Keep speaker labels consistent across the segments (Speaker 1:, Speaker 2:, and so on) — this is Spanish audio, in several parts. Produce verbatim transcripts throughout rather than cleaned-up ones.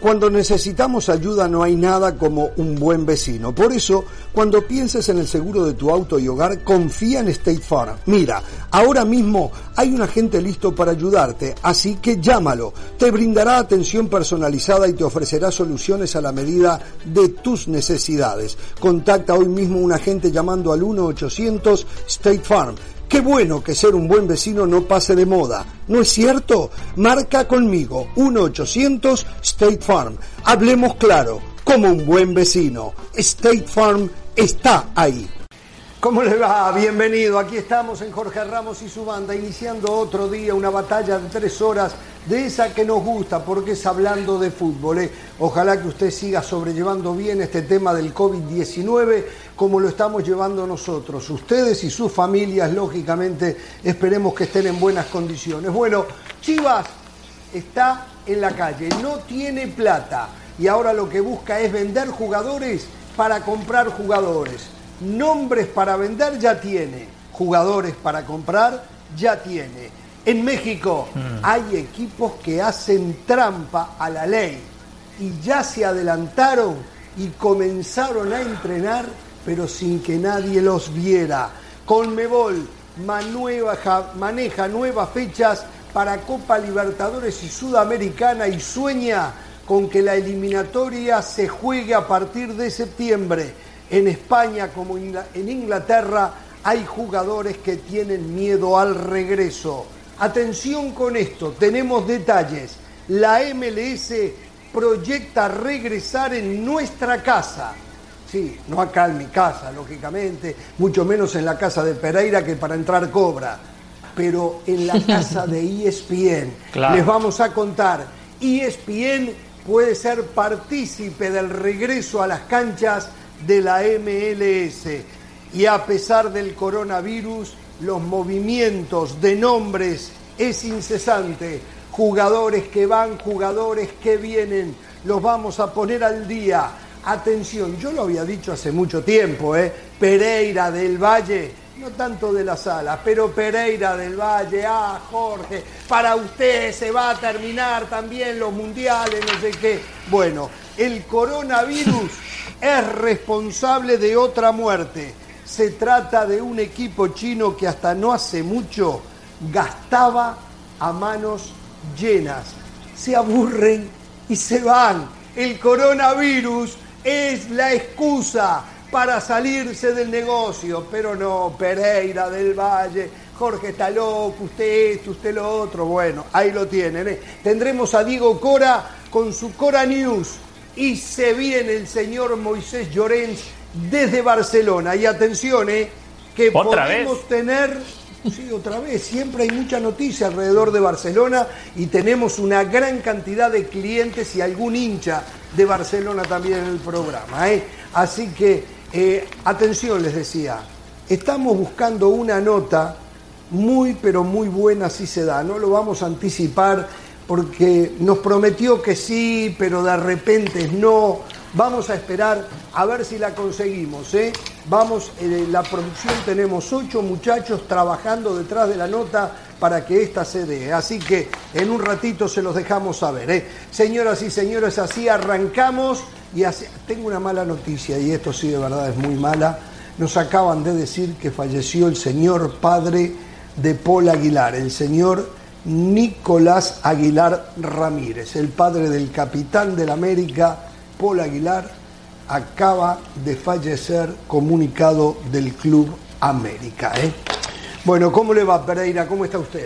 Speaker 1: Cuando necesitamos ayuda no hay nada como un buen vecino. Por eso, cuando pienses en el seguro de tu auto y hogar, confía en State Farm. Mira, ahora mismo hay un agente listo para ayudarte, así que llámalo. Te brindará atención personalizada y te ofrecerá soluciones a la medida de tus necesidades. Contacta hoy mismo a un agente llamando al uno ochocientos State Farm. Qué bueno que ser un buen vecino no pase de moda, ¿no es cierto? Marca conmigo, uno ochocientos State Farm. Hablemos claro, como un buen vecino. State Farm está ahí. ¿Cómo le va? Bienvenido. Aquí estamos en Jorge Ramos y su banda, iniciando otro día, una batalla de tres horas, de esa que nos gusta, porque es hablando de fútbol. ¿eh? Ojalá que usted siga sobrellevando bien este tema del COVID diecinueve, como lo estamos llevando nosotros. Ustedes y sus familias, lógicamente, esperemos que estén en buenas condiciones. Bueno, Chivas está en la calle, no tiene plata, y ahora lo que busca es vender jugadores para comprar jugadores. Nombres para vender ya tiene, jugadores para comprar ya tiene. En México mm. hay equipos que hacen trampa a la ley y ya se adelantaron y comenzaron a entrenar, pero sin que nadie los viera. Conmebol manueva, maneja nuevas fechas para Copa Libertadores y Sudamericana y sueña con que la eliminatoria se juegue a partir de septiembre. En España como en Inglaterra hay jugadores que tienen miedo al regreso. Atención con esto, tenemos detalles. La M L S proyecta regresar en nuestra casa. Sí, no acá en mi casa, lógicamente, mucho menos en la casa de Pereira, que para entrar cobra, pero en la casa de E S P N. Claro. Les vamos a contar, E S P N puede ser partícipe del regreso a las canchas de la M L S, y a pesar del coronavirus, los movimientos de nombres es incesante. Jugadores que van, jugadores que vienen, los vamos a poner al día. Atención, yo lo había dicho hace mucho tiempo, ¿eh? Pereira del Valle, no tanto de la Sala, pero Pereira del Valle, ah, Jorge, para usted se va a terminar también los mundiales, no sé qué. Bueno, el coronavirus es responsable de otra muerte. Se trata de un equipo chino que hasta no hace mucho gastaba a manos llenas. Se aburren y se van. El coronavirus es la excusa para salirse del negocio, pero no, Pereira del Valle, Jorge está loco, usted esto, usted lo otro. Bueno, ahí lo tienen. ¿eh? Tendremos a Diego Cora con su Cora News. Y se viene el señor Moisés Llorens desde Barcelona. Y atención, eh, que
Speaker 2: ¿Otra
Speaker 1: podemos
Speaker 2: vez?
Speaker 1: tener, sí, otra vez, siempre hay mucha noticia alrededor de Barcelona y tenemos una gran cantidad de clientes y algún hincha de Barcelona también en el programa. Eh. Así que, eh, atención, les decía, estamos buscando una nota muy, pero muy buena, si se da. No lo vamos a anticipar, porque nos prometió que sí, pero de repente no. Vamos a esperar a ver si la conseguimos, ¿eh? Vamos, eh, la producción, tenemos ocho muchachos trabajando detrás de la nota para que esta se dé. Así que en un ratito se los dejamos saber, ¿eh? Señoras y señores, así arrancamos. Y así, tengo una mala noticia, y esto sí de verdad es muy mala. Nos acaban de decir que falleció el señor padre de Paul Aguilar, el señor Nicolás Aguilar Ramírez, el padre del capitán del América, Paul Aguilar, acaba de fallecer, comunicado del Club América. ¿eh? Bueno, ¿cómo le va, Pereira? ¿Cómo está usted?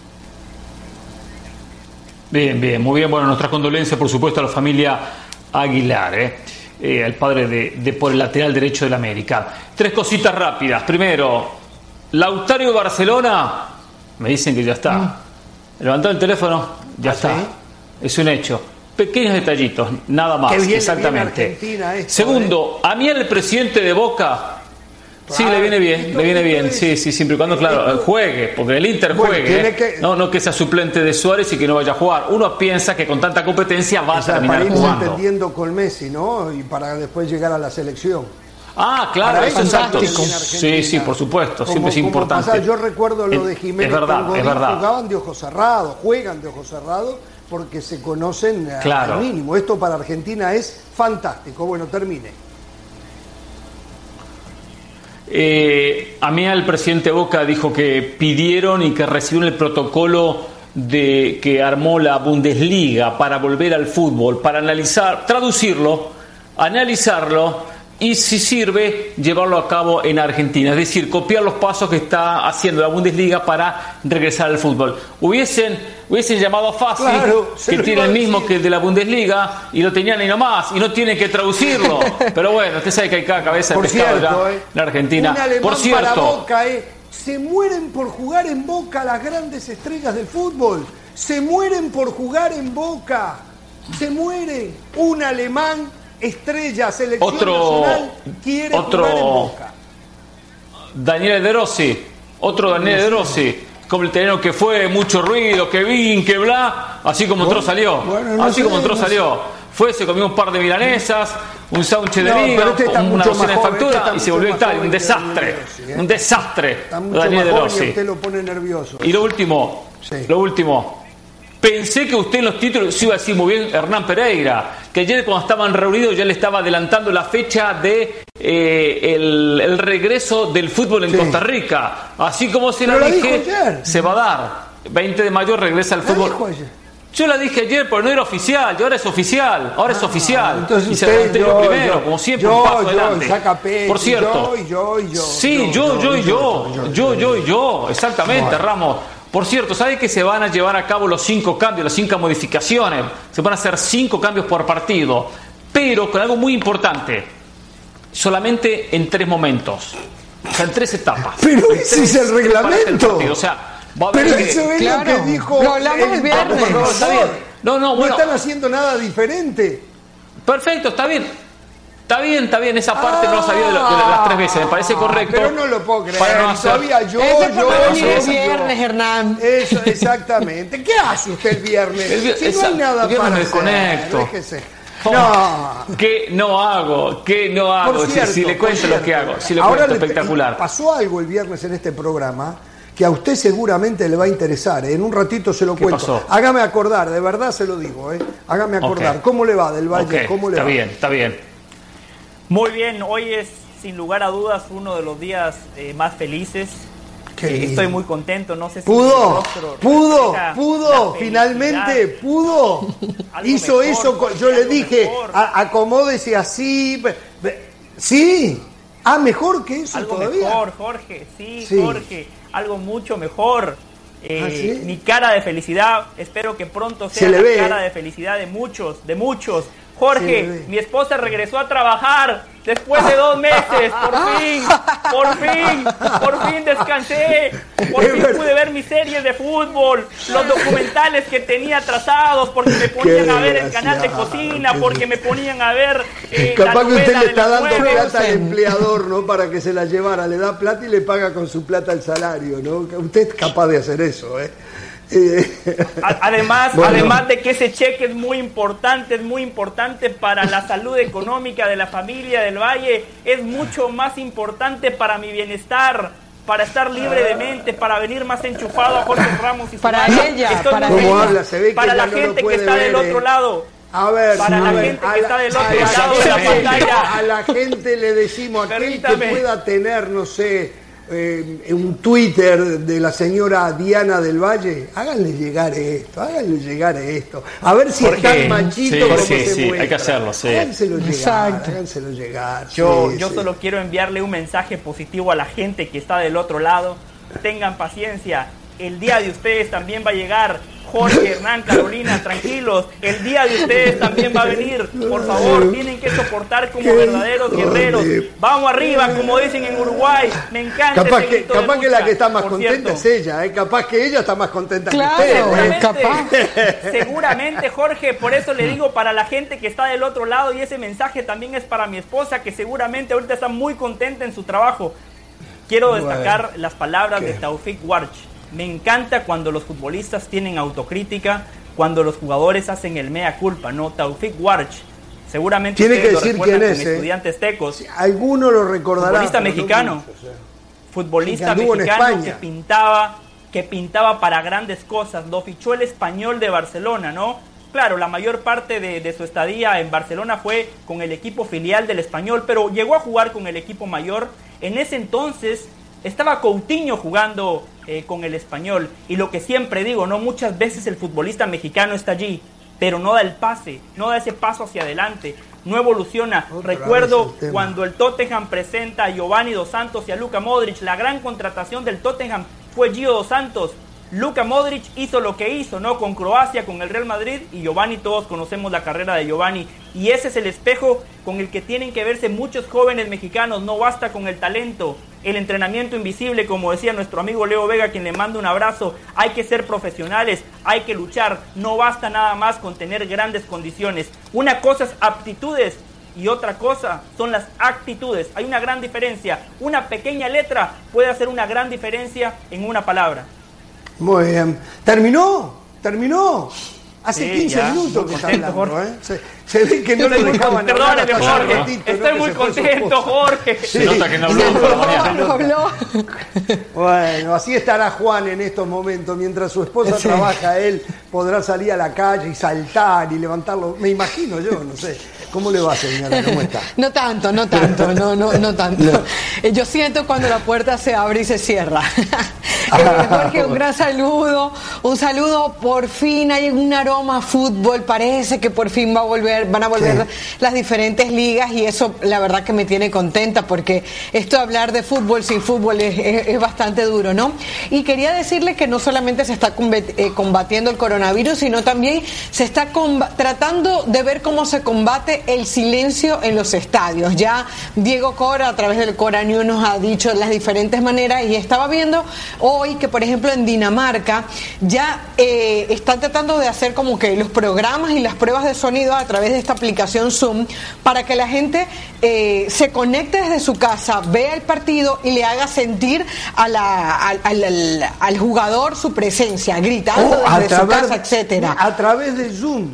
Speaker 2: Bien, bien, muy bien. Bueno, nuestras condolencias, por supuesto, a la familia Aguilar, ¿eh? Eh, al padre de, de por el lateral derecho del América. Tres cositas rápidas. Primero, Lautaro Barcelona, me dicen que ya está. Mm. Levantó el teléfono, ya ¿Ah, está. ¿Sí? Es un hecho. Pequeños detallitos, nada más.
Speaker 1: Qué bien,
Speaker 2: exactamente.
Speaker 1: Esto,
Speaker 2: Segundo, ¿eh? A mí el presidente de Boca, claro, sí, le viene bien, le viene bien. Sí, sí, siempre y cuando, claro, juegue, porque el Inter bueno, juegue. Que... No, no que sea suplente de Suárez y que no vaya a jugar. Uno piensa que con tanta competencia va o sea, a terminar
Speaker 1: para
Speaker 2: jugando.
Speaker 1: entendiendo con Messi, ¿no? Y para después llegar a la selección.
Speaker 2: Ah, claro, eso es exacto. Sí, sí, por supuesto, como, siempre es importante.
Speaker 1: Pasa, yo recuerdo lo de Jiménez,
Speaker 2: es verdad,
Speaker 1: Godín,
Speaker 2: es verdad.
Speaker 1: Jugaban de ojos cerrados, juegan de ojos cerrados, porque se conocen
Speaker 2: claro.
Speaker 1: al mínimo. Esto para Argentina es fantástico. Bueno, termine.
Speaker 2: Eh, a mí el presidente Boca dijo que pidieron y que recibieron el protocolo de que armó la Bundesliga para volver al fútbol, para analizar, traducirlo, analizarlo y si sirve llevarlo a cabo en Argentina, es decir, copiar los pasos que está haciendo la Bundesliga para regresar al fútbol. Hubiesen, hubiesen llamado a Fasi, claro, que tiene el mismo que el de la Bundesliga, y lo tenían ahí nomás, y no tienen que traducirlo. Pero bueno, usted sabe que hay cada cabeza de pescado ya
Speaker 1: eh,
Speaker 2: en Argentina.
Speaker 1: Un alemán
Speaker 2: por cierto,
Speaker 1: para Boca, eh, se mueren por jugar en Boca las grandes estrellas del fútbol. Se mueren por jugar en Boca. Se mueren. Un alemán estrella, selección
Speaker 2: otro,
Speaker 1: nacional, quiere
Speaker 2: otro
Speaker 1: jugar en Boca.
Speaker 2: Daniele De Rossi, otro Daniele De Rossi, como el italiano que fue, mucho ruido, que vin, que bla, así como entró salió,
Speaker 1: bueno, no
Speaker 2: así
Speaker 1: sé,
Speaker 2: como entró
Speaker 1: no
Speaker 2: salió.
Speaker 1: sé.
Speaker 2: Fue, se comió un par de milanesas, un sándwich de
Speaker 1: No,
Speaker 2: liga,
Speaker 1: este
Speaker 2: una docena de factura
Speaker 1: este
Speaker 2: y se volvió a Italia. Un desastre,
Speaker 1: Rossi, ¿eh?
Speaker 2: un desastre.
Speaker 1: Está mucho
Speaker 2: Daniele
Speaker 1: más
Speaker 2: De
Speaker 1: joven
Speaker 2: Rossi.
Speaker 1: y usted lo pone nervioso.
Speaker 2: Y lo último,
Speaker 1: sí.
Speaker 2: lo último. Pensé que usted en los títulos se iba a decir muy bien Hernán Pereira, que ayer cuando estaban reunidos ya le estaba adelantando la fecha de eh, el, el regreso del fútbol en sí. Costa Rica. Así como se la dije, se va a dar. veinte de mayo regresa el fútbol. Yo la dije ayer, pero no era oficial, y ahora es oficial, ahora ah, es oficial.
Speaker 1: Entonces
Speaker 2: y se
Speaker 1: usted, yo,
Speaker 2: primero,
Speaker 1: yo,
Speaker 2: como siempre,
Speaker 1: yo,
Speaker 2: un paso
Speaker 1: yo,
Speaker 2: adelante.
Speaker 1: Pecho,
Speaker 2: por cierto,
Speaker 1: yo, yo, yo,
Speaker 2: sí, yo, yo y yo, yo, yo y yo, exactamente, bueno. Ramos. Por cierto, ¿sabe que se van a llevar a cabo los cinco cambios, las cinco modificaciones? Se van a hacer cinco cambios por partido, pero con algo muy importante, solamente en tres momentos, o sea, en tres etapas.
Speaker 1: Pero ese es el reglamento.
Speaker 2: El o sea, va a
Speaker 1: pero
Speaker 2: que,
Speaker 1: eso es
Speaker 3: claro,
Speaker 1: lo que dijo
Speaker 3: lo hablamos el, el viernes.
Speaker 1: Por favor,
Speaker 2: está bien. No, no, bueno.
Speaker 1: No están haciendo nada diferente.
Speaker 2: Perfecto, está bien. Está bien, está bien, esa parte ah, no la sabía de, la, de, las tres veces, me parece correcto.
Speaker 1: Pero no lo puedo creer,
Speaker 2: para no hacer...
Speaker 1: todavía yo,
Speaker 3: Ese
Speaker 1: yo,
Speaker 3: yo,
Speaker 1: yo,
Speaker 3: el viernes,
Speaker 1: yo.
Speaker 3: Hernán.
Speaker 1: Eso, exactamente. ¿Qué hace usted el viernes?
Speaker 2: El,
Speaker 1: si
Speaker 2: esa,
Speaker 1: no hay nada
Speaker 2: el
Speaker 1: para
Speaker 2: me
Speaker 1: hacer,
Speaker 2: desconecto.
Speaker 1: Déjese.
Speaker 2: Oh,
Speaker 1: no.
Speaker 2: ¿Qué no hago? ¿Qué no hago?
Speaker 1: Cierto,
Speaker 2: si, si le cuento lo que hago, si le
Speaker 1: Ahora
Speaker 2: cuento,
Speaker 1: le,
Speaker 2: espectacular.
Speaker 1: Pasó algo el viernes en este programa que a usted seguramente le va a interesar. ¿eh? En un ratito se lo
Speaker 2: ¿Qué
Speaker 1: cuento.
Speaker 2: pasó?
Speaker 1: Hágame acordar, de verdad se lo digo. ¿eh? Hágame acordar.
Speaker 2: Okay.
Speaker 1: ¿Cómo le va del Valle?
Speaker 2: Okay.
Speaker 1: ¿Cómo le
Speaker 2: está
Speaker 1: va?
Speaker 2: bien, está bien.
Speaker 4: Muy bien, hoy es sin lugar a dudas uno de los días eh, más felices. Eh, estoy muy contento, no sé si
Speaker 1: pudo, rostro, pudo, pudo, finalmente pudo. Hizo mejor, eso, con, yo le dije, a, acomódese así. Sí, ah, mejor que eso
Speaker 4: algo
Speaker 1: todavía.
Speaker 4: Mejor, Jorge, sí, sí, Jorge, algo mucho mejor. Eh,
Speaker 1: ¿Ah, sí?
Speaker 4: Mi cara de felicidad, espero que pronto sea la ve. cara de felicidad de muchos, de muchos. Jorge, mi esposa regresó a trabajar después de dos meses, por fin, por fin, por fin descansé, por fin pude ver mis series de fútbol, los documentales que tenía atrasados, porque me ponían a ver el canal de cocina, porque me ponían a ver eh,
Speaker 1: capaz
Speaker 4: la
Speaker 1: que usted le está dando
Speaker 4: jueves.
Speaker 1: plata al empleador, ¿no? Para que se la llevara, le da plata y le paga con su plata el salario, ¿no? Usted es capaz de hacer eso, ¿eh?
Speaker 4: Además,
Speaker 1: bueno.
Speaker 4: además de que ese cheque es muy importante, es muy importante para la salud económica de la familia del Valle, es mucho más importante para mi bienestar, para estar libre de mente, para venir más enchufado a Jorge Ramos y su
Speaker 3: para
Speaker 4: mano.
Speaker 3: ella,
Speaker 4: Estoy
Speaker 3: para,
Speaker 4: muy
Speaker 1: ella. Habla, se ve que
Speaker 4: para la
Speaker 1: no
Speaker 4: gente que está
Speaker 1: ver,
Speaker 4: del otro
Speaker 1: eh.
Speaker 4: lado.
Speaker 1: A ver,
Speaker 4: para la
Speaker 1: ver,
Speaker 4: gente que
Speaker 1: la,
Speaker 4: está del otro
Speaker 1: a la,
Speaker 4: lado de la pantalla.
Speaker 1: A la gente le decimos, aquel
Speaker 4: Permítame.
Speaker 1: que pueda tener, no sé, eh, un Twitter de la señora Diana del Valle, háganle llegar esto, háganle llegar esto. A ver si es tan machito
Speaker 2: sí,
Speaker 1: como
Speaker 2: sí,
Speaker 1: se
Speaker 2: sí,
Speaker 1: muestra.
Speaker 2: hay que hacerlo, sí.
Speaker 1: Háganselo llegar,
Speaker 3: Exacto.
Speaker 1: háganselo llegar.
Speaker 4: Yo,
Speaker 1: sí,
Speaker 4: yo
Speaker 1: sí.
Speaker 4: solo quiero enviarle un mensaje positivo a la gente que está del otro lado. Tengan paciencia. El día de ustedes también va a llegar. Jorge, Hernán, Carolina, tranquilos. El día de ustedes también va a venir. Por favor, tienen que soportar como verdaderos guerreros. Vamos arriba, como dicen en Uruguay. Me encanta.
Speaker 1: Capaz
Speaker 4: ese
Speaker 1: que,
Speaker 4: grito de
Speaker 1: capaz que
Speaker 4: lucha,
Speaker 1: la que está más
Speaker 4: por
Speaker 1: contenta
Speaker 4: cierto.
Speaker 1: es ella, ¿eh? Capaz que ella está más contenta
Speaker 3: claro,
Speaker 1: que usted.
Speaker 4: Seguramente,
Speaker 1: ¿eh?
Speaker 3: capaz.
Speaker 4: seguramente, Jorge, por eso le digo para la gente que está del otro lado, y ese mensaje también es para mi esposa, que seguramente ahorita está muy contenta en su trabajo. Quiero destacar bueno, las palabras ¿qué? de Taufik Warch. Me encanta cuando los futbolistas tienen autocrítica, cuando los jugadores hacen el mea culpa, ¿no? Taufik Warch, seguramente
Speaker 1: tiene que decir quién es,
Speaker 4: eh. Estudiantes Tecos.
Speaker 1: Si alguno lo recordará.
Speaker 4: Futbolista mexicano. No mucho, o sea, futbolista mexicano que pintaba, que pintaba para grandes cosas. Lo fichó el Español de Barcelona, ¿no? Claro, la mayor parte de, de su estadía en Barcelona fue con el equipo filial del Español, pero llegó a jugar con el equipo mayor. En ese entonces estaba Coutinho jugando eh, con el Español. Y lo que siempre digo, ¿no? Muchas veces el futbolista mexicano está allí, pero no da el pase, no da ese paso hacia adelante, no evoluciona. Otra Recuerdo el cuando el Tottenham presenta a Giovanni Dos Santos y a Luka Modric, la gran contratación del Tottenham fue Gio Dos Santos. Luka Modric hizo lo que hizo, ¿no? Con Croacia, con el Real Madrid, y Giovanni, todos conocemos la carrera de Giovanni, y ese es el espejo con el que tienen que verse muchos jóvenes mexicanos. No basta con el talento, el entrenamiento invisible, como decía nuestro amigo Leo Vega, quien le manda un abrazo. Hay que ser profesionales, hay que luchar, no basta nada más con tener grandes condiciones. Una cosa es aptitudes y otra cosa son las actitudes. Hay una gran diferencia. Una pequeña letra puede hacer una gran diferencia en una palabra.
Speaker 1: Muy bien. ¿Terminó? ¿Terminó? Hace
Speaker 4: sí,
Speaker 1: quince
Speaker 4: ya.
Speaker 1: minutos
Speaker 4: Muy
Speaker 1: que
Speaker 4: contento,
Speaker 1: está hablando,
Speaker 4: Jorge.
Speaker 1: ¿eh? Se, se ve que no le dejaban
Speaker 4: Perdóname,
Speaker 1: hablar.
Speaker 4: Jorge.
Speaker 1: Ratito,
Speaker 4: Estoy
Speaker 1: ¿no?
Speaker 4: muy
Speaker 1: Que se fue su
Speaker 4: contento,
Speaker 1: esposa.
Speaker 4: Jorge.
Speaker 2: Se
Speaker 1: Sí.
Speaker 2: nota que no habló por la mañana.
Speaker 3: No habló.
Speaker 1: Bueno, así estará Juan en estos momentos. Mientras su esposa
Speaker 3: Sí.
Speaker 1: trabaja, él podrá salir a la calle y saltar y levantarlo. Me imagino yo, no sé. ¿Cómo le va, señora? ¿Cómo está?
Speaker 3: No tanto, no tanto, no, no, no tanto.
Speaker 1: No.
Speaker 3: Eh, Yo siento cuando la puerta se abre y se cierra. Eh, Jorge, un gran saludo, un saludo, por fin hay un aroma a fútbol, parece que por fin va a volver, van a volver
Speaker 1: Sí.
Speaker 3: las diferentes ligas, y eso la verdad que me tiene contenta, porque esto de hablar de fútbol sin fútbol es, es, es bastante duro, ¿no? Y quería decirle que no solamente se está combatiendo el coronavirus, sino también se está tratando de ver cómo se combate el silencio en los estadios. Ya Diego Cora, a través del Cora News, nos ha dicho las diferentes maneras, y estaba viendo hoy que, por ejemplo, en Dinamarca ya eh, están tratando de hacer como que los programas y las pruebas de sonido a través de esta aplicación Zoom, para que la gente eh, se conecte desde su casa, vea el partido y le haga sentir a la, al, al, al, al jugador su presencia, gritando
Speaker 1: Oh,
Speaker 3: desde su casa, etcétera.
Speaker 1: A través de Zoom.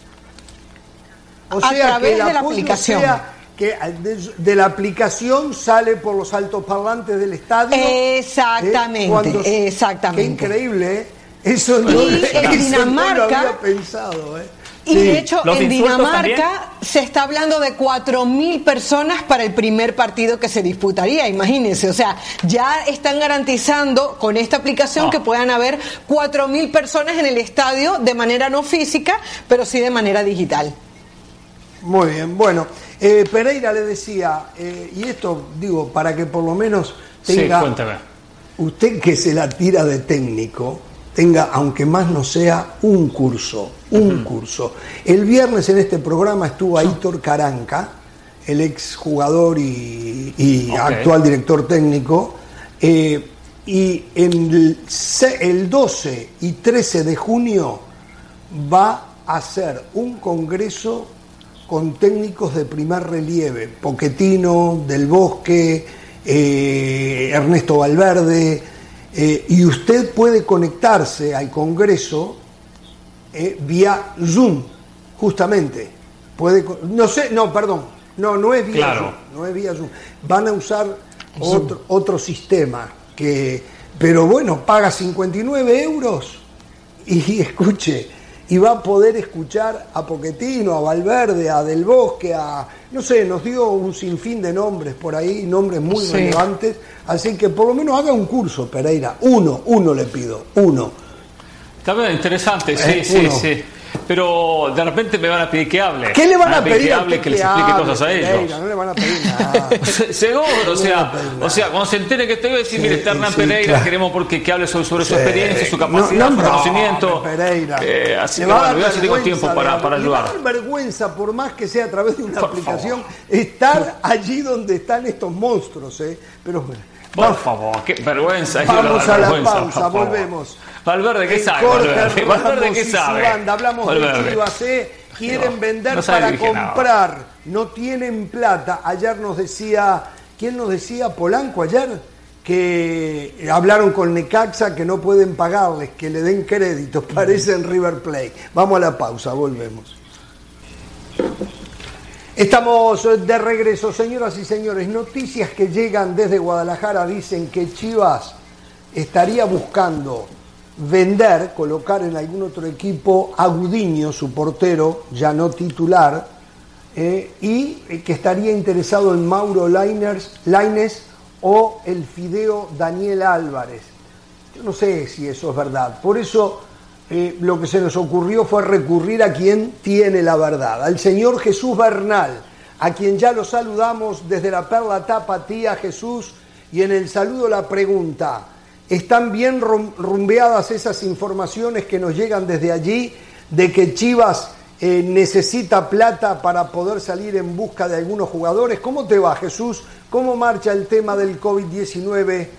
Speaker 1: O
Speaker 3: A
Speaker 1: sea,
Speaker 3: través
Speaker 1: que el
Speaker 3: de la
Speaker 1: apoyo
Speaker 3: aplicación.
Speaker 1: sea que de, de la aplicación sale por los altoparlantes del estadio.
Speaker 3: Exactamente,
Speaker 1: ¿eh? Cuando,
Speaker 3: exactamente.
Speaker 1: Qué increíble, ¿eh? Eso no,
Speaker 3: Y en
Speaker 1: eso
Speaker 3: Dinamarca,
Speaker 1: no lo había pensado, ¿eh?
Speaker 3: Y
Speaker 1: Sí.
Speaker 3: de hecho,
Speaker 4: Los
Speaker 3: en
Speaker 4: insultos
Speaker 3: Dinamarca
Speaker 4: también.
Speaker 3: se está hablando de cuatro mil personas para el primer partido que se disputaría, imagínense. O sea, ya están garantizando con esta aplicación
Speaker 2: Ah.
Speaker 3: que puedan haber cuatro mil personas en el estadio de manera no física, pero sí de manera digital.
Speaker 1: Muy bien, bueno, eh, Pereira le decía, eh, y esto digo, para que por lo menos tenga,
Speaker 2: Sí, cuéntame.
Speaker 1: usted que se la tira de técnico, tenga, aunque más no sea, un curso, un uh-huh. curso. El viernes en este programa estuvo Aitor Caranca, el ex jugador y, y okay. actual director técnico, eh, y en el, el doce y trece de junio va a hacer un congreso con técnicos de primer relieve, Pochettino, Del Bosque, eh, Ernesto Valverde, eh, y usted puede conectarse al congreso eh, vía Zoom, justamente. Puede, no sé, no, perdón, no, no es vía
Speaker 2: claro.
Speaker 1: Zoom, no es vía Zoom. Van a usar otro, otro sistema, que, pero bueno, paga cincuenta y nueve euros y escuche, y va a poder escuchar a Pochettino, a Valverde, a Del Bosque, a, no sé, nos dio un sinfín de nombres por ahí, nombres muy sí. relevantes, así que por lo menos haga un curso, Pereira, uno, uno le pido, uno.
Speaker 2: Está bien, interesante, sí,
Speaker 1: eh,
Speaker 2: sí,
Speaker 1: uno.
Speaker 2: sí. Pero de repente me van a pedir que hable.
Speaker 1: ¿Qué le van a pedir?
Speaker 2: Que hable, que les explique
Speaker 1: hable,
Speaker 2: cosas a ellos.
Speaker 1: Pereira, no le van a pedir nada.
Speaker 2: Seguro, o sea, o sea, cuando se entere que estoy, voy a decir, sí, mire, está Hernán sí, Pereira, claro. queremos porque que hable sobre, sobre sí. su experiencia, su capacidad, no, no, su conocimiento.
Speaker 1: No, Pereira.
Speaker 2: Eh, así
Speaker 1: le
Speaker 2: que
Speaker 1: va
Speaker 2: bueno,
Speaker 1: a
Speaker 2: voy a ver si tengo tiempo para, para ayudar.
Speaker 1: Le va a dar vergüenza, por más que sea a través de una
Speaker 2: por
Speaker 1: aplicación,
Speaker 2: favor.
Speaker 1: estar allí donde están estos monstruos, ¿eh? Pero bueno.
Speaker 2: Por favor, qué vergüenza.
Speaker 1: Vamos a la
Speaker 2: vergüenza,
Speaker 1: pausa, volvemos.
Speaker 2: Valverde, ¿qué sabe? Valverde, Valverde, ¿qué sabe?
Speaker 1: Banda, hablamos Valverde. de Chivas, ¿eh? Quieren no, vender no para comprar, nada. No tienen plata. Ayer nos decía, ¿quién nos decía? Polanco ayer, que hablaron con Necaxa que no pueden pagarles, que le den créditos, parecen River Plate. Vamos a la pausa, volvemos. Estamos de regreso, señoras y señores. Noticias que llegan desde Guadalajara dicen que Chivas estaría buscando vender, colocar en algún otro equipo a Gudiño, su portero, ya no titular, eh, y que estaría interesado en Mauro Lainez o el Fideo Daniel Álvarez. Yo no sé si eso es verdad. Por eso eh, lo que se nos ocurrió fue recurrir a quien tiene la verdad, al señor Jesús Bernal, a quien ya lo saludamos desde la Perla Tapatía. Jesús, y en el saludo la pregunta: ¿están bien rumbeadas esas informaciones que nos llegan desde allí de que Chivas eh, necesita plata para poder salir en busca de algunos jugadores? ¿Cómo te va, Jesús? ¿Cómo marcha el tema del COVID diecinueve?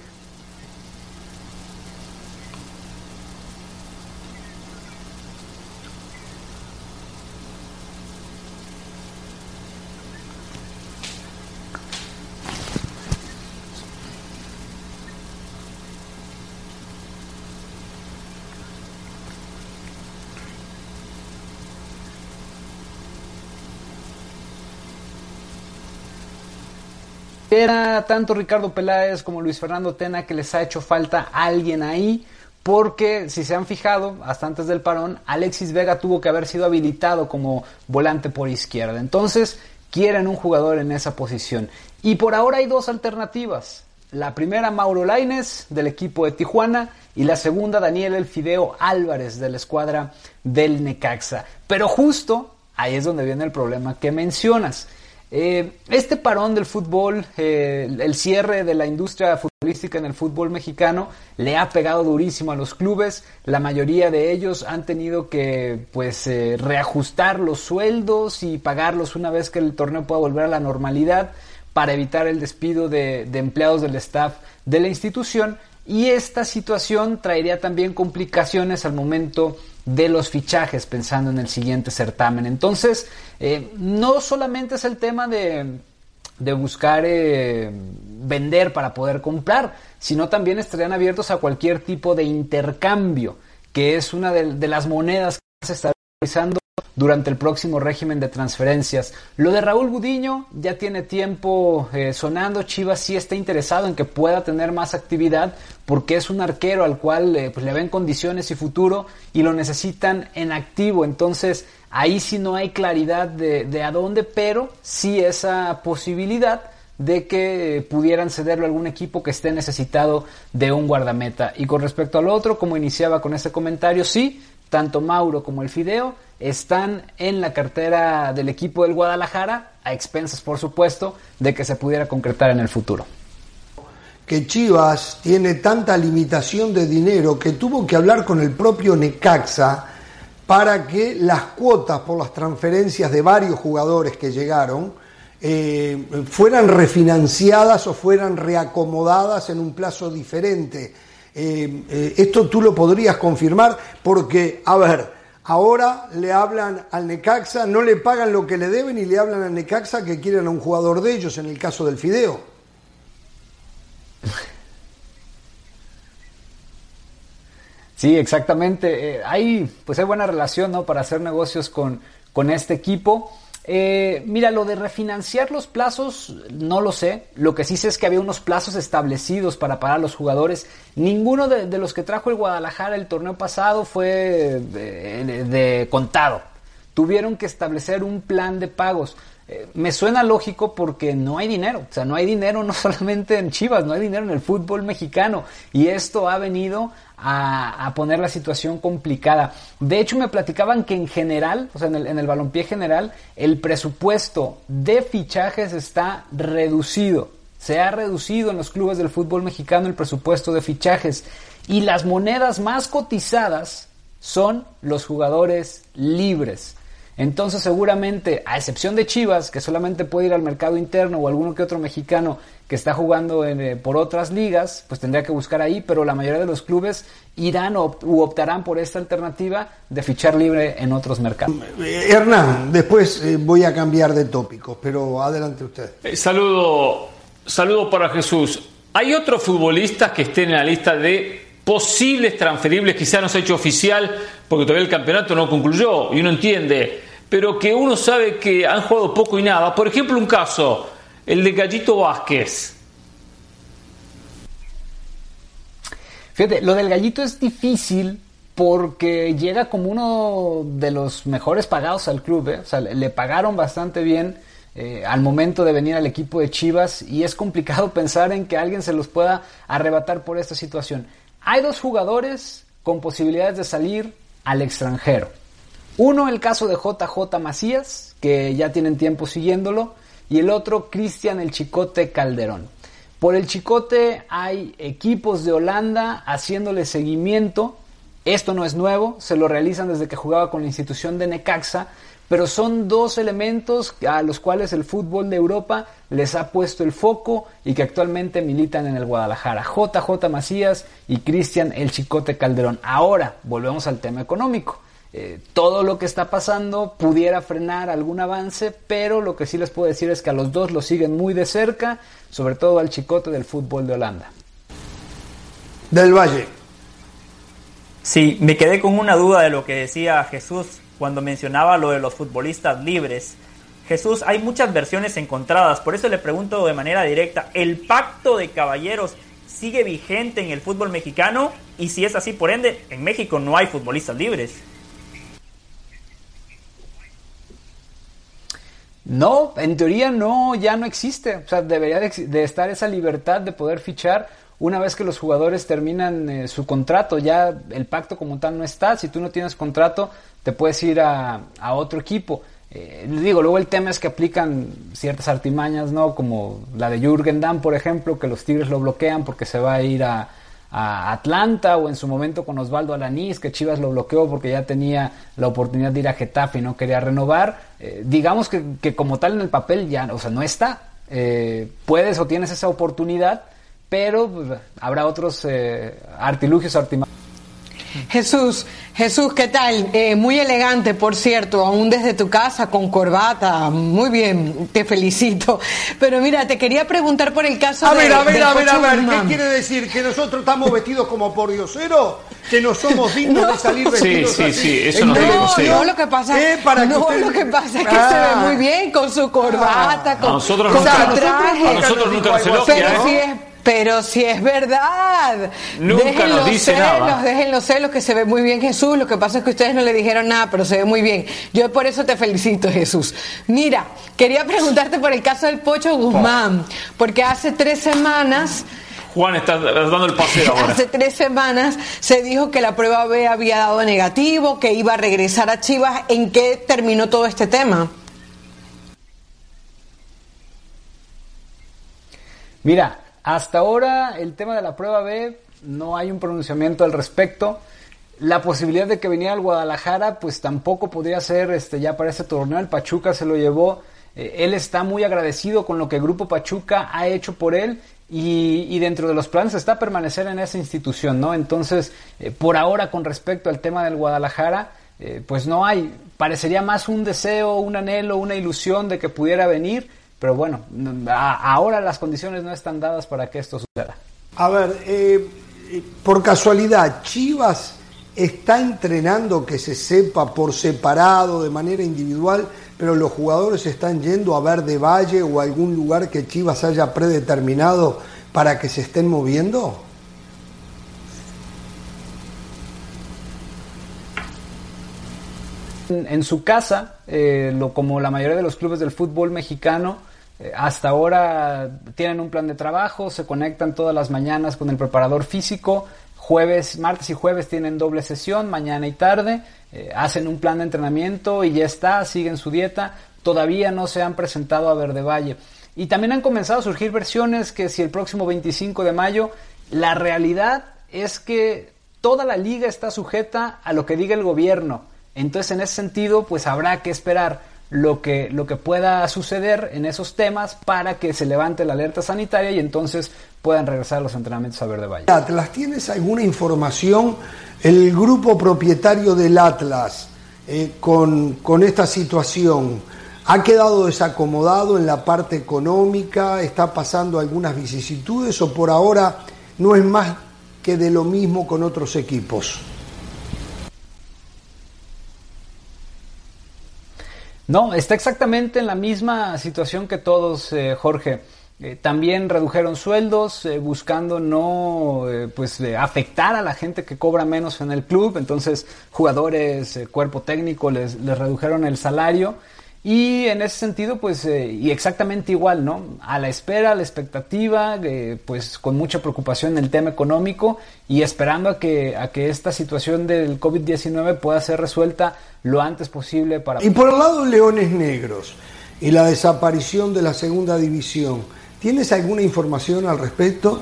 Speaker 5: Era tanto Ricardo Peláez como Luis Fernando Tena que les ha hecho falta alguien ahí, porque si se han fijado, hasta antes del parón, Alexis Vega tuvo que haber sido habilitado como volante por izquierda. Entonces quieren un jugador en esa posición. Y por ahora hay dos alternativas. La primera, Mauro Lainez, del equipo de Tijuana, y la segunda, Daniel El Fideo Álvarez, de la escuadra del Necaxa. Pero justo ahí es donde viene el problema que mencionas. Eh, este parón del fútbol, eh, el cierre de la industria futbolística en el fútbol mexicano le ha pegado durísimo a los clubes. La mayoría de ellos han tenido que pues eh, reajustar los sueldos y pagarlos una vez que el torneo pueda volver a la normalidad, para evitar el despido de, de empleados del staff de la institución. Y esta situación traería también complicaciones al momento de los fichajes, pensando en el siguiente certamen. Entonces, eh, no solamente es el tema de, de buscar eh, vender para poder comprar, sino también estarían abiertos a cualquier tipo de intercambio, que es una de, de las monedas que se está realizando durante el próximo régimen de transferencias. Lo de Raúl Gudiño ya tiene tiempo eh, sonando. Chivas sí está interesado en que pueda tener más actividad, porque es un arquero al cual eh, pues le ven condiciones y futuro y lo necesitan en activo. Entonces ahí sí no hay claridad de, de a dónde, pero sí esa posibilidad de que pudieran cederlo a algún equipo que esté necesitado de un guardameta. Y con respecto al otro, como iniciaba con este comentario, sí, tanto Mauro como el Fideo están en la cartera del equipo del Guadalajara, a expensas, por supuesto, de que se pudiera concretar en el futuro.
Speaker 1: Que Chivas tiene tanta limitación de dinero que tuvo que hablar con el propio Necaxa para que las cuotas por las transferencias de varios jugadores que llegaron eh, fueran refinanciadas o fueran reacomodadas en un plazo diferente. Eh, eh, esto tú lo podrías confirmar, porque, a ver, ahora le hablan al Necaxa, no le pagan lo que le deben y le hablan al Necaxa que quieren a un jugador de ellos, en el caso del Fideo.
Speaker 5: Sí, exactamente. Eh, hay, pues hay buena relación, ¿no?, para hacer negocios con, con este equipo. Eh, mira, lo de refinanciar los plazos, no lo sé. Lo que sí sé es que había unos plazos establecidos para pagar a los jugadores. Ninguno de, de los que trajo el Guadalajara el torneo pasado fue de, de, de contado. Tuvieron que establecer un plan de pagos. Eh, me suena lógico porque no hay dinero. O sea, no hay dinero no solamente en Chivas, no hay dinero en el fútbol mexicano. Y esto ha venido a, a poner la situación complicada. De hecho, me platicaban que en general, o sea, en el, en el balompié general, el presupuesto de fichajes está reducido. Se ha reducido en los clubes del fútbol mexicano el presupuesto de fichajes. Y las monedas más cotizadas son los jugadores libres. Entonces seguramente, a excepción de Chivas, que solamente puede ir al mercado interno, o alguno que otro mexicano que está jugando en, eh, por otras ligas, pues tendría que buscar ahí, pero la mayoría de los clubes irán o, u optarán por esta alternativa de fichar libre en otros mercados.
Speaker 1: Eh, Hernán, después eh, voy a cambiar de tópico, pero adelante usted.
Speaker 2: Eh, saludo, saludo para Jesús. ¿Hay otros futbolistas que estén en la lista de posibles transferibles? Quizá no se ha hecho oficial porque todavía el campeonato no concluyó y uno entiende, pero que uno sabe que han jugado poco y nada. Por ejemplo, un caso, el de Gallito Vázquez.
Speaker 5: Fíjate, lo del Gallito es difícil porque llega como uno de los mejores pagados al club, ¿eh? O sea, le pagaron bastante bien eh, al momento de venir al equipo de Chivas y es complicado pensar en que alguien se los pueda arrebatar por esta situación. Hay dos jugadores con posibilidades de salir al extranjero. Uno, el caso de J J Macías, que ya tienen tiempo siguiéndolo, y el otro, Cristian el Chicote Calderón. Por el Chicote hay equipos de Holanda haciéndole seguimiento. Esto no es nuevo, se lo realizan desde que jugaba con la institución de Necaxa, pero son dos elementos a los cuales el fútbol de Europa les ha puesto el foco y que actualmente militan en el Guadalajara. J J Macías y Cristian el Chicote Calderón. Ahora, volvemos al tema económico. Eh, todo lo que está pasando pudiera frenar algún avance, pero lo que sí les puedo decir es que a los dos los siguen muy de cerca, sobre todo al Chicote del fútbol de Holanda.
Speaker 1: Del Valle.
Speaker 4: Sí, me quedé con una duda de lo que decía Jesús cuando mencionaba lo de los futbolistas libres. Jesús, hay muchas versiones encontradas, por eso le pregunto de manera directa, ¿el pacto de caballeros sigue vigente en el fútbol mexicano? Y si es así, por ende, en México no hay futbolistas libres.
Speaker 5: No, en teoría no, ya no existe. O sea, debería de, de estar esa libertad de poder fichar una vez que los jugadores terminan eh, su contrato. Ya el pacto como tal no está. Si tú no tienes contrato, te puedes ir a, a otro equipo. Eh, digo, luego el tema es que aplican ciertas artimañas, ¿no? Como la de Jürgen Damm, por ejemplo, que los Tigres lo bloquean porque se va a ir a, a Atlanta, o en su momento con Osvaldo Alanís, que Chivas lo bloqueó porque ya tenía la oportunidad de ir a Getafe y no quería renovar. Eh, digamos que, que como tal en el papel ya, o sea, no está. Eh, puedes o tienes esa oportunidad, pero pues, habrá otros eh, artilugios, artimañas.
Speaker 3: Jesús, Jesús, ¿qué tal? Eh, muy elegante, por cierto, aún desde tu casa, con corbata, muy bien, te felicito. Pero mira, te quería preguntar por el caso
Speaker 1: a
Speaker 3: de...
Speaker 1: Ver, a ver, a ver, a ver,
Speaker 3: Guzmán.
Speaker 1: ¿qué quiere decir? ¿Que nosotros estamos vestidos como por dioseros? ¿Que no somos dignos
Speaker 3: No.
Speaker 1: de salir vestidos
Speaker 2: Sí, sí,
Speaker 1: así?
Speaker 2: sí, eso
Speaker 1: ¿En
Speaker 2: no
Speaker 1: serio?
Speaker 2: digo, sí.
Speaker 3: No, lo que pasa,
Speaker 1: ¿Eh? Para que
Speaker 3: no,
Speaker 1: usted-
Speaker 3: lo que pasa es que
Speaker 1: Ah.
Speaker 3: se ve muy bien con su corbata,
Speaker 1: Ah.
Speaker 3: con,
Speaker 2: A nosotros
Speaker 3: con
Speaker 2: nunca-
Speaker 3: su traje.
Speaker 2: a nosotros nunca nos
Speaker 1: Pero
Speaker 2: elogia,
Speaker 3: Pero
Speaker 2: ¿eh?
Speaker 3: si es, pero si es verdad.
Speaker 2: Nunca
Speaker 3: dejen
Speaker 2: nos
Speaker 3: los
Speaker 2: dice
Speaker 3: celos,
Speaker 2: nada.
Speaker 3: dejen los celos, que se ve muy bien Jesús. Lo que pasa es que ustedes no le dijeron nada, pero se ve muy bien. Yo por eso te felicito, Jesús. Mira, quería preguntarte por el caso del Pocho Guzmán, porque hace tres semanas...
Speaker 2: Juan está dando el paseo ahora.
Speaker 3: Hace tres semanas se dijo que la prueba B había dado negativo, que iba a regresar a Chivas. ¿En qué terminó todo este tema?
Speaker 5: Mira, hasta ahora el tema de la prueba B no hay un pronunciamiento al respecto. La posibilidad de que viniera al Guadalajara pues tampoco podría ser este, ya para este torneo. El Pachuca se lo llevó. Eh, él está muy agradecido con lo que el Grupo Pachuca ha hecho por él. Y, y dentro de los planes está permanecer en esa institución, ¿no? Entonces, eh, por ahora, con respecto al tema del Guadalajara, eh, pues no hay, parecería más un deseo, un anhelo, una ilusión de que pudiera venir, pero bueno, a, ahora las condiciones no están dadas para que esto suceda.
Speaker 1: A ver, eh, por casualidad, Chivas está entrenando, que se sepa, por separado, de manera individual, pero los jugadores están yendo a Verde Valle o a algún lugar que Chivas haya predeterminado para que se estén moviendo.
Speaker 5: En, en su casa, eh, lo, como la mayoría de los clubes del fútbol mexicano, eh, hasta ahora tienen un plan de trabajo, se conectan todas las mañanas con el preparador físico. Jueves, martes y jueves tienen doble sesión, mañana y tarde, eh, hacen un plan de entrenamiento y ya está, siguen su dieta. Todavía no se han presentado a Verde Valle. Y también han comenzado a surgir versiones que si el próximo veinticinco de mayo, la realidad es que toda la liga está sujeta a lo que diga el gobierno. Entonces, en ese sentido, pues habrá que esperar lo que, lo que pueda suceder en esos temas para que se levante la alerta sanitaria y entonces puedan regresar los entrenamientos a Verde Valle.
Speaker 1: Atlas, ¿tienes alguna información? El grupo propietario del Atlas, eh, con, con esta situación, ¿ha quedado desacomodado en la parte económica? ¿Está pasando algunas vicisitudes o por ahora no es más que de lo mismo con otros equipos?
Speaker 5: No, está exactamente en la misma situación que todos, eh, Jorge. Eh, también redujeron sueldos, eh, buscando no eh, pues eh, afectar a la gente que cobra menos en el club. Entonces jugadores, eh, cuerpo técnico les, les redujeron el salario. Y en ese sentido, pues, eh, y exactamente igual, ¿no? A la espera, a la expectativa, eh, pues con mucha preocupación en el tema económico y esperando a que, a que esta situación del COVID diecinueve pueda ser resuelta lo antes posible para...
Speaker 1: Y por el lado de Leones Negros y la desaparición de la segunda división, ¿tienes alguna información al respecto?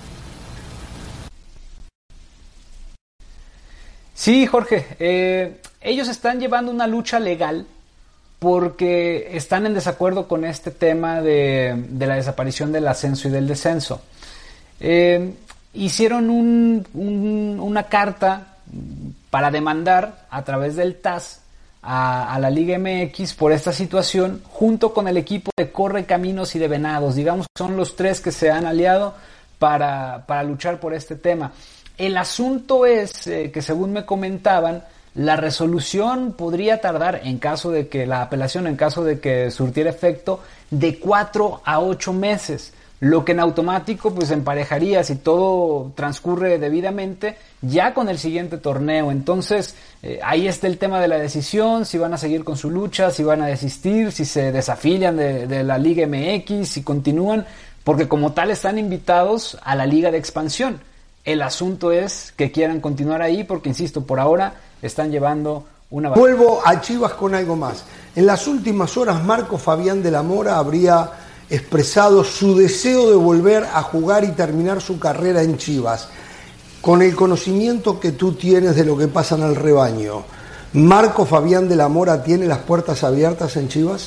Speaker 5: Sí, Jorge, eh, ellos están llevando una lucha legal porque están en desacuerdo con este tema de, de la desaparición del ascenso y del descenso. Eh, hicieron un, un, una carta para demandar a través del T A S a, a la Liga M X por esta situación, junto con el equipo de Correcaminos y de Venados. Digamos que son los tres que se han aliado para, para luchar por este tema. El asunto es eh, que, según me comentaban, la resolución podría tardar, en caso de que la apelación, en caso de que surtiera efecto, de cuatro a ocho meses, lo que en automático pues emparejaría, si todo transcurre debidamente, ya con el siguiente torneo. Entonces eh, ahí está el tema de la decisión, si van a seguir con su lucha, si van a desistir, si se desafilian de, de la Liga M X, si continúan, porque como tal están invitados a la Liga de Expansión. El asunto es que quieran continuar ahí porque, insisto, por ahora están llevando una...
Speaker 1: Vuelvo a Chivas con algo más. En las últimas horas, Marco Fabián de la Mora habría expresado su deseo de volver a jugar y terminar su carrera en Chivas. Con el conocimiento que tú tienes de lo que pasa en el rebaño, ¿Marco Fabián de la Mora tiene las puertas abiertas en Chivas?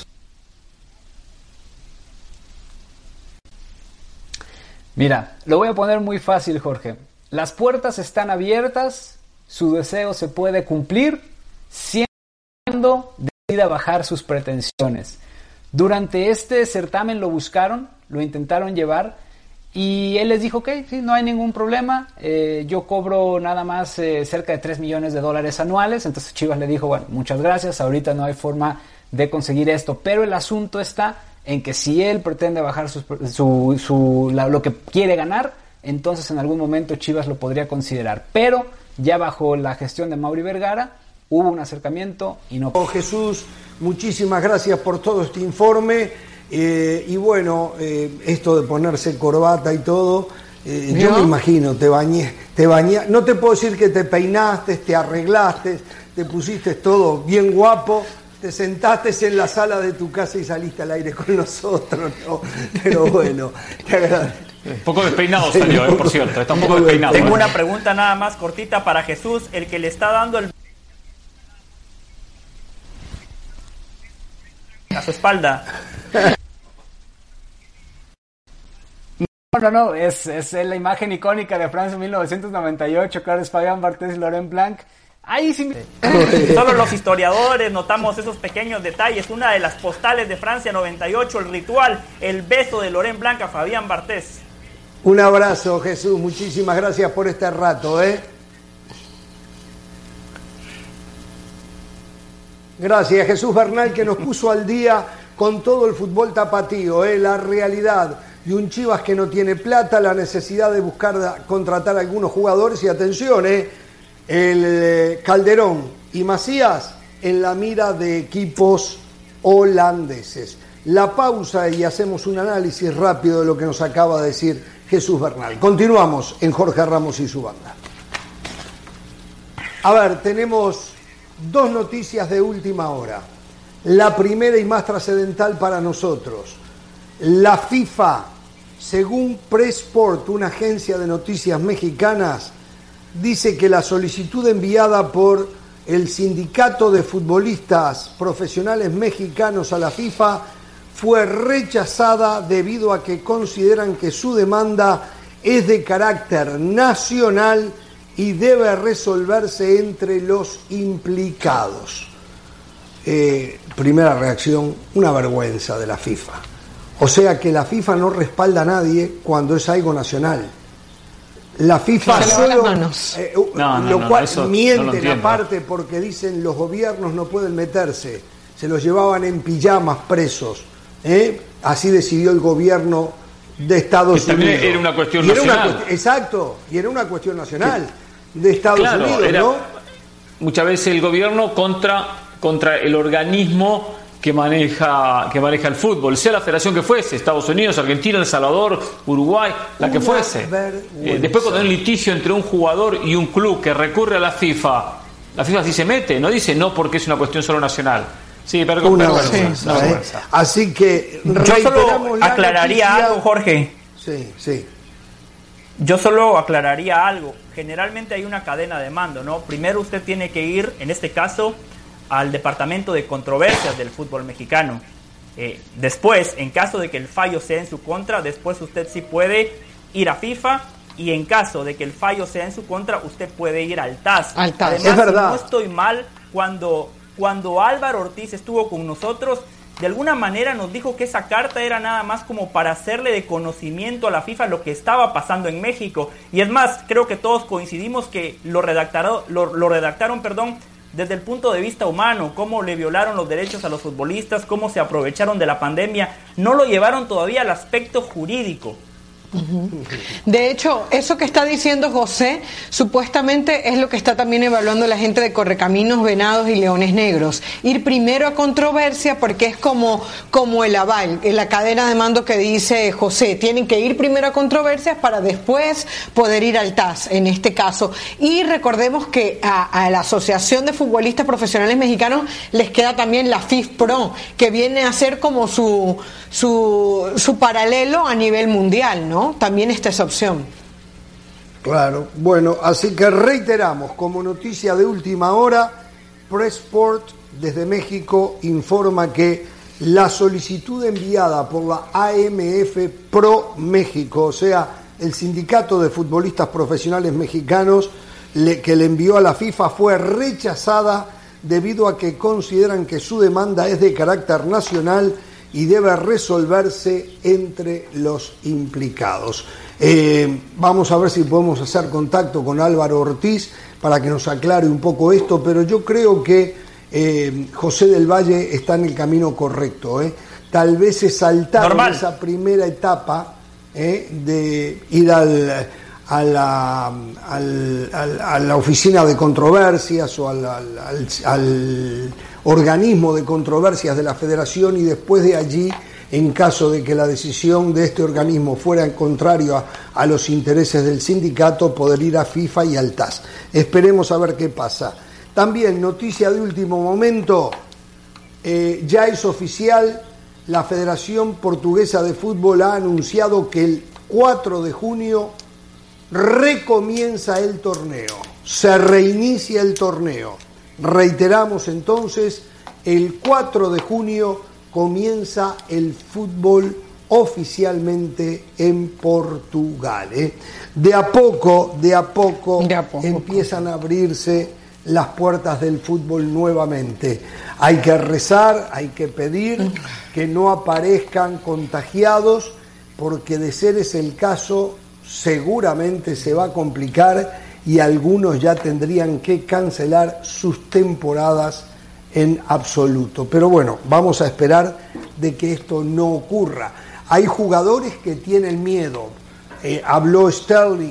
Speaker 5: Mira, lo voy a poner muy fácil, Jorge. Las puertas están abiertas, su deseo se puede cumplir siempre cuando decida bajar sus pretensiones. Durante este certamen lo buscaron, lo intentaron llevar y él les dijo que okay, sí, no hay ningún problema, eh, yo cobro nada más eh, cerca de tres millones de dólares anuales. Entonces Chivas le dijo, bueno, muchas gracias, ahorita no hay forma de conseguir esto, pero el asunto está en que si él pretende bajar su, su, su, la, lo que quiere ganar, entonces en algún momento Chivas lo podría considerar. Pero ya bajo la gestión de Mauri Vergara hubo un acercamiento y no...
Speaker 1: Oh, Jesús, muchísimas gracias por todo este informe. Eh, y bueno, eh, esto de ponerse corbata y todo, eh, yo me imagino, te bañé, te bañé, no te puedo decir que te peinaste, te arreglaste, te pusiste todo bien guapo, te sentaste en la sala de tu casa y saliste al aire con nosotros, ¿no? Pero bueno, te agradezco.
Speaker 2: Un poco despeinado salió, eh, por cierto, está un poco despeinado.
Speaker 4: Tengo
Speaker 2: ¿eh?
Speaker 4: una pregunta nada más cortita para Jesús, el que le está dando el... a su espalda.
Speaker 5: No, no, no, es, es la imagen icónica de Francia mil novecientos noventa y ocho, Carlos Fabián Barthez y Laurent Blanc. Ahí sí.
Speaker 4: Solo los historiadores notamos esos pequeños detalles. Una de las postales de Francia noventa y ocho, el ritual, el beso de Laurent Blanc a Fabián Barthez.
Speaker 1: Un abrazo, Jesús, muchísimas gracias por este rato, ¿eh? Gracias, Jesús Bernal, que nos puso al día con todo el fútbol tapatío, ¿eh? La realidad de un Chivas que no tiene plata, la necesidad de buscar contratar a algunos jugadores y atención, ¿eh? El eh, Calderón y Macías en la mira de equipos holandeses. La pausa y hacemos un análisis rápido de lo que nos acaba de decir Jesús Bernal. Continuamos en Jorge Ramos y su banda. A ver, tenemos dos noticias de última hora. La primera y más trascendental para nosotros. La FIFA, según Pressport, una agencia de noticias mexicanas, dice que la solicitud enviada por el Sindicato de Futbolistas Profesionales Mexicanos a la FIFA fue rechazada debido a que consideran que su demanda es de carácter nacional y debe resolverse entre los implicados. Eh, primera reacción, una vergüenza de la FIFA. O sea que la FIFA no respalda a nadie cuando es algo nacional. La FIFA
Speaker 3: se
Speaker 1: solo,
Speaker 3: manos.
Speaker 1: Eh,
Speaker 2: no, no,
Speaker 1: lo
Speaker 2: no,
Speaker 1: cual
Speaker 2: no,
Speaker 1: mienten
Speaker 2: no
Speaker 1: aparte porque dicen los gobiernos no pueden meterse, se los llevaban en pijamas presos, ¿eh? Así decidió el gobierno de Estados
Speaker 2: que también
Speaker 1: Unidos.
Speaker 2: Era una cuestión
Speaker 1: y era
Speaker 2: nacional.
Speaker 1: Una, exacto, y era una cuestión nacional de Estados
Speaker 2: claro,
Speaker 1: Unidos,
Speaker 2: era,
Speaker 1: ¿no?
Speaker 2: Muchas veces el gobierno contra, contra el organismo que maneja, que maneja el fútbol, sea la federación que fuese, Estados Unidos, Argentina, El Salvador, Uruguay, la que fuese. Eh, después cuando hay un litigio entre un jugador y un club que recurre a la FIFA, la FIFA sí se mete, no dice no porque es una cuestión solo nacional. Sí, pero
Speaker 1: una
Speaker 2: vergüenza,
Speaker 1: vergüenza, ¿eh? Así que
Speaker 4: yo solo aclararía
Speaker 1: noticia.
Speaker 4: algo, Jorge.
Speaker 1: Sí, sí.
Speaker 4: Yo solo aclararía algo. Generalmente hay una cadena de mando, ¿no? Primero usted tiene que ir, en este caso, al departamento de controversias del fútbol mexicano. Eh, después, en caso de que el fallo sea en su contra, después usted sí puede ir a FIFA, y en caso de que el fallo sea en su contra, usted puede ir al T A S.
Speaker 3: Al T A S.
Speaker 4: Además,
Speaker 1: es verdad.
Speaker 4: si no estoy mal, cuando, cuando Álvaro Ortiz estuvo con nosotros, de alguna manera nos dijo que esa carta era nada más como para hacerle de conocimiento a la FIFA lo que estaba pasando en México. Y es más, creo que todos coincidimos que lo redactaron, lo, lo redactaron, perdón, desde el punto de vista humano, cómo le violaron los derechos a los futbolistas, cómo se aprovecharon de la pandemia. No lo llevaron todavía al aspecto jurídico.
Speaker 3: De hecho, eso que está diciendo José, supuestamente es lo que está también evaluando la gente de Correcaminos, Venados y Leones Negros. Ir primero a controversia porque es como, como el aval, la cadena de mando que dice José. Tienen que ir primero a controversias para después poder ir al T A S, en este caso. Y recordemos que a, a la Asociación de Futbolistas Profesionales Mexicanos les queda también la F I F Pro, que viene a ser como su, su, su paralelo a nivel mundial, ¿no? También está esa opción.
Speaker 1: Claro, bueno, así que reiteramos, como noticia de última hora, Pressport desde México informa que la solicitud enviada por la A M F Pro México, o sea, el sindicato de futbolistas profesionales mexicanos le, que le envió a la FIFA, fue rechazada debido a que consideran que su demanda es de carácter nacional y debe resolverse entre los implicados. Eh, vamos a ver si podemos hacer contacto con Álvaro Ortiz para que nos aclare un poco esto, pero yo creo que eh, José del Valle está en el camino correcto. Eh. Tal vez se saltaron Normal. esa primera etapa eh, de ir al, a, la, al, al, a la oficina de controversias o al, al, al, al organismo de controversias de la federación, y después de allí, en caso de que la decisión de este organismo fuera en contrario a, a los intereses del sindicato, poder ir a FIFA y al T A S. Esperemos a ver qué pasa. También, noticia de último momento, eh, ya es oficial, la Federación Portuguesa de Fútbol ha anunciado que el cuatro de junio recomienza el torneo, se reinicia el torneo. Reiteramos entonces, el cuatro de junio comienza el fútbol oficialmente en Portugal. ¿eh? De a poco, de a poco, de a poco empiezan a abrirse las puertas del fútbol nuevamente. Hay que rezar, hay que pedir que no aparezcan contagiados, porque de ser ese el caso, seguramente se va a complicar y algunos ya tendrían que cancelar sus temporadas en absoluto. Pero bueno, vamos a esperar de que esto no ocurra. Hay jugadores que tienen miedo. Eh, habló Sterling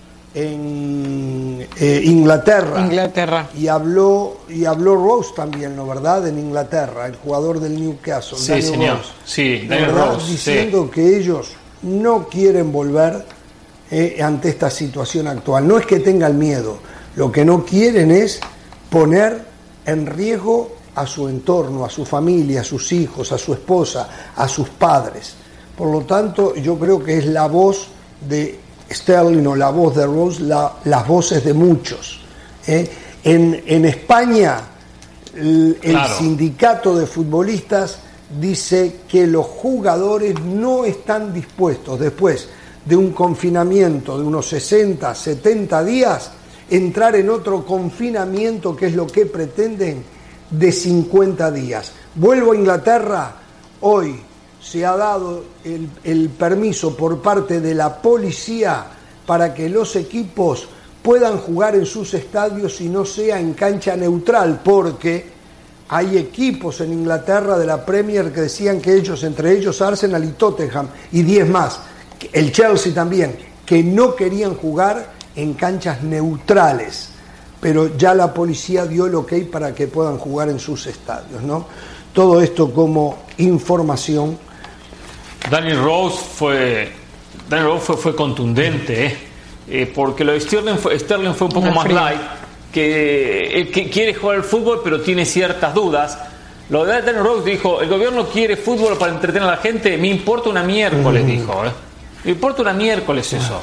Speaker 1: en eh, Inglaterra.
Speaker 3: Inglaterra.
Speaker 1: Y habló, y habló Rose también, ¿no verdad? En Inglaterra, el jugador del Newcastle.
Speaker 2: Sí, señor.
Speaker 1: Rose,
Speaker 2: sí,
Speaker 1: Daniel Rose. Diciendo sí. que ellos no quieren volver Eh, ante esta situación actual. No es que tengan miedo, lo que no quieren es poner en riesgo a su entorno, a su familia, a sus hijos, a su esposa, a sus padres. Por lo tanto, yo creo que es la voz de Sterling o la voz de Rose, la, las voces de muchos. ¿eh? En, en España, el, el claro. sindicato de futbolistas dice que los jugadores no están dispuestos, después de un confinamiento de unos sesenta, setenta días, entrar en otro confinamiento, que es lo que pretenden, de cincuenta días. Vuelvo a Inglaterra. Hoy se ha dado el, el permiso por parte de la policía para que los equipos puedan jugar en sus estadios y no sea en cancha neutral, porque hay equipos en Inglaterra de la Premier que decían que ellos, entre ellos Arsenal y Tottenham y diez más, el Chelsea también, que no querían jugar en canchas neutrales, pero ya la policía dio el ok para que puedan jugar en sus estadios, ¿no? Todo esto como información.
Speaker 2: Danny Rose fue, Danny Rose fue, fue contundente, ¿eh? Eh, porque lo de Sterling fue, Sterling fue un poco más light, que, eh, que quiere jugar al fútbol pero tiene ciertas dudas. Lo de Danny Rose dijo, el gobierno quiere fútbol para entretener a la gente, me importa una miércoles, mm. dijo, ¿eh? Me importa una miércoles eso.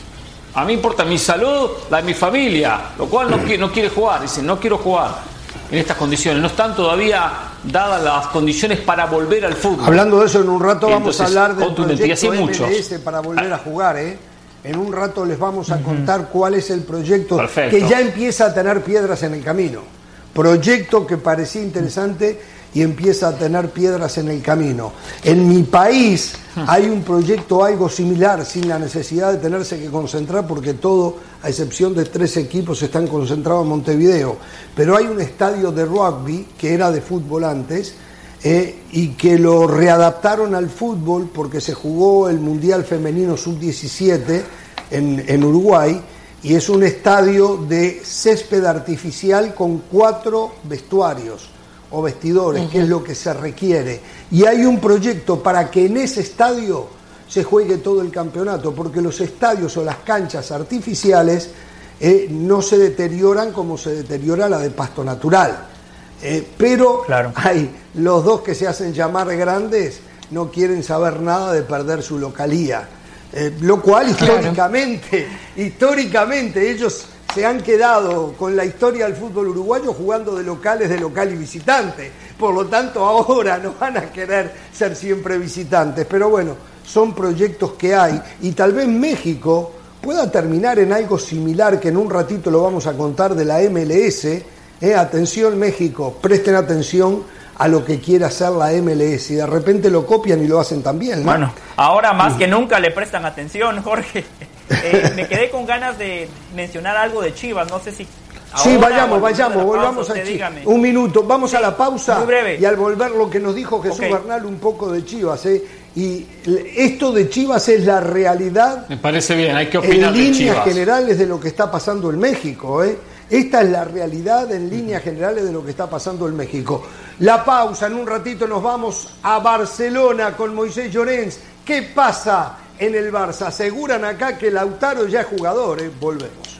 Speaker 2: A mí importa mi salud, la de mi familia, lo cual no quiere, no quiere jugar, dice, no quiero jugar en estas condiciones, no están todavía dadas las condiciones para volver al fútbol.
Speaker 1: Hablando de eso, en un rato vamos
Speaker 2: Entonces,
Speaker 1: a hablar del proyecto
Speaker 2: M L
Speaker 1: S para volver a jugar, ¿eh? En un rato les vamos a
Speaker 2: uh-huh.
Speaker 1: contar cuál es el proyecto.
Speaker 2: Perfecto.
Speaker 1: Que ya empieza a tener piedras en el camino. Proyecto que parecía interesante y empieza a tener piedras en el camino. En mi país hay un proyecto algo similar, sin la necesidad de tenerse que concentrar, porque todo, a excepción de tres equipos, están concentrados en Montevideo. Pero hay un estadio de rugby, que era de fútbol antes, eh, y que lo readaptaron al fútbol porque se jugó el Mundial Femenino sub diecisiete en, en Uruguay, y es un estadio de césped artificial con cuatro vestuarios o vestidores, uh-huh. que es lo que se requiere. Y hay un proyecto para que en ese estadio se juegue todo el campeonato, porque los estadios o las canchas artificiales eh, no se deterioran como se deteriora la de pasto natural. Eh, pero
Speaker 4: claro.
Speaker 1: hay los dos que se hacen llamar grandes, no quieren saber nada de perder su localía. Eh, lo cual históricamente, claro. históricamente ellos se han quedado con la historia del fútbol uruguayo jugando de locales, de local y visitante. Por lo tanto, ahora no van a querer ser siempre visitantes. Pero bueno, son proyectos que hay. Y tal vez México pueda terminar en algo similar, que en un ratito lo vamos a contar, de la M L S. Eh, atención México, presten atención a lo que quiere hacer la M L S. Y de repente lo copian y lo hacen también, ¿no?
Speaker 4: Bueno, ahora más que nunca le prestan atención, Jorge. Eh, me quedé con ganas de mencionar algo de Chivas, no sé si...
Speaker 1: Sí, vayamos, vayamos, volvamos a Chivas. Un minuto, vamos sí, a la pausa.
Speaker 4: Muy breve.
Speaker 1: Y al volver lo que nos dijo Jesús okay. Bernal un poco de Chivas. ¿eh? Y esto de Chivas es la realidad.
Speaker 2: Me parece bien, hay que opinar
Speaker 1: en
Speaker 2: de
Speaker 1: líneas
Speaker 2: Chivas.
Speaker 1: generales de lo que está pasando en México. ¿eh? Esta es la realidad en líneas generales de lo que está pasando en México. La pausa, en un ratito nos vamos a Barcelona con Moisés Llorens. ¿Qué pasa en el Barça? Aseguran acá que Lautaro ya es jugador. ¿eh? Volvemos.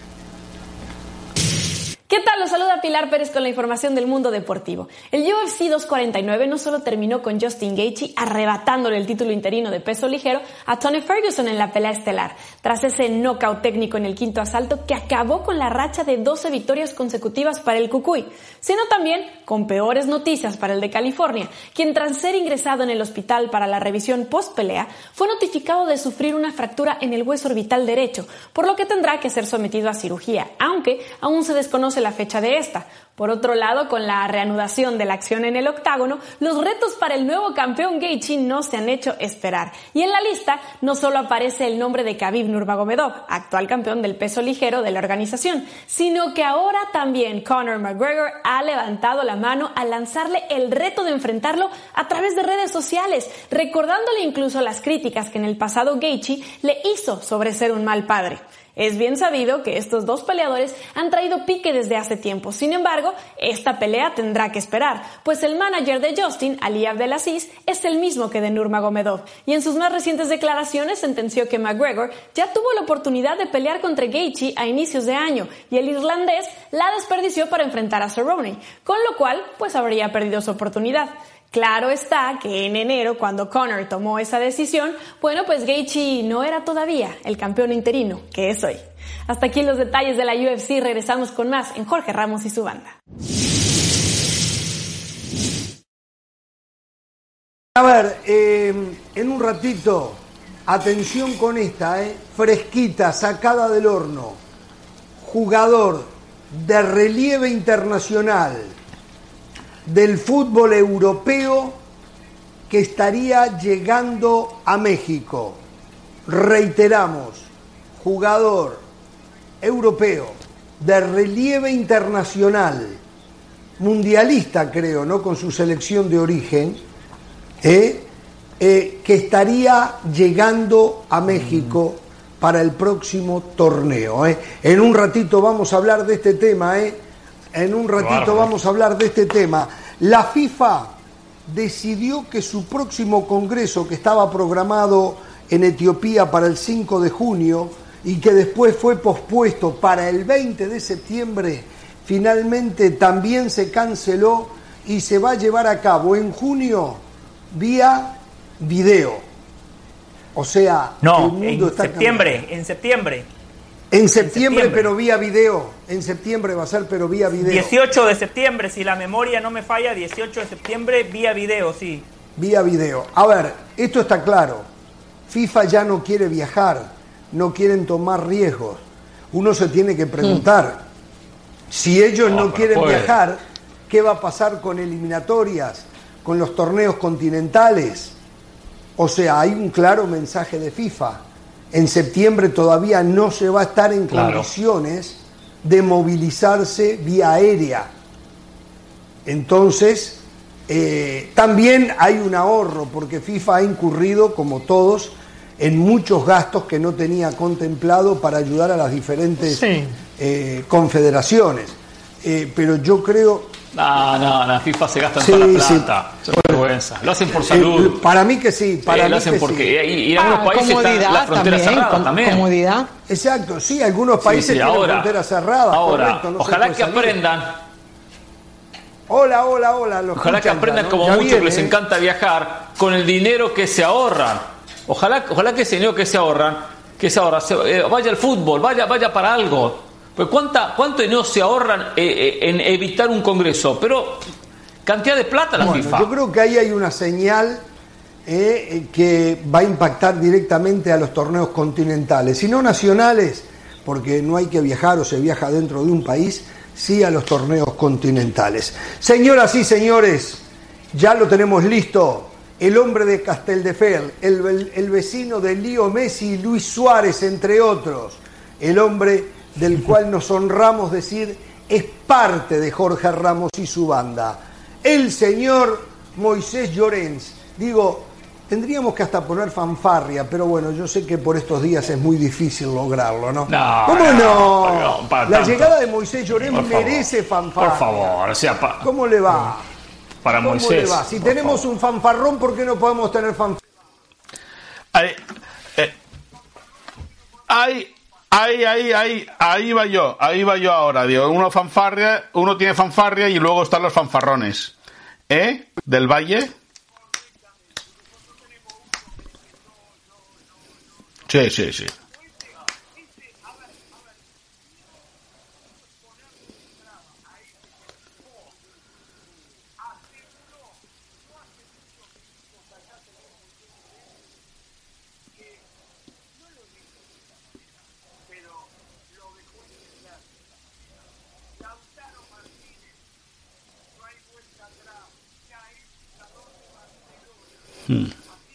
Speaker 6: ¿Qué tal? Los saluda Pilar Pérez con la información del mundo deportivo. El U F C doscientos cuarenta y nueve no solo terminó con Justin Gaethje arrebatándole el título interino de peso ligero a Tony Ferguson en la pelea estelar, tras ese knockout técnico en el quinto asalto que acabó con la racha de doce victorias consecutivas para el Cucuy, sino también con peores noticias para el de California, quien tras ser ingresado en el hospital para la revisión post-pelea, fue notificado de sufrir una fractura en el hueso orbital derecho, por lo que tendrá que ser sometido a cirugía, aunque aún se desconoce la fecha de esta. Por otro lado, con la reanudación de la acción en el octágono, los retos para el nuevo campeón Gaethje no se han hecho esperar. Y en la lista no solo aparece el nombre de Khabib Nurmagomedov, actual campeón del peso ligero de la organización, sino que ahora también Conor McGregor ha levantado la mano al lanzarle el reto de enfrentarlo a través de redes sociales, recordándole incluso las críticas que en el pasado Gaethje le hizo sobre ser un mal padre. Es bien sabido que estos dos peleadores han traído pique desde hace tiempo. Sin embargo, esta pelea tendrá que esperar, pues el manager de Justin, Ali Abdelaziz, es el mismo que de Nurmagomedov, y en sus más recientes declaraciones sentenció que McGregor ya tuvo la oportunidad de pelear contra Gaethje a inicios de año, y el irlandés la desperdició para enfrentar a Cerrone, con lo cual pues habría perdido su oportunidad. Claro está que en enero, cuando Conor tomó esa decisión, bueno, pues Gaethje no era todavía el campeón interino que es hoy. Hasta aquí los detalles de la U F C, regresamos con más en Jorge Ramos y su banda.
Speaker 1: A ver, eh, en un ratito, atención con esta, eh, fresquita, sacada del horno, jugador de relieve internacional del fútbol europeo que estaría llegando a México. Reiteramos, jugador europeo de relieve internacional, mundialista creo, ¿no? Con su selección de origen, ¿eh? eh, que estaría llegando a México para el próximo torneo. ¿eh? En un ratito vamos a hablar de este tema, ¿eh? En un ratito vamos a hablar de este tema. La FIFA decidió que su próximo congreso, que estaba programado en Etiopía para el cinco de junio y que después fue pospuesto para el veinte de septiembre, finalmente también se canceló y se va a llevar a cabo en junio vía video. O sea,
Speaker 4: no,
Speaker 1: el mundo
Speaker 4: en
Speaker 1: está
Speaker 4: septiembre,
Speaker 1: cambiando.
Speaker 4: en septiembre.
Speaker 1: En septiembre,
Speaker 4: en septiembre,
Speaker 1: pero vía video. En septiembre va a ser, pero vía video.
Speaker 4: dieciocho de septiembre, si la memoria no me falla, dieciocho de septiembre, vía video, sí.
Speaker 1: Vía video. A ver, esto está claro. FIFA ya no quiere viajar, no quieren tomar riesgos. Uno se tiene que preguntar, mm. si ellos no, no quieren puede. viajar, ¿qué va a pasar con eliminatorias, con los torneos continentales? O sea, hay un claro mensaje de FIFA. En septiembre todavía no se va a estar en claro. condiciones de movilizarse vía aérea. Entonces, eh, también hay un ahorro, porque FIFA ha incurrido, como todos, en muchos gastos que no tenía contemplado para ayudar a las diferentes sí. eh, confederaciones. Eh, pero yo creo...
Speaker 2: No, no, la FIFA se gasta en sí, toda la plata. Sí. Es vergüenza. Lo hacen por salud.
Speaker 1: Eh, para mí que sí. Para
Speaker 2: sí,
Speaker 1: mí
Speaker 2: lo hacen
Speaker 1: que
Speaker 2: porque
Speaker 1: sí.
Speaker 2: y, y en algunos ah, países están las fronteras
Speaker 3: también,
Speaker 2: cerradas también.
Speaker 3: Comodidad.
Speaker 1: Exacto, sí, algunos países
Speaker 2: sí, sí,
Speaker 1: tienen
Speaker 2: ahora,
Speaker 1: fronteras cerradas.
Speaker 2: Ahora,
Speaker 1: correcto, no
Speaker 2: ojalá que salir. aprendan.
Speaker 1: Hola, hola, hola. Lo
Speaker 2: ojalá que aprendan
Speaker 1: ¿no?
Speaker 2: como
Speaker 1: ya
Speaker 2: muchos
Speaker 1: viene,
Speaker 2: que les encanta viajar con el dinero que se ahorran. Ojalá, ojalá que ese dinero que se ahorran, que se ahorra, se, eh, vaya al fútbol, vaya, vaya para algo. Pues cuánta, cuánto dinero se ahorran eh, eh, en evitar un congreso, pero cantidad de plata la
Speaker 1: bueno,
Speaker 2: FIFA.
Speaker 1: Yo creo que ahí hay una señal eh, que va a impactar directamente a los torneos continentales, y no nacionales, porque no hay que viajar o se viaja dentro de un país, sí a los torneos continentales. Señoras y señores, ya lo tenemos listo. El hombre de Casteldefels, el, el, el vecino de Leo Messi y Luis Suárez, entre otros. El hombre del cual nos honramos decir es parte de Jorge Ramos y su banda. El señor Moisés Llorens. Digo, tendríamos que hasta poner fanfarria, pero bueno, yo sé que por estos días es muy difícil lograrlo, ¿no?
Speaker 2: No
Speaker 1: ¿Cómo no?
Speaker 2: no? no para
Speaker 1: La
Speaker 2: tanto.
Speaker 1: llegada de Moisés Llorens merece fanfarria.
Speaker 2: Por favor, o sea, pa...
Speaker 1: ¿Cómo le va?
Speaker 2: Para
Speaker 1: ¿Cómo
Speaker 2: Moisés.
Speaker 1: le va? Si tenemos favor. un fanfarrón, ¿por qué no podemos tener fanfarrón?
Speaker 7: Ahí, eh, ahí, ahí, ahí, ahí, ahí va yo, ahí va yo ahora, digo, uno fanfarria, uno tiene fanfarria y luego están los fanfarrones. ¿Eh? Del Valle. Sí, sí, sí. Hmm.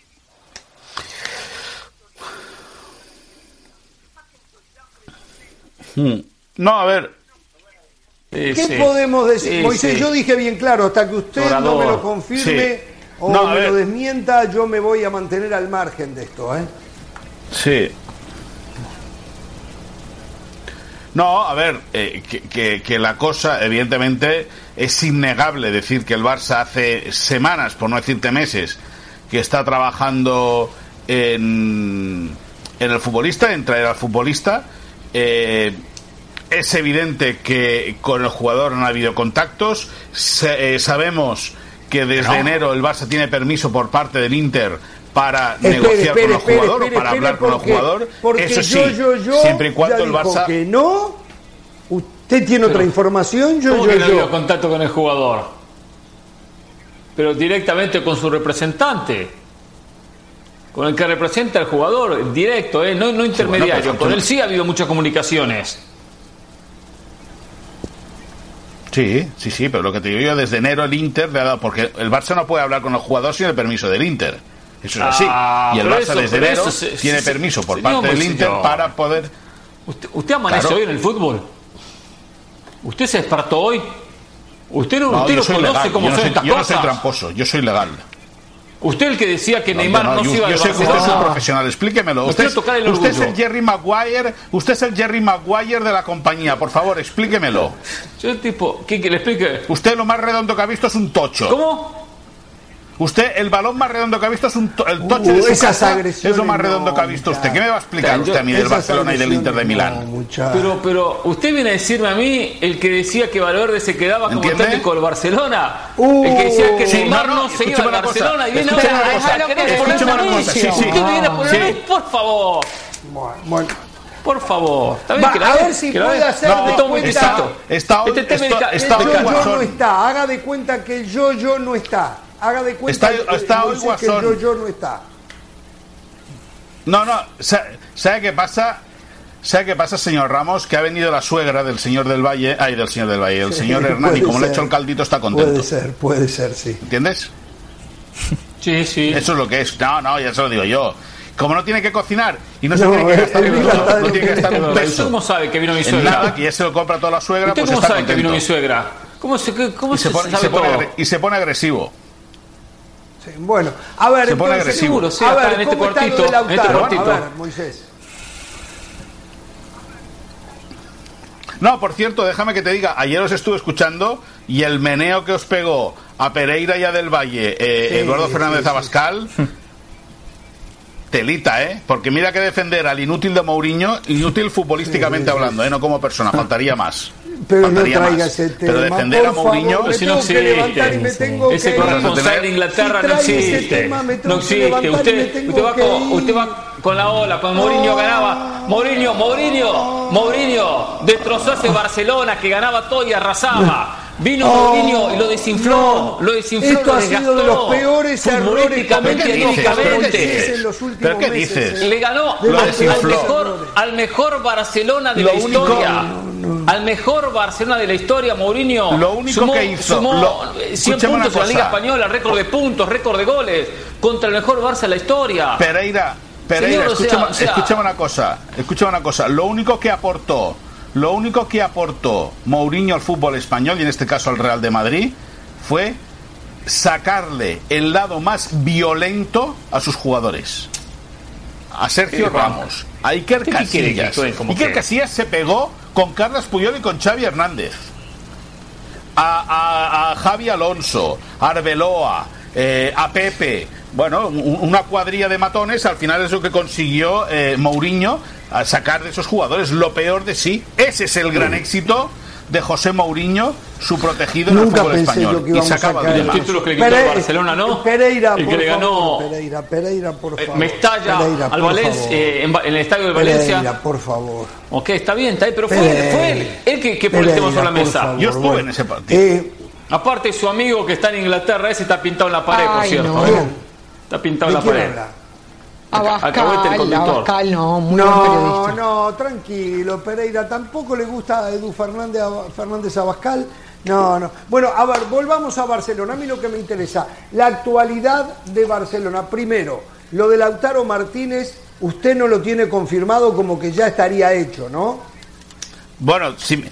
Speaker 7: Hmm. No, a ver.
Speaker 1: ¿Qué sí. podemos decir? Sí, Moisés, sí. yo dije bien claro, hasta que usted Orador. no me lo confirme sí. o no, me ver. lo desmienta, yo me voy a mantener al margen de esto, ¿eh?
Speaker 7: Sí. No, a ver, eh, que, que, que la cosa, evidentemente, es innegable decir que el Barça hace semanas, por no decirte meses, que está trabajando en, en el futbolista, en traer al futbolista. Eh, es evidente que con el jugador no ha habido contactos. Se, eh, sabemos que desde no. enero el Barça tiene permiso por parte del Inter para espere, negociar espere, con el espere, jugador espere, o para espere, hablar porque, con el jugador. Eso sí, yo, yo, yo, siempre y cuando el Barça...
Speaker 1: que no. ¿Usted tiene otra información? Yo,
Speaker 2: ¿Cómo
Speaker 1: yo,
Speaker 2: que no
Speaker 1: yo.
Speaker 2: ha habido contacto con el jugador? Pero directamente con su representante, con el que representa al jugador, directo, ¿eh? no, no intermediario. Sí, bueno, con él sí ha habido muchas comunicaciones.
Speaker 7: Sí, sí, sí, pero lo que te digo yo, desde enero el Inter le ha dado, porque el Barça no puede hablar con el jugador sin el permiso del Inter. Eso es así. Ah, y el Barça eso, desde enero eso, se, tiene se, permiso por parte del Inter señor. para poder...
Speaker 2: ¿Usted, usted amanece claro. hoy en el fútbol? ¿Usted se despertó hoy? ¿Usted no,
Speaker 7: no
Speaker 2: usted
Speaker 7: yo
Speaker 2: lo
Speaker 7: soy
Speaker 2: conoce
Speaker 7: legal.
Speaker 2: como
Speaker 7: yo no
Speaker 2: son
Speaker 7: soy,
Speaker 2: estas
Speaker 7: yo
Speaker 2: cosas?
Speaker 7: Yo no soy tramposo, yo soy legal.
Speaker 2: Usted el que decía que Neymar no, no, no se iba
Speaker 7: yo, yo
Speaker 2: al
Speaker 7: sé que
Speaker 2: Barcelona.
Speaker 7: usted es un profesional, explíquemelo. Usted, es, usted es el Jerry Maguire, usted es el Jerry Maguire de la compañía, por favor, explíquemelo.
Speaker 2: Yo tipo, ¿qué, qué le explique?
Speaker 7: Usted lo más redondo que ha visto es un tocho.
Speaker 2: ¿Cómo?
Speaker 7: Usted, el balón más redondo que ha visto es un to el toche uh, de su casa, es lo más redondo no, que ha visto usted. ¿Qué me va a explicar yo, usted a mí del Barcelona y del Inter de Milán?
Speaker 2: No, pero, pero usted viene a decirme a mí el que decía que Valverde se quedaba como
Speaker 7: ¿Entiende?
Speaker 2: técnico del Barcelona,
Speaker 7: uh,
Speaker 2: el que decía que
Speaker 7: sí,
Speaker 2: Neymar
Speaker 7: no, no,
Speaker 2: no se iba al Barcelona y viene
Speaker 7: ahora
Speaker 2: a querer ponerme a mí.
Speaker 7: Sí, sí.
Speaker 2: Usted viene a ponerme, sí. Por favor.
Speaker 1: Bueno, bueno.
Speaker 2: Por favor,
Speaker 1: Va, que a ver si puede vez. hacer no, de cuenta
Speaker 7: está, está,
Speaker 2: este
Speaker 7: está,
Speaker 2: está,
Speaker 7: está,
Speaker 1: el yo-yo no está, haga de cuenta que el yo-yo no está. Haga de cuenta
Speaker 7: está,
Speaker 1: que,
Speaker 7: está
Speaker 1: hoy que el yo-yo no está.
Speaker 7: No, no, ¿sabe qué pasa? ¿Sabe qué pasa, señor Ramos? Que ha venido la suegra del señor del Valle, ay, del señor del Valle, el sí, señor Hernán, y como ser. le ha hecho el caldito está contento.
Speaker 1: Puede ser, puede ser, sí.
Speaker 7: ¿Entiendes?
Speaker 2: Sí, sí.
Speaker 7: Eso es lo que es. No, no, ya se lo digo yo. Como no tiene que cocinar y no se no, tiene que gastar un peso, no tiene que gastar un peso.
Speaker 2: ¿Usted cómo sabe que vino mi suegra?
Speaker 7: En nada, que ya se lo compra toda la suegra,
Speaker 2: ¿Usted
Speaker 7: pues
Speaker 2: cómo
Speaker 7: está
Speaker 2: sabe
Speaker 7: contento.
Speaker 2: que vino mi suegra? ¿Cómo se, cómo
Speaker 7: y se,
Speaker 2: se,
Speaker 7: pone,
Speaker 2: se sabe
Speaker 7: se pone
Speaker 2: todo?
Speaker 7: Y se pone agresivo.
Speaker 1: Sí, bueno, a ver,
Speaker 7: se pone
Speaker 1: entonces,
Speaker 7: agresivo.
Speaker 2: Seguro, sí,
Speaker 1: a ver,
Speaker 2: en este
Speaker 1: ¿cómo
Speaker 2: cuartito,
Speaker 1: está lo de
Speaker 2: en este
Speaker 1: Lautaro?
Speaker 2: cuartito.
Speaker 1: A ver, Moisés.
Speaker 7: No, por cierto, déjame que te diga, ayer os estuve escuchando y el meneo que os pegó a Pereira y a Del Valle, eh, sí, Eduardo Fernández sí, Abascal, sí. telita, ¿eh? Porque mira que defender al inútil de Mourinho, inútil futbolísticamente sí, sí, hablando, ¿eh? No como persona, faltaría más.
Speaker 1: Pero
Speaker 7: faltaría
Speaker 1: no traiga
Speaker 7: más.
Speaker 1: ese tema,
Speaker 7: pero defender a Mourinho
Speaker 1: favor,
Speaker 2: si no existe
Speaker 1: ese
Speaker 2: corresponsal de Inglaterra si no existe tema, no existe usted, usted, va con, usted va con la ola cuando Mourinho oh. ganaba Mourinho, Mourinho, Mourinho destrozó ese Barcelona que ganaba todo y arrasaba. Vino oh, Mourinho y lo desinfló, no, lo desinfló,
Speaker 1: esto
Speaker 2: lo
Speaker 1: ha sido de los peores errores
Speaker 7: futbolísticamente
Speaker 1: en los últimos
Speaker 7: ¿Pero qué
Speaker 1: meses.
Speaker 7: dices?
Speaker 2: Le ganó al, al, mejor, al mejor Barcelona de lo la único, historia. No, no. Al mejor Barcelona de la historia, Mourinho.
Speaker 7: Lo único
Speaker 2: sumó,
Speaker 7: que hizo.
Speaker 2: Sumó
Speaker 7: lo,
Speaker 2: cien puntos en la Liga Española, récord de puntos, récord de goles. Contra el mejor Barça de la historia.
Speaker 7: Pereira, Pereira,
Speaker 2: Señor,
Speaker 7: escúchame,
Speaker 2: o sea,
Speaker 7: escúchame una cosa. Escúchame una cosa. Lo único que aportó. Lo único que aportó Mourinho al fútbol español, y en este caso al Real de Madrid, fue sacarle el lado más violento a sus jugadores. A Sergio Ramos, a Iker Casillas. Iker Casillas se pegó con Carles Puyol y con Xavi Hernández. A, a, a Javi Alonso, a Arbeloa, eh, a Pepe. Bueno, una cuadrilla de matones. Al final es lo que consiguió eh, Mourinho, a sacar de esos jugadores lo peor de sí. Ese es el gran éxito de José Mourinho, su protegido en el fútbol español.
Speaker 1: Y sacaba
Speaker 2: el título que le quitó Pere, al Barcelona, ¿no?
Speaker 1: Pereira,
Speaker 2: el que le ganó
Speaker 1: favor, Pereira, Pereira, por favor.
Speaker 2: Mestalla
Speaker 1: Pereira,
Speaker 2: al Valencia, eh, en, en el estadio de Valencia.
Speaker 1: Pereira, por favor.
Speaker 2: Ok, está bien, está bien, pero fue,
Speaker 1: Pereira,
Speaker 2: fue él, él que, que pone el tema sobre la mesa.
Speaker 1: Favor,
Speaker 7: Yo estuve
Speaker 1: bueno.
Speaker 7: en ese partido.
Speaker 1: Eh,
Speaker 2: Aparte, su amigo que está en Inglaterra, ese está pintado en la pared,
Speaker 3: Ay,
Speaker 2: por cierto.
Speaker 3: no.
Speaker 2: ¿eh? Está pintado en la pared.
Speaker 3: Abascal, Abascal no, muy
Speaker 1: no,
Speaker 3: buen periodista.
Speaker 1: No, tranquilo, Pereira. Tampoco le gusta a Edu Fernández, Fernández Abascal. No, no. Bueno, a ver, volvamos a Barcelona. A mí lo que me interesa, la actualidad de Barcelona. Primero, lo de Lautaro Martínez, usted no lo tiene confirmado como que ya estaría hecho, ¿no?
Speaker 7: Bueno, si...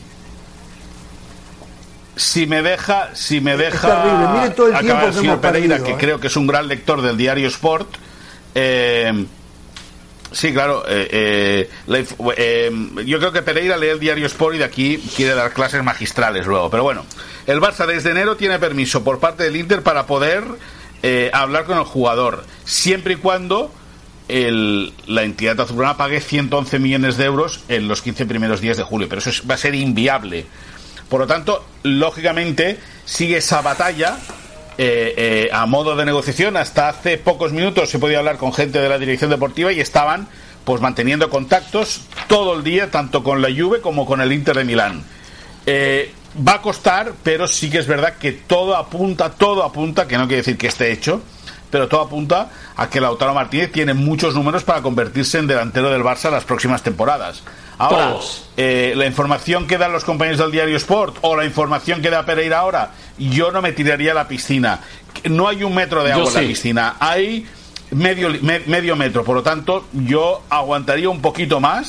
Speaker 7: Si me deja, si me deja
Speaker 1: es terrible. Mire todo el
Speaker 7: acabar
Speaker 1: tiempo
Speaker 7: el
Speaker 1: que
Speaker 7: señor
Speaker 1: hemos
Speaker 7: Pereira,
Speaker 1: perdido,
Speaker 7: que
Speaker 1: ¿eh?
Speaker 7: creo que es un gran lector del diario Sport. Eh, sí, claro. Eh, eh, la, eh, yo creo que Pereira lee el diario Sport y de aquí quiere dar clases magistrales luego. Pero bueno, el Barça desde enero tiene permiso por parte del Inter para poder eh, hablar con el jugador, siempre y cuando el, la entidad azulgrana pague ciento once millones de euros en los quince primeros días de julio. Pero eso es, va a ser inviable. Por lo tanto, lógicamente, sigue esa batalla eh, eh, a modo de negociación. Hasta hace pocos minutos se podía hablar con gente de la dirección deportiva y estaban pues manteniendo contactos todo el día, tanto con la Juve como con el Inter de Milán. Eh, va a costar, pero sí que es verdad que todo apunta, todo apunta, que no quiere decir que esté hecho, pero todo apunta a que Lautaro Martínez tiene muchos números para convertirse en delantero del Barça las próximas temporadas. Ahora, eh, la información que dan los compañeros del diario Sport o la información que da Pereira ahora, yo no me tiraría a la piscina. No hay un metro de agua yo en sí. la piscina, hay medio, me, medio metro. Por lo tanto, yo aguantaría un poquito más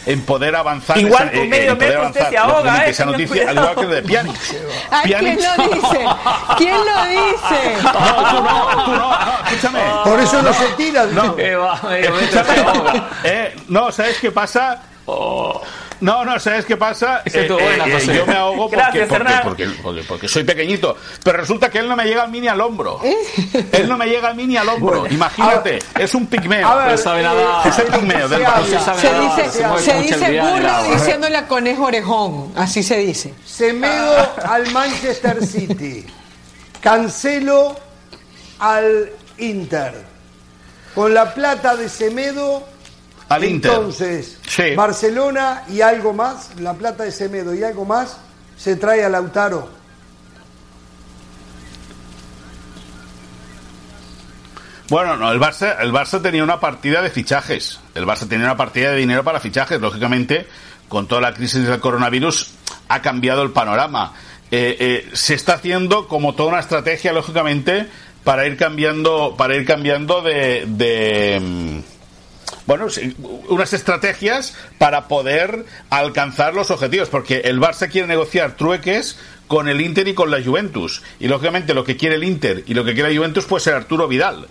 Speaker 7: en poder avanzar.
Speaker 4: Igual
Speaker 7: esa,
Speaker 4: con medio
Speaker 7: en poder
Speaker 4: metro usted
Speaker 7: avanzar,
Speaker 4: se ahoga, ¿eh?
Speaker 7: esa noticia, al igual que lo de Pjanic.
Speaker 3: Ay, ¿quién lo dice? ¿Quién lo dice?
Speaker 7: No, tú no, tú no, no, escúchame.
Speaker 1: Por eso no se tira.
Speaker 7: No,
Speaker 2: Que va, medio metro
Speaker 7: escúchame.
Speaker 2: se ahoga.
Speaker 7: Eh, no, ¿sabes qué pasa?
Speaker 2: Oh.
Speaker 7: No, no, ¿sabes qué pasa?
Speaker 2: Esa estuvo buena, José.
Speaker 7: Yo me ahogo porque,
Speaker 4: Gracias,
Speaker 7: porque,
Speaker 4: Hernán.
Speaker 7: porque, porque, porque soy pequeñito. Pero resulta que él no me llega al mini al hombro. Él no me llega al mini al hombro.
Speaker 1: Bueno,
Speaker 7: Imagínate, es un pigmeo.
Speaker 1: A ver,
Speaker 2: No sabe nada.
Speaker 7: Es el pigmeo del
Speaker 1: se
Speaker 7: Barça.
Speaker 1: habla.
Speaker 2: sabe
Speaker 3: Se
Speaker 2: nada,
Speaker 3: dice,
Speaker 2: se mueve
Speaker 3: se
Speaker 2: mucho el
Speaker 3: dice
Speaker 2: día del
Speaker 3: burro
Speaker 2: agua.
Speaker 3: diciéndole a conejo orejón, así se dice.
Speaker 1: Semedo al Manchester City. Cancelo al Inter. Con la plata de Semedo,
Speaker 7: Al Inter.
Speaker 1: entonces,
Speaker 7: Sí.
Speaker 1: Barcelona y algo más, la plata de Semedo y algo más, se trae a Lautaro.
Speaker 7: Bueno, no, el Barça, el Barça tenía una partida de fichajes. El Barça tenía una partida de dinero para fichajes. Lógicamente, con toda la crisis del coronavirus, ha cambiado el panorama. Eh, eh, se está haciendo como toda una estrategia, lógicamente, para ir cambiando, para ir cambiando de, de mm, bueno, sí, unas estrategias para poder alcanzar los objetivos, porque el Barça quiere negociar trueques con el Inter y con la Juventus, y lógicamente lo que quiere el Inter y lo que quiere la Juventus puede ser Arturo Vidal.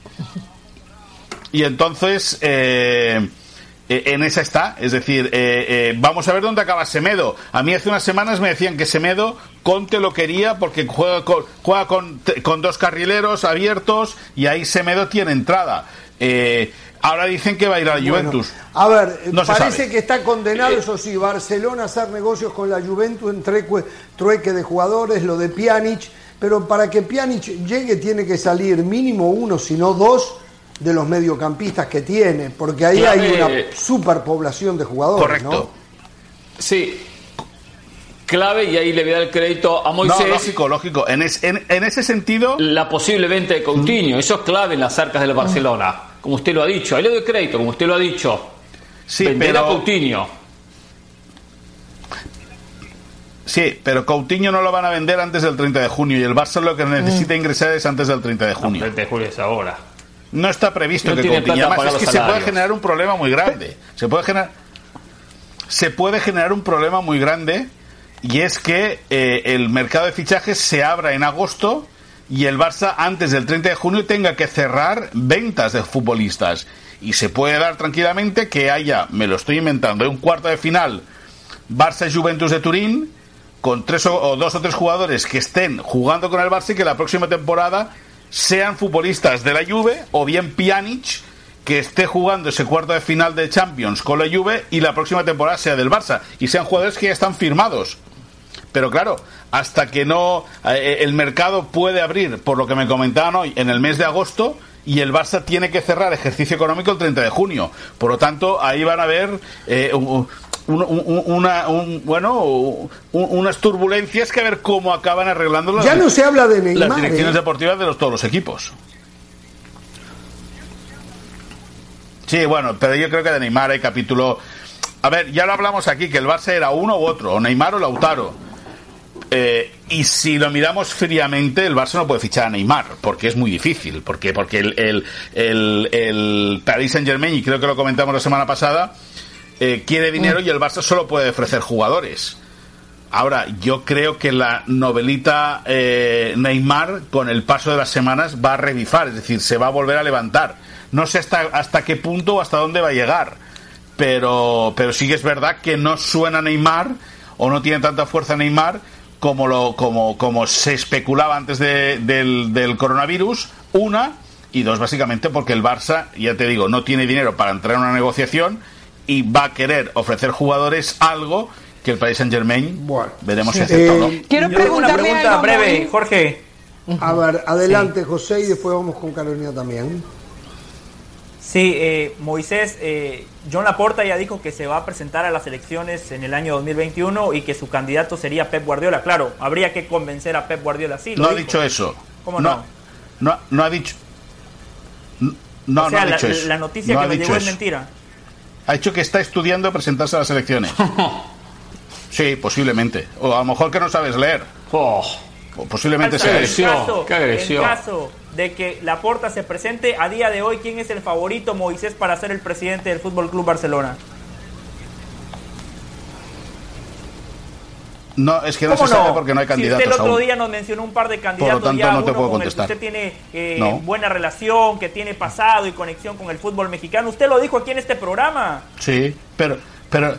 Speaker 7: Y entonces eh, en esa está, es decir, eh, eh, vamos a ver dónde acaba Semedo. A mí hace unas semanas me decían que Semedo, Conte lo quería porque juega con, juega con, con dos carrileros abiertos y ahí Semedo tiene entrada. Eh, ahora dicen que va a ir a la Juventus.
Speaker 1: Bueno, a ver,
Speaker 7: No se
Speaker 1: parece
Speaker 7: sabe.
Speaker 1: que está condenado, eso sí, Barcelona a hacer negocios con la Juventus en trecue- trueque de jugadores, lo de Pjanic, pero para que Pjanic llegue tiene que salir mínimo uno, si no dos, de los mediocampistas que tiene, porque ahí
Speaker 2: Clave-
Speaker 1: hay una superpoblación de jugadores,
Speaker 7: Correcto.
Speaker 1: ¿no?
Speaker 2: Sí. Clave, y ahí le voy a dar el crédito a Moisés.
Speaker 7: No, lógico, lógico. En, es- en, en ese sentido,
Speaker 2: La posible venta de Coutinho, eso es clave en las arcas del Barcelona, como usted lo ha dicho. Ahí le doy crédito, como usted lo ha dicho.
Speaker 7: sí,
Speaker 2: Vender a
Speaker 7: pero
Speaker 2: Coutinho.
Speaker 7: sí, pero Coutinho no lo van a vender antes del treinta de junio y el Barça lo que necesita ingresar es antes del treinta de junio.
Speaker 2: treinta de julio es ahora.
Speaker 7: No está previsto
Speaker 2: No
Speaker 7: que
Speaker 2: tiene
Speaker 7: Coutinho.
Speaker 2: plata
Speaker 7: Además
Speaker 2: para
Speaker 7: es
Speaker 2: los
Speaker 7: que se puede
Speaker 2: salarios.
Speaker 7: generar un problema muy grande. Se puede generar, se puede generar un problema muy grande, y es que eh, el mercado de fichajes se abra en agosto y el Barça antes del treinta de junio tenga que cerrar ventas de futbolistas. Y se puede dar tranquilamente que haya, me lo estoy inventando, un cuarto de final Barça-Juventus de Turín con tres o, o dos o tres jugadores que estén jugando con el Barça y que la próxima temporada sean futbolistas de la Juve, o bien Pjanic que esté jugando ese cuarto de final de Champions con la Juve y la próxima temporada sea del Barça, y sean jugadores que ya están firmados. Pero claro, hasta que no eh, el mercado puede abrir, por lo que me comentaban hoy, en el mes de agosto, y el Barça tiene que cerrar ejercicio económico el treinta de junio. Por lo tanto, ahí van a haber eh, un, un, un, una, un, bueno, un, unas turbulencias que a ver cómo acaban arreglando las,
Speaker 1: Ya no se habla de Neymar,
Speaker 7: las direcciones
Speaker 1: ¿eh?
Speaker 7: deportivas de los, todos los equipos. Sí, bueno, pero yo creo que de Neymar hay capítulo. A ver, ya lo hablamos aquí, que el Barça era uno u otro, o Neymar o Lautaro. Eh, y si lo miramos fríamente, el Barça no puede fichar a Neymar, porque es muy difícil. ¿Por qué? Porque el, el, el, el Paris Saint-Germain, y creo que lo comentamos la semana pasada, eh, quiere dinero y el Barça solo puede ofrecer jugadores. Ahora, yo creo que la novelita eh, Neymar, con el paso de las semanas, va a revifar, es decir, se va a volver a levantar. No sé hasta, hasta qué punto o hasta dónde va a llegar, pero, pero sí que es verdad que no suena Neymar, o no tiene tanta fuerza Neymar como lo como como se especulaba antes de, del, del coronavirus, una, y dos, básicamente porque el Barça, ya te digo, no tiene dinero para entrar en una negociación y va a querer ofrecer jugadores algo que el Paris Saint-Germain,
Speaker 1: Bueno,
Speaker 7: veremos si
Speaker 1: sí.
Speaker 7: acepta o no.
Speaker 1: Eh,
Speaker 3: Quiero
Speaker 4: Yo tengo una
Speaker 3: preguntarle
Speaker 4: pregunta
Speaker 3: algo,
Speaker 4: breve,
Speaker 3: Moy.
Speaker 4: Jorge.
Speaker 1: A ver, adelante, José, y después vamos con Carolina también.
Speaker 4: Sí, eh, Moisés, eh, John Laporta ya dijo que se va a presentar a las elecciones en el año dos mil veintiuno y que su candidato sería Pep Guardiola. Claro, habría que convencer a Pep Guardiola. Sí, lo
Speaker 7: No ha
Speaker 4: dijo.
Speaker 7: dicho eso.
Speaker 4: ¿Cómo no?
Speaker 7: No, no, no ha dicho. No,
Speaker 4: o sea,
Speaker 7: no ha
Speaker 4: la,
Speaker 7: dicho eso.
Speaker 4: la noticia
Speaker 7: No
Speaker 4: que
Speaker 7: ha
Speaker 4: me
Speaker 7: dicho
Speaker 4: llegó es
Speaker 7: eso.
Speaker 4: mentira.
Speaker 7: Ha dicho que está estudiando presentarse a las elecciones. Sí, posiblemente. O a lo mejor que no sabes leer.
Speaker 2: Oh,
Speaker 7: O posiblemente
Speaker 4: Falsa,
Speaker 7: sea
Speaker 4: en
Speaker 7: eso.
Speaker 2: agresión,
Speaker 4: caso,
Speaker 2: qué agresión.
Speaker 4: En caso de que Laporta se presente, a día de hoy, ¿quién es el favorito, Moisés, para ser el presidente del Fútbol Club Barcelona?
Speaker 7: No, es que no se
Speaker 4: no?
Speaker 7: sabe porque no hay candidatos.
Speaker 4: Si usted el otro
Speaker 7: aún.
Speaker 4: día nos mencionó un par de candidatos,
Speaker 7: por lo tanto,
Speaker 4: ya
Speaker 7: no te
Speaker 4: uno
Speaker 7: puedo
Speaker 4: con
Speaker 7: contestar.
Speaker 4: el que usted tiene eh,
Speaker 7: no.
Speaker 4: buena relación, que tiene pasado y conexión con el fútbol mexicano. Usted lo dijo aquí en este programa.
Speaker 7: Sí, pero pero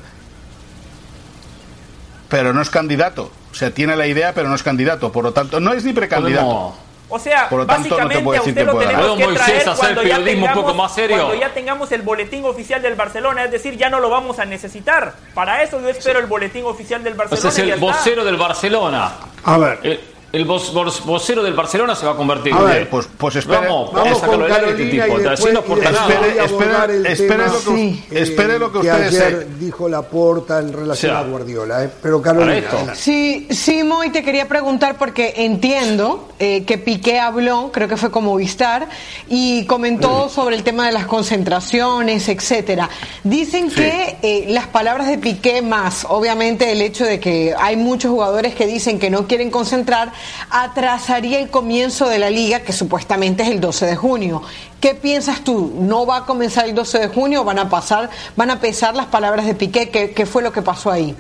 Speaker 7: pero no es candidato. O sea, tiene la idea, pero no es candidato. Por lo tanto, no es ni precandidato.
Speaker 2: Podemos...
Speaker 4: O sea,
Speaker 7: Por lo tanto,
Speaker 4: básicamente
Speaker 7: no te puedo
Speaker 4: a
Speaker 7: decir
Speaker 4: usted
Speaker 7: que
Speaker 4: lo
Speaker 7: pueda
Speaker 4: tenemos
Speaker 7: ganar.
Speaker 4: que traer
Speaker 2: Moisés,
Speaker 4: cuando
Speaker 2: hacer
Speaker 4: ya,
Speaker 2: periodismo un
Speaker 4: tengamos,
Speaker 2: poco más serio.
Speaker 4: cuando ya tengamos el boletín oficial del Barcelona, es decir, ya no lo vamos a necesitar. Para eso yo espero el boletín oficial del Barcelona.
Speaker 2: Ese es el vocero del Barcelona.
Speaker 1: A ver.
Speaker 2: El, el voz, voz, vocero del Barcelona se va a convertir.
Speaker 1: A
Speaker 2: en
Speaker 1: ver,
Speaker 2: él.
Speaker 7: Pues, pues espere,
Speaker 2: Vamos,
Speaker 1: Vamos
Speaker 2: vamos a
Speaker 1: con
Speaker 2: sacarlo del aire
Speaker 1: Carolina
Speaker 2: este tipo.
Speaker 1: y
Speaker 2: Así no
Speaker 1: después, y
Speaker 2: aporta
Speaker 1: después
Speaker 2: nada.
Speaker 1: voy a
Speaker 7: Espere,
Speaker 1: abordar el
Speaker 7: espere
Speaker 1: tema,
Speaker 7: lo que-
Speaker 1: sí,
Speaker 7: espere lo que
Speaker 1: que
Speaker 7: ustedes
Speaker 1: ayer
Speaker 7: se-
Speaker 1: dijo Laporta en relación
Speaker 2: O sea,
Speaker 1: a Guardiola. ¿eh? Pero Carolina,
Speaker 2: para esto.
Speaker 1: adelante.
Speaker 3: Sí, sí, Moy, te quería preguntar porque entiendo eh, que Piqué habló, creo que fue con Movistar, y comentó sobre el tema de las concentraciones, etcétera. Dicen
Speaker 7: Sí.
Speaker 3: que eh, las palabras de Piqué más, obviamente el hecho de que hay muchos jugadores que dicen que no quieren concentrar, atrasaría el comienzo de la liga, que supuestamente es el doce de junio. ¿Qué piensas tú? ¿No va a comenzar el doce de junio o van a pasar, van a pesar las palabras de Piqué? ¿Qué, qué fue lo que pasó ahí?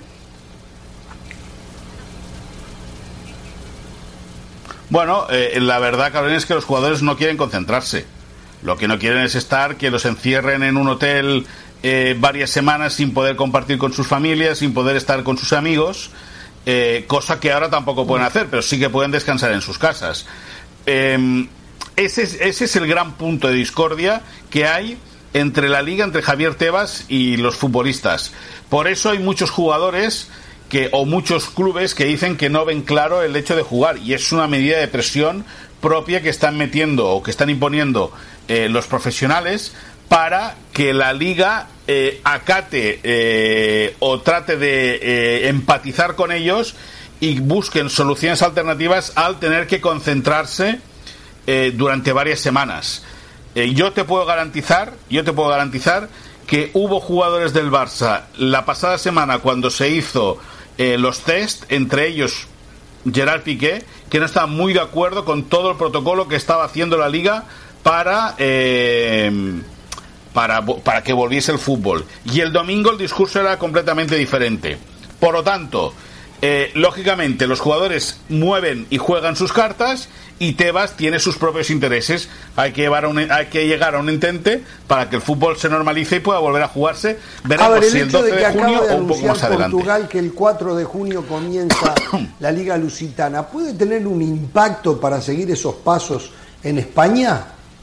Speaker 7: Bueno, eh, la verdad, Carolina, es que los jugadores no quieren concentrarse. Lo que no quieren es estar, que los encierren en un hotel eh, varias semanas sin poder compartir con sus familias, sin poder estar con sus amigos, eh, cosa que ahora tampoco pueden hacer, pero sí que pueden descansar en sus casas. Eh, ese, es, ese es el gran punto de discordia que hay entre la liga, entre Javier Tebas y los futbolistas. Por eso hay muchos jugadores que o muchos clubes que dicen que no ven claro el hecho de jugar, y es una medida de presión propia que están metiendo o que están imponiendo eh, los profesionales para que la liga eh, acate eh, o trate de eh, empatizar con ellos y busquen soluciones alternativas al tener que concentrarse eh, durante varias semanas. Eh, yo te puedo garantizar, yo te puedo garantizar que hubo jugadores del Barça la pasada semana cuando se hizo eh, los test, entre ellos Gerard Piqué, que no estaba muy de acuerdo con todo el protocolo que estaba haciendo la liga para eh, para, para que volviese el fútbol. Y el domingo el discurso era completamente diferente. Por lo tanto, eh, lógicamente los jugadores mueven y juegan sus cartas, y Tebas tiene sus propios intereses. Hay que, llevar a un, hay que llegar a un entente para que el fútbol se normalice y pueda volver a jugarse. Veremos
Speaker 1: a ver, el
Speaker 7: si el
Speaker 1: hecho
Speaker 7: doce
Speaker 1: de que
Speaker 7: de junio
Speaker 1: acaba de
Speaker 7: o un poco
Speaker 1: anunciar
Speaker 7: más adelante.
Speaker 1: Portugal que el cuatro de junio comienza la Liga Lusitana, ¿puede tener un impacto para seguir esos pasos en España?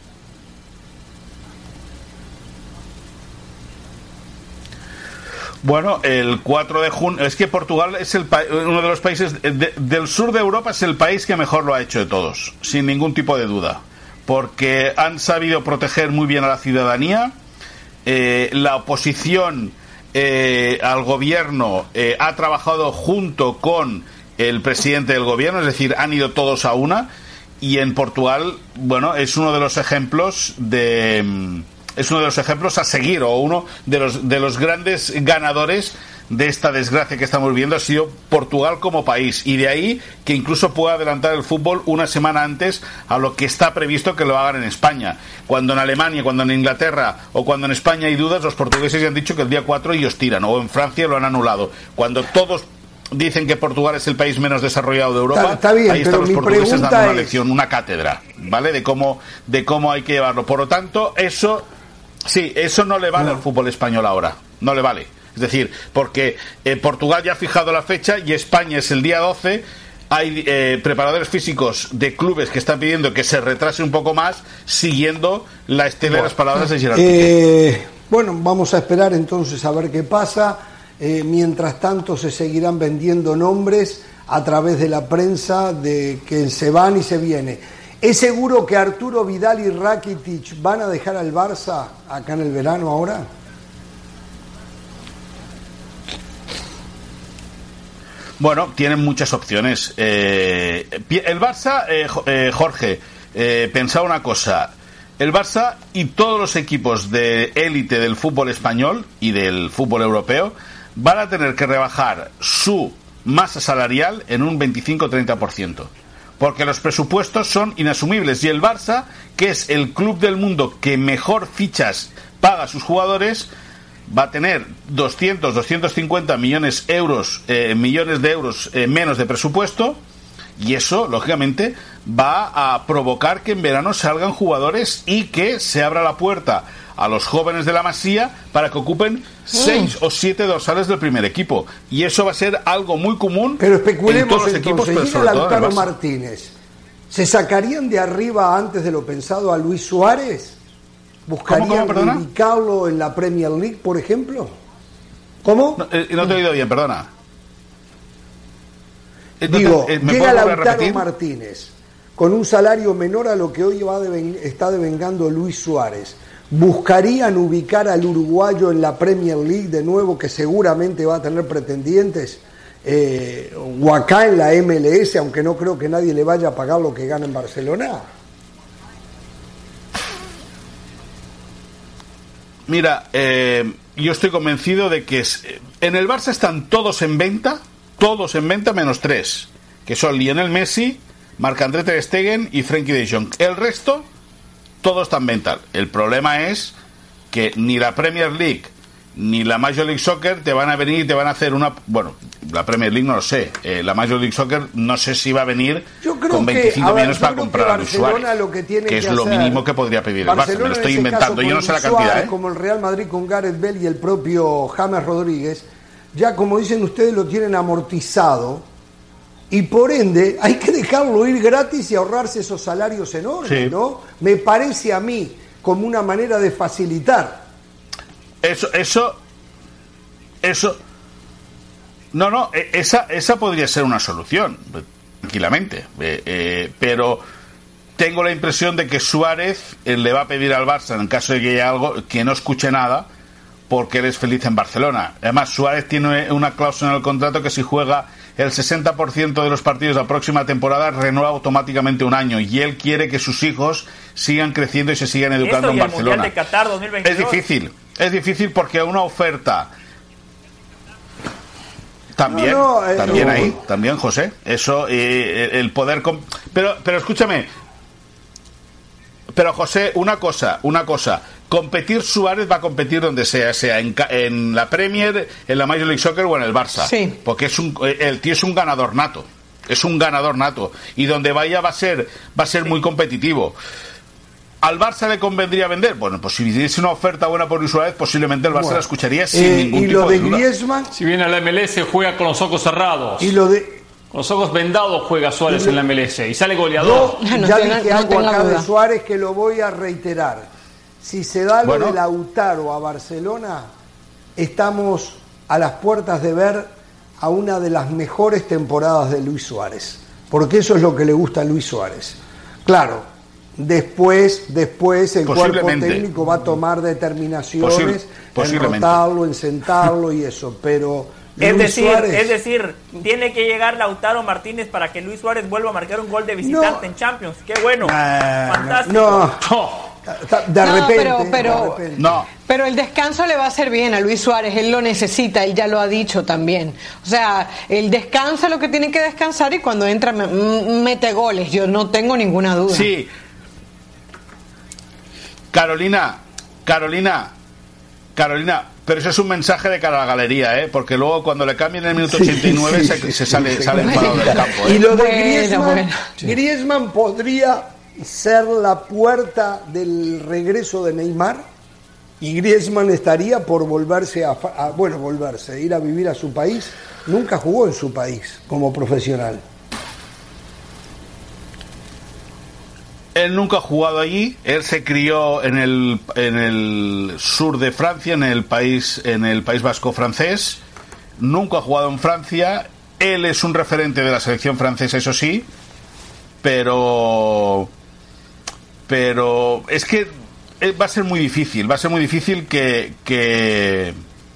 Speaker 7: Bueno, el cuatro de junio, es que Portugal es el pa- uno de los países de, del sur de Europa, es el país que mejor lo ha hecho de todos, sin ningún tipo de duda, porque han sabido proteger muy bien a la ciudadanía. Eh, la oposición eh, al gobierno eh, ha trabajado junto con el presidente del gobierno, es decir, han ido todos a una, y en Portugal, bueno, es uno de los ejemplos de... es uno de los ejemplos a seguir, o uno de los de los grandes ganadores de esta desgracia que estamos viendo ha sido Portugal como país, y de ahí que incluso pueda adelantar el fútbol una semana antes a lo que está previsto que lo hagan en España. Cuando en Alemania, cuando en Inglaterra o cuando en España hay dudas, los portugueses ya han dicho que el día cuatro ellos tiran, o en Francia lo han anulado. Cuando todos dicen que Portugal es el país menos desarrollado de Europa,
Speaker 1: Está, está bien,
Speaker 7: ahí están
Speaker 1: pero
Speaker 7: los
Speaker 1: mi
Speaker 7: portugueses
Speaker 1: pregunta
Speaker 7: dando una
Speaker 1: es...
Speaker 7: lección, una cátedra, ¿vale? De cómo, de cómo hay que llevarlo. Por lo tanto, eso... Sí, eso no le vale no. al fútbol español ahora, no le vale. Es decir, porque eh, Portugal ya ha fijado la fecha y España es el día doce. Hay eh, preparadores físicos de clubes que están pidiendo que se retrase un poco más, siguiendo la estela bueno, de las palabras de Gerard Piqué.
Speaker 1: Eh, bueno, vamos a esperar entonces a ver qué pasa. Eh, mientras tanto se seguirán vendiendo nombres a través de la prensa de que se van y se viene. ¿Es seguro que Arturo Vidal y Rakitic van a dejar al Barça acá en el verano ahora?
Speaker 7: Bueno, tienen muchas opciones. Eh, el Barça, eh, eh, Jorge, eh, pensaba una cosa. El Barça y todos los equipos de élite del fútbol español y del fútbol europeo van a tener que rebajar su masa salarial en un veinticinco a treinta por ciento. Porque los presupuestos son inasumibles, y el Barça, que es el club del mundo que mejor fichas paga a sus jugadores, va a tener doscientos, doscientos cincuenta millones euros, eh, millones de euros eh, menos de presupuesto, y eso, lógicamente, va a provocar que en verano salgan jugadores y que se abra la puerta a los jóvenes de la Masía para que ocupen seis mm. o siete dorsales del primer equipo. Y eso va a ser algo muy común
Speaker 1: pero especulemos
Speaker 7: en todos los
Speaker 1: entonces,
Speaker 7: equipos, pero sobre
Speaker 1: Lautaro
Speaker 7: todo en el Barça.
Speaker 1: Martínez, ¿se sacarían de arriba antes de lo pensado a Luis Suárez? ¿Buscarían ubicarlo en la Premier League, por ejemplo? ¿Cómo?
Speaker 7: No, eh, no te he oído bien, perdona.
Speaker 1: Digo, eh, llega Lautaro Martínez con un salario menor a lo que hoy va deven, está devengando Luis Suárez. ¿Buscarían ubicar al uruguayo en la Premier League de nuevo, que seguramente va a tener pretendientes? Eh, o acá en la M L S, aunque no creo que nadie le vaya a pagar lo que gana en Barcelona.
Speaker 7: Mira, eh, yo estoy convencido de que es, en el Barça están todos en venta, todos en venta menos tres, que son Lionel Messi, Marc-André ter Stegen y Frenkie de Jong. El resto, todo está en venta. El problema es que ni la Premier League ni la Major League Soccer te van a venir y te van a hacer una... Bueno, la Premier League no lo sé. Eh, la Major League Soccer no sé si va a venir con veinticinco millones para comprar a Luis Suárez,
Speaker 1: lo que, tiene
Speaker 7: que es
Speaker 1: que
Speaker 7: lo
Speaker 1: hacer,
Speaker 7: mínimo que podría pedir el Barça. Me lo estoy inventando. Yo no sé la cantidad.
Speaker 1: Suárez,
Speaker 7: ¿eh?
Speaker 1: Como el Real Madrid con Gareth Bale y el propio James Rodríguez, ya como dicen ustedes, lo tienen amortizado. Y por ende hay que dejarlo ir gratis y ahorrarse esos salarios enormes, sí. ¿no? Me parece a mí como una manera de facilitar.
Speaker 7: Eso, eso, eso. No, no, esa, esa podría ser una solución, tranquilamente. Eh, eh, pero tengo la impresión de que Suárez eh, le va a pedir al Barça, en caso de que haya algo, que no escuche nada, porque él es feliz en Barcelona. Además, Suárez tiene una cláusula en el contrato que si juega el sesenta por ciento de los partidos de la próxima temporada renueva automáticamente un año, y él quiere que sus hijos sigan creciendo y se sigan educando en Barcelona.
Speaker 4: De Qatar dos mil veintidós.
Speaker 7: Es difícil, es difícil porque una oferta también, no, no, eh, también no. ahí, también José, eso, eh, el poder, comp- pero, pero escúchame, pero José, una cosa, una cosa. Competir, Suárez va a competir donde sea, sea en, en la Premier, en la Major League Soccer o en el Barça.
Speaker 3: Sí.
Speaker 7: Porque es un, el tío es un ganador nato. Es un ganador nato. Y donde vaya va a ser, va a ser muy competitivo. ¿Al Barça le convendría vender? Bueno, pues si diese una oferta buena por Luis Suárez, posiblemente el Barça bueno, la escucharía sin
Speaker 1: eh,
Speaker 7: ningún
Speaker 1: y
Speaker 7: tipo
Speaker 1: lo de,
Speaker 7: de duda.
Speaker 1: Griezmann,
Speaker 2: si viene a la M L S juega con los ojos cerrados.
Speaker 1: Y lo de
Speaker 2: Con los ojos vendados juega Suárez en la M L S y sale goleador.
Speaker 1: Yo
Speaker 3: no
Speaker 1: ya
Speaker 3: tenga,
Speaker 1: dije
Speaker 3: no
Speaker 1: algo acá
Speaker 3: duda.
Speaker 1: de Suárez que lo voy a reiterar. Si se da lo
Speaker 7: bueno.
Speaker 1: de Lautaro a Barcelona, estamos a las puertas de ver a una de las mejores temporadas de Luis Suárez, porque eso es lo que le gusta a Luis Suárez. Claro, después, después el cuerpo técnico va a tomar determinaciones
Speaker 7: Posible,
Speaker 1: en rotarlo, en sentarlo y eso, pero
Speaker 4: es
Speaker 1: Luis
Speaker 4: decir,
Speaker 1: Suárez,
Speaker 4: es decir, tiene que llegar Lautaro Martínez para que Luis Suárez vuelva a marcar un gol de visitante
Speaker 1: no,
Speaker 4: en Champions. ¡Qué bueno!
Speaker 1: Uh,
Speaker 4: ¡Fantástico!
Speaker 1: No,
Speaker 7: Oh.
Speaker 1: de
Speaker 3: no,
Speaker 1: repente,
Speaker 3: pero, pero,
Speaker 1: de repente.
Speaker 7: No.
Speaker 3: Pero el descanso le va a hacer bien a Luis Suárez, él lo necesita, él ya lo ha dicho también. O sea, él descansa lo que tiene que descansar y cuando entra me, mete goles, yo no tengo ninguna duda.
Speaker 7: Sí. Carolina, Carolina, Carolina, pero eso es un mensaje de cara a la galería, ¿eh? Porque luego cuando le cambien en el minuto ochenta y nueve sí, sí, se, se sale, sí, sale enfadado del campo, ¿eh?
Speaker 1: Y lo de
Speaker 3: bueno,
Speaker 1: Griezmann,
Speaker 3: bueno.
Speaker 1: Griezmann podría ser la puerta del regreso de Neymar, y Griezmann estaría por volverse a, a bueno, volverse, ir a vivir a su país. Nunca jugó en su país como profesional.
Speaker 7: Él nunca ha jugado allí, él se crió en el en el sur de Francia, en el país en el País Vasco francés. Nunca ha jugado en Francia. Él es un referente de la selección francesa, eso sí, pero pero es que va a ser muy difícil, va a ser muy difícil que que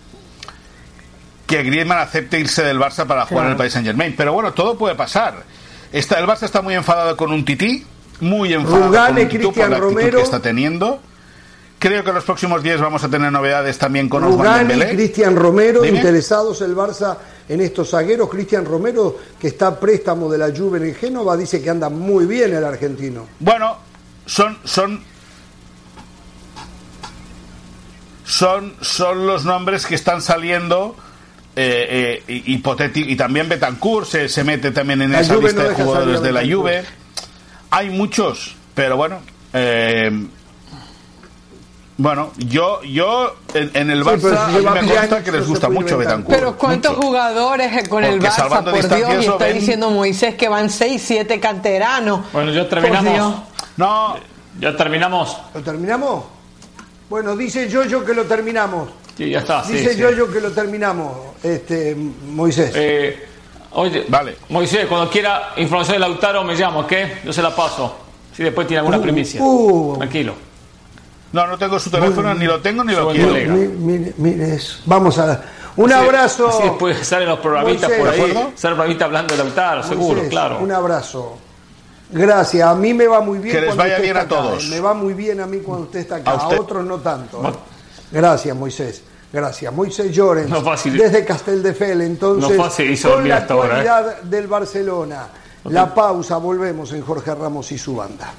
Speaker 7: que Griezmann acepte irse del Barça para jugar claro. en el Paris Saint-Germain, pero bueno, todo puede pasar. Está, el Barça está muy enfadado con un tití, muy enfadado
Speaker 1: Rugane,
Speaker 7: con un titú por la actitud
Speaker 1: Romero.
Speaker 7: que está teniendo. Creo que en los próximos días vamos a tener novedades también con Ousmane
Speaker 1: Rugani,
Speaker 7: Dembélé.
Speaker 1: Cristian Romero,
Speaker 7: Dime.
Speaker 1: interesados el Barça en estos zagueros. Cristian Romero, que está a préstamo de la Juve en Génova, dice que anda muy bien el argentino.
Speaker 7: Bueno, son son son, son los nombres que están saliendo. Eh, eh, hipotético, y también Betancourt se, se mete también en la esa lista no de jugadores de la Juve. Hay muchos, pero bueno, eh, bueno, yo yo en, en el Barça sí, a mí me consta que les gusta mucho Betancourt.
Speaker 3: Pero ¿cuántos mucho. jugadores con el Porque Barça, por Dios? Y está ven... diciendo Moisés que van seis, siete canteranos.
Speaker 2: Bueno, ya terminamos.
Speaker 7: No,
Speaker 2: ya terminamos.
Speaker 1: ¿Lo terminamos? Bueno, dice Yoyo que lo terminamos.
Speaker 2: Sí, ya está.
Speaker 1: Dice
Speaker 2: sí,
Speaker 1: Yoyo
Speaker 2: sí.
Speaker 1: que lo terminamos, este Moisés.
Speaker 2: Eh, oye, vale. Moisés, cuando quiera información de Lautaro me llamo, ¿ok? Yo se la paso. Si después tiene alguna uh, primicia. Uh, Tranquilo.
Speaker 7: No, no tengo su teléfono, uh, ni lo tengo ni lo quiero.
Speaker 1: Mire, mire, mire eso. Vamos a un así, abrazo.
Speaker 2: Así después salen los programitas Moisés, por ahí. Salen los programitas hablando de Lautaro, Moisés, seguro, claro.
Speaker 1: Un abrazo. Gracias, a mí me va muy bien.
Speaker 7: Que les vaya bien a todos.
Speaker 1: Acá. Me va muy bien a mí cuando usted está acá, a, a otros no tanto. ¿eh? Gracias, Moisés. Gracias. Moisés Llorens, no desde Casteldefels, entonces,
Speaker 2: no fácil,
Speaker 1: con la actualidad
Speaker 2: ahora, ¿eh?
Speaker 1: del Barcelona. Okay. La pausa, volvemos en Jorge Ramos y su banda.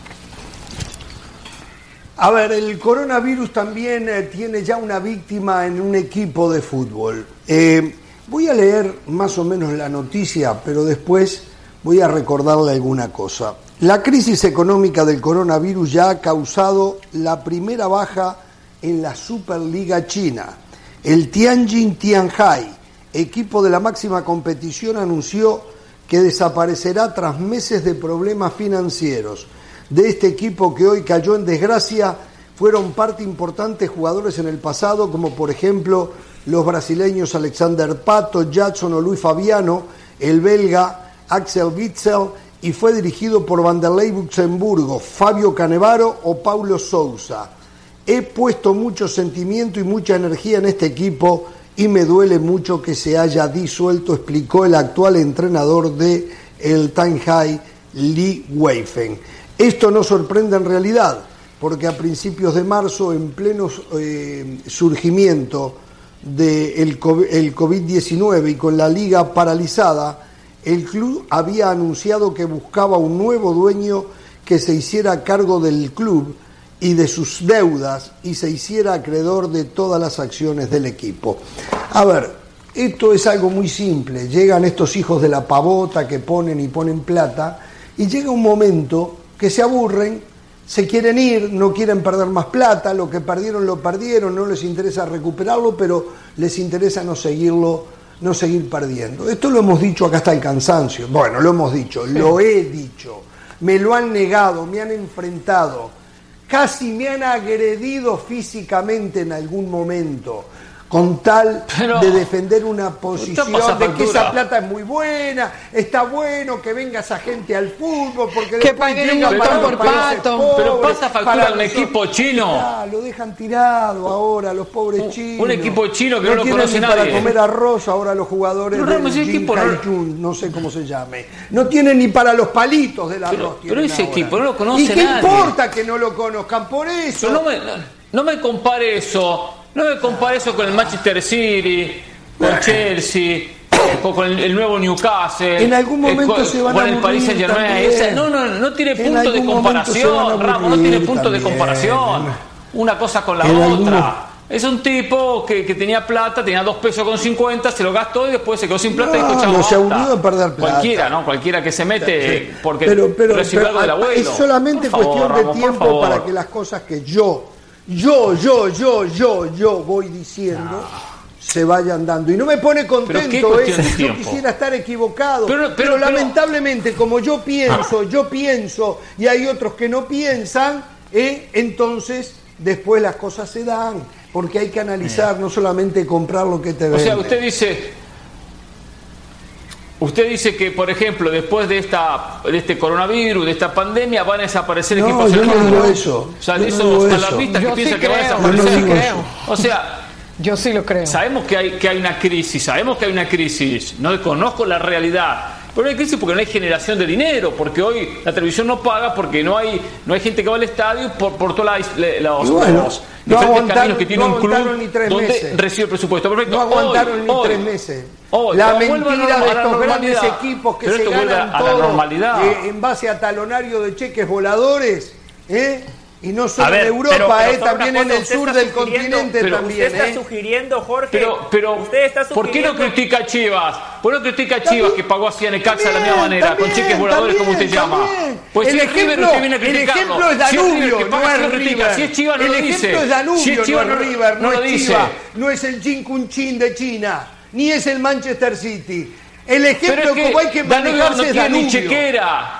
Speaker 1: A ver, el coronavirus también eh, tiene ya una víctima en un equipo de fútbol. Eh, voy a leer más o menos la noticia, pero después voy a recordarle alguna cosa. La crisis económica del coronavirus ya ha causado la primera baja en la Superliga China. El Tianjin Tianhai, equipo de la máxima competición, anunció que desaparecerá tras meses de problemas financieros. De este equipo que hoy cayó en desgracia, fueron parte importante jugadores en el pasado, como por ejemplo los brasileños Alexander Pato, Jackson o Luis Fabiano, el belga Axel Witsel, y fue dirigido por Vanderlei Luxemburgo, Fabio Cannavaro o Paulo Sousa. He puesto mucho sentimiento y mucha energía en este equipo y me duele mucho que se haya disuelto, explicó el actual entrenador de el Tianhai, Li Weifeng. Esto no sorprende en realidad, porque a principios de marzo, en pleno eh, surgimiento del COVID diecinueve y con la liga paralizada, el club había anunciado que buscaba un nuevo dueño que se hiciera cargo del club y de sus deudas y se hiciera acreedor de todas las acciones del equipo. A ver, esto es algo muy simple. Llegan estos hijos de la pavota que ponen y ponen plata y llega un momento que se aburren, se quieren ir, no quieren perder más plata, lo que perdieron lo perdieron, no les interesa recuperarlo, pero les interesa no seguirlo, no seguir perdiendo. Esto lo hemos dicho acá hasta el cansancio. Bueno, lo hemos dicho, lo he dicho. Me lo han negado, me han enfrentado. Casi me han agredido físicamente en algún momento, con tal Pero, de defender una posición de que esa plata es muy buena, está bueno que venga esa gente al fútbol, porque
Speaker 3: que paguen un montón por pato.
Speaker 2: Pobres, Pero pasa factura a un equipo chino.
Speaker 1: Ah, lo dejan tirado ahora, los pobres
Speaker 2: un,
Speaker 1: chinos.
Speaker 2: Un equipo chino que no, no lo conoce nadie.
Speaker 1: Para comer arroz ahora los jugadores
Speaker 2: pero,
Speaker 1: del Jin Kai-jun, no sé cómo se llame. No tienen ni para los palitos del arroz.
Speaker 2: Pero, pero ese ahora. Equipo no lo conoce
Speaker 1: nadie. ¿Y qué
Speaker 2: nadie?
Speaker 1: importa que no lo conozcan? Por eso.
Speaker 2: Pero no me, no, no me compare eso. No me compare eso con el Manchester City, con Chelsea, con, con el, el nuevo Newcastle.
Speaker 1: En algún momento
Speaker 2: con,
Speaker 1: se van
Speaker 2: con
Speaker 1: a
Speaker 2: el Paris Saint-Germain. O sea, no, no, no tiene punto de comparación, Ramos, no tiene punto también. de comparación. Una cosa con la en otra. Algún... Es un tipo que, que tenía plata, tenía dos pesos con cincuenta, se lo gastó y después se quedó sin plata no, y dijo, chao,
Speaker 1: no se aburrió de perder plata.
Speaker 2: Cualquiera, ¿no? Cualquiera que se mete
Speaker 1: sí.
Speaker 2: porque
Speaker 1: pero, pero,
Speaker 2: recibió
Speaker 1: pero,
Speaker 2: algo del abuelo.
Speaker 1: Es solamente
Speaker 2: por
Speaker 1: cuestión
Speaker 2: favor,
Speaker 1: de tiempo
Speaker 2: Ramos,
Speaker 1: para que las cosas que yo, yo, yo, yo, yo, yo voy diciendo no. se vayan dando. Y no me pone contento eso. Yo quisiera estar equivocado. Pero, pero, pero, pero lamentablemente, como yo pienso, yo pienso y hay otros que no piensan, eh, entonces después las cosas se dan. Porque hay que analizar, no solamente comprar lo que te venden.
Speaker 2: O sea, usted dice, usted dice que, por ejemplo, después de esta, de este coronavirus, de esta pandemia, van a desaparecer
Speaker 1: no,
Speaker 2: equipos
Speaker 1: yo no
Speaker 2: argentinos.
Speaker 1: digo eso.
Speaker 2: O sea,
Speaker 1: yo
Speaker 2: esos
Speaker 1: no
Speaker 2: alarmistas que piensan
Speaker 3: sí
Speaker 2: que
Speaker 3: creo,
Speaker 2: van a desaparecer.
Speaker 3: Yo no creo.
Speaker 2: O sea,
Speaker 3: yo sí lo creo.
Speaker 2: Sabemos que hay, que hay una crisis, sabemos que hay una crisis. No conozco la realidad. Pero no hay crisis porque no hay generación de dinero, porque hoy la televisión no paga, porque no hay no hay gente que va al estadio por, por todos los,
Speaker 1: bueno,
Speaker 2: los
Speaker 1: no
Speaker 2: diferentes caminos que tiene
Speaker 1: no
Speaker 2: un club
Speaker 1: donde
Speaker 2: meses. Recibe el presupuesto. Perfecto.
Speaker 1: No aguantaron
Speaker 2: hoy,
Speaker 1: ni
Speaker 2: hoy,
Speaker 1: tres meses.
Speaker 2: Hoy,
Speaker 1: la mentira de estos grandes equipos que
Speaker 2: pero
Speaker 1: se
Speaker 2: esto
Speaker 1: ganan
Speaker 2: a
Speaker 1: todo
Speaker 2: la normalidad.
Speaker 1: Eh, en base a talonario de cheques voladores, ¿eh? Y no solo
Speaker 4: ver,
Speaker 1: en Europa,
Speaker 4: pero, pero
Speaker 1: eh, también en el sur del continente
Speaker 4: pero
Speaker 1: también.
Speaker 4: Usted está
Speaker 1: eh.
Speaker 4: sugiriendo, Jorge.
Speaker 2: Pero, pero
Speaker 4: usted está
Speaker 2: ¿por qué no critica a Chivas? ¿Por qué no critica a Chivas
Speaker 1: También,
Speaker 2: que pagó así a Necaxa de la
Speaker 1: también,
Speaker 2: misma manera,
Speaker 1: también,
Speaker 2: con cheques voladores como usted
Speaker 1: también,
Speaker 2: llama?
Speaker 1: también.
Speaker 2: Pues
Speaker 1: El
Speaker 2: si es
Speaker 1: ejemplo-
Speaker 2: River, usted viene a
Speaker 1: el
Speaker 2: criticarlo.
Speaker 1: ejemplo es
Speaker 2: Si es River
Speaker 1: Danubio,
Speaker 2: que paga,
Speaker 1: no
Speaker 2: se lo
Speaker 1: es
Speaker 2: critica.
Speaker 1: River.
Speaker 2: Si es Chivas, no
Speaker 1: El
Speaker 2: lo
Speaker 1: ejemplo
Speaker 2: dice.
Speaker 1: es Danubio,
Speaker 2: Si es Chivas,
Speaker 1: no es River, no,
Speaker 2: no lo
Speaker 1: es
Speaker 2: dice.
Speaker 1: Chivas, no es el Jinkunchin de China, ni es el Manchester City. El ejemplo
Speaker 2: Pero es que
Speaker 1: como hay que
Speaker 2: Danubio
Speaker 1: manejarse
Speaker 2: no
Speaker 1: es
Speaker 2: tiene ni
Speaker 1: Danubio.
Speaker 2: chequera.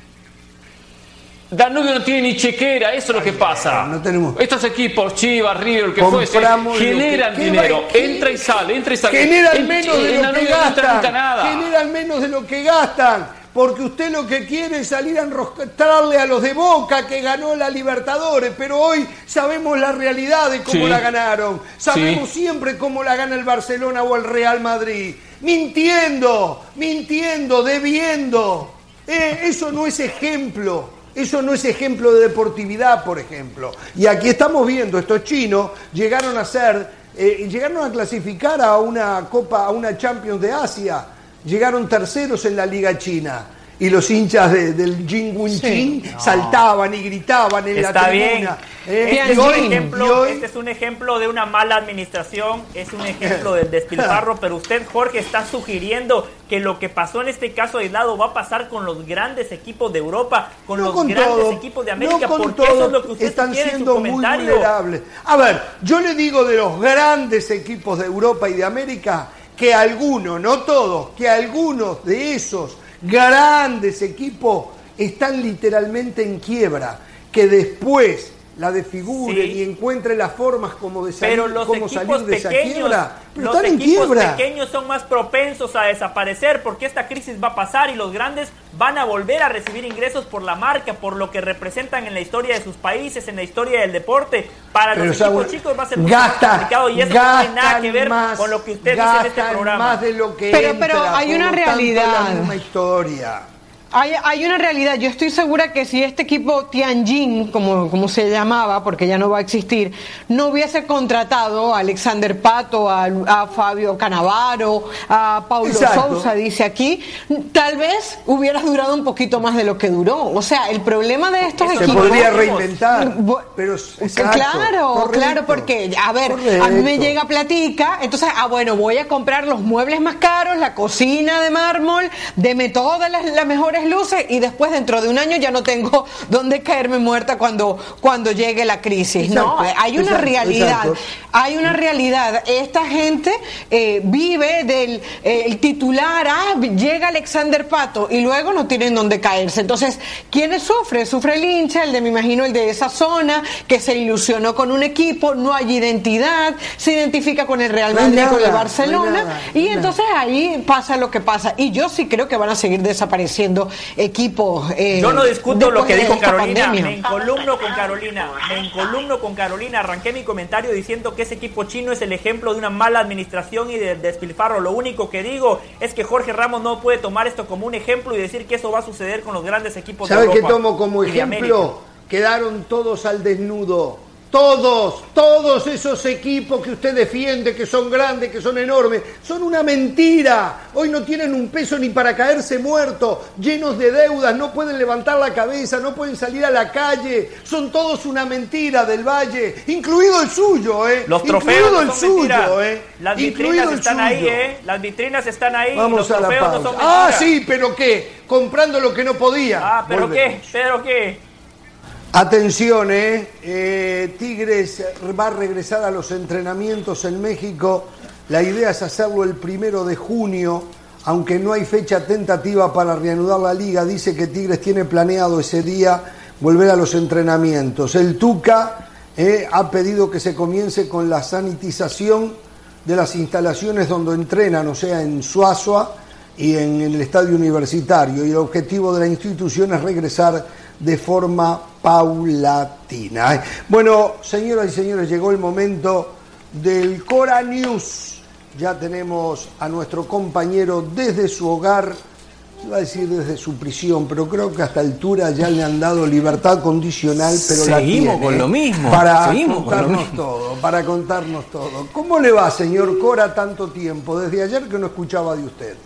Speaker 2: Danubio no tiene ni chequera, eso es lo que pasa.
Speaker 1: No tenemos.
Speaker 2: Estos equipos, Chivas, River, que
Speaker 1: Compramos
Speaker 2: fuese,
Speaker 1: lo que-
Speaker 2: generan
Speaker 1: ¿qué
Speaker 2: dinero.
Speaker 1: va- qué-
Speaker 2: Entra y sale, entra y sale.
Speaker 1: Generan
Speaker 2: En-
Speaker 1: menos de
Speaker 2: en
Speaker 1: lo
Speaker 2: Danubio
Speaker 1: que
Speaker 2: no entra nunca
Speaker 1: gastan.
Speaker 2: nada.
Speaker 1: Generan menos de lo que gastan. Porque usted lo que quiere es salir a enrostrarle a los de Boca que ganó la Libertadores, pero hoy sabemos la realidad de cómo
Speaker 2: Sí.
Speaker 1: la ganaron. Sabemos
Speaker 2: Sí.
Speaker 1: siempre cómo la gana el Barcelona o el Real Madrid. Mintiendo, mintiendo, debiendo. Eh, eso no es ejemplo. Eso no es ejemplo de deportividad, por ejemplo. Y aquí estamos viendo, estos chinos llegaron a ser, eh, llegaron a clasificar a una Copa, a una Champions de Asia. Llegaron terceros en la Liga China. Y los hinchas de, del Jingunchin
Speaker 3: Sí.
Speaker 1: no. saltaban y gritaban en
Speaker 4: Está
Speaker 1: la
Speaker 4: bien.
Speaker 1: tribuna. Eh,
Speaker 4: Este,
Speaker 1: y
Speaker 4: es un
Speaker 1: hoy-
Speaker 4: ejemplo,
Speaker 1: y hoy-
Speaker 4: este es un ejemplo de una mala administración, es un ejemplo del despilfarro, pero usted, Jorge, está sugiriendo que lo que pasó en este caso aislado va a pasar con los grandes equipos de Europa, con
Speaker 1: No
Speaker 4: los
Speaker 1: con
Speaker 4: grandes
Speaker 1: todo,
Speaker 4: equipos de
Speaker 1: no
Speaker 4: América,
Speaker 1: con
Speaker 4: porque
Speaker 1: todo,
Speaker 4: eso es lo que usted
Speaker 1: están
Speaker 4: sugiere en su
Speaker 1: siendo muy
Speaker 4: comentario.
Speaker 1: vulnerables. A ver, yo le digo de los grandes equipos de Europa y de América que algunos, no todos, que algunos de esos grandes equipos están literalmente en quiebra, que después la desfiguren
Speaker 4: Sí.
Speaker 1: y encuentren las formas como de salir,
Speaker 4: Pero los
Speaker 1: cómo
Speaker 4: equipos
Speaker 1: salir de esa
Speaker 4: pequeños,
Speaker 1: quiebra. Pero
Speaker 4: los
Speaker 1: están en
Speaker 4: equipos
Speaker 1: quiebra.
Speaker 4: pequeños son más propensos a desaparecer porque esta crisis va a pasar y los grandes van a volver a recibir ingresos por la marca, por lo que representan en la historia de sus países, en la historia del deporte. Para
Speaker 1: Pero
Speaker 4: los
Speaker 1: sabe,
Speaker 4: equipos chicos va a ser mucho
Speaker 1: gasta-
Speaker 4: más complicado y eso no tiene nada que ver
Speaker 1: más,
Speaker 4: con lo que usted dice en este
Speaker 1: gastan
Speaker 4: programa.
Speaker 1: más de lo que
Speaker 3: Pero-
Speaker 1: entra,
Speaker 3: pero hay
Speaker 1: por
Speaker 3: una
Speaker 1: lo tanto, es
Speaker 3: realidad.
Speaker 1: la misma historia.
Speaker 3: Hay, hay una realidad, yo estoy segura que si este equipo Tianjin, como, como se llamaba, porque ya no va a existir, no hubiese contratado a Alexander Pato, a, a Fabio Cannavaro, a Paulo
Speaker 1: Exacto.
Speaker 3: Sousa, dice aquí, tal vez hubiera durado un poquito más de lo que duró. O sea, el problema de estos
Speaker 4: Se
Speaker 1: Se
Speaker 3: equipos...
Speaker 1: podría reinventar,
Speaker 3: Bu-
Speaker 1: pero exacto,
Speaker 3: claro,
Speaker 1: correcto,
Speaker 3: claro, porque, a ver,
Speaker 1: correcto.
Speaker 3: a mí me llega platica, entonces, ah, bueno, voy a comprar los muebles más caros, la cocina de mármol, deme todas las, las mejores luces y después dentro de un año ya no tengo dónde caerme muerta cuando, cuando llegue la crisis, ¿no?
Speaker 1: Exacto,
Speaker 3: Hay una
Speaker 1: exacto,
Speaker 3: realidad,
Speaker 1: exacto.
Speaker 3: hay una realidad. Esta gente eh, vive del eh, el titular, ah, llega Alexander Pato y luego no tienen dónde caerse. Entonces, ¿quiénes sufren? Sufre el hincha, el de, me imagino, el de esa zona, que se ilusionó con un equipo, no hay identidad, se identifica con el Real
Speaker 1: No hay
Speaker 3: Madrid, con el
Speaker 1: nada, no
Speaker 3: Barcelona,
Speaker 1: hay nada, no
Speaker 3: y
Speaker 1: hay
Speaker 3: entonces ahí pasa lo que pasa. Y yo sí creo que van a seguir desapareciendo equipos. eh,
Speaker 4: Yo no discuto lo
Speaker 3: después
Speaker 4: que
Speaker 3: de
Speaker 4: dijo
Speaker 3: esta
Speaker 4: Carolina,
Speaker 3: pandemia.
Speaker 4: me encolumno con Carolina, me encolumno con Carolina, arranqué mi comentario diciendo que ese equipo chino es el ejemplo de una mala administración y de despilfarro. Lo único que digo es que Jorge Ramos no puede tomar esto como un ejemplo y decir que eso va a suceder con los grandes equipos de
Speaker 1: ¿Sabe
Speaker 4: Europa
Speaker 1: qué tomo como
Speaker 4: y de América.
Speaker 1: ejemplo? Quedaron todos al desnudo. Todos, todos esos equipos que usted defiende, que son grandes, que son enormes, son una mentira. Hoy no tienen un peso ni para caerse muertos, llenos de deudas, no pueden levantar la cabeza, no pueden salir a la calle. Son todos una mentira del Valle, incluido el suyo, ¿eh?
Speaker 4: Los trofeos
Speaker 1: incluido
Speaker 4: no
Speaker 1: el
Speaker 4: son mentiras.
Speaker 1: suyo, ¿eh?
Speaker 4: Las
Speaker 1: Incluido
Speaker 4: vitrinas
Speaker 1: el
Speaker 4: están
Speaker 1: suyo.
Speaker 4: ahí, ¿eh? Las vitrinas están ahí.
Speaker 1: Vamos
Speaker 4: los
Speaker 1: a la
Speaker 4: trofeos no
Speaker 1: pausa.
Speaker 4: son
Speaker 1: Ah,
Speaker 4: mentiras.
Speaker 1: sí, pero ¿qué? Comprando lo que no podía.
Speaker 4: Ah, pero
Speaker 1: Volvemos.
Speaker 4: qué, pero qué.
Speaker 1: Atención, ¿eh? Eh, Tigres va a regresar a los entrenamientos en México. La idea es hacerlo el primero de junio, aunque no hay fecha tentativa para reanudar la liga. Dice que Tigres tiene planeado ese día volver a los entrenamientos. El Tuca eh, ha pedido que se comience con la sanitización de las instalaciones donde entrenan, o sea, en Suazua y en el estadio universitario. Y el objetivo de la institución es regresar de forma paulatina. Bueno, señoras y señores, llegó el momento del Cora News. Ya tenemos a nuestro compañero desde su hogar, iba a decir desde su prisión, pero creo que a esta altura ya le han dado libertad condicional, pero la
Speaker 8: Seguimos
Speaker 1: tiene,
Speaker 8: con lo mismo,
Speaker 1: para
Speaker 8: seguimos con lo
Speaker 1: contarnos
Speaker 8: mismo.
Speaker 1: todo, para contarnos todo. ¿Cómo le va, señor Cora, tanto tiempo? Desde ayer que no escuchaba de usted.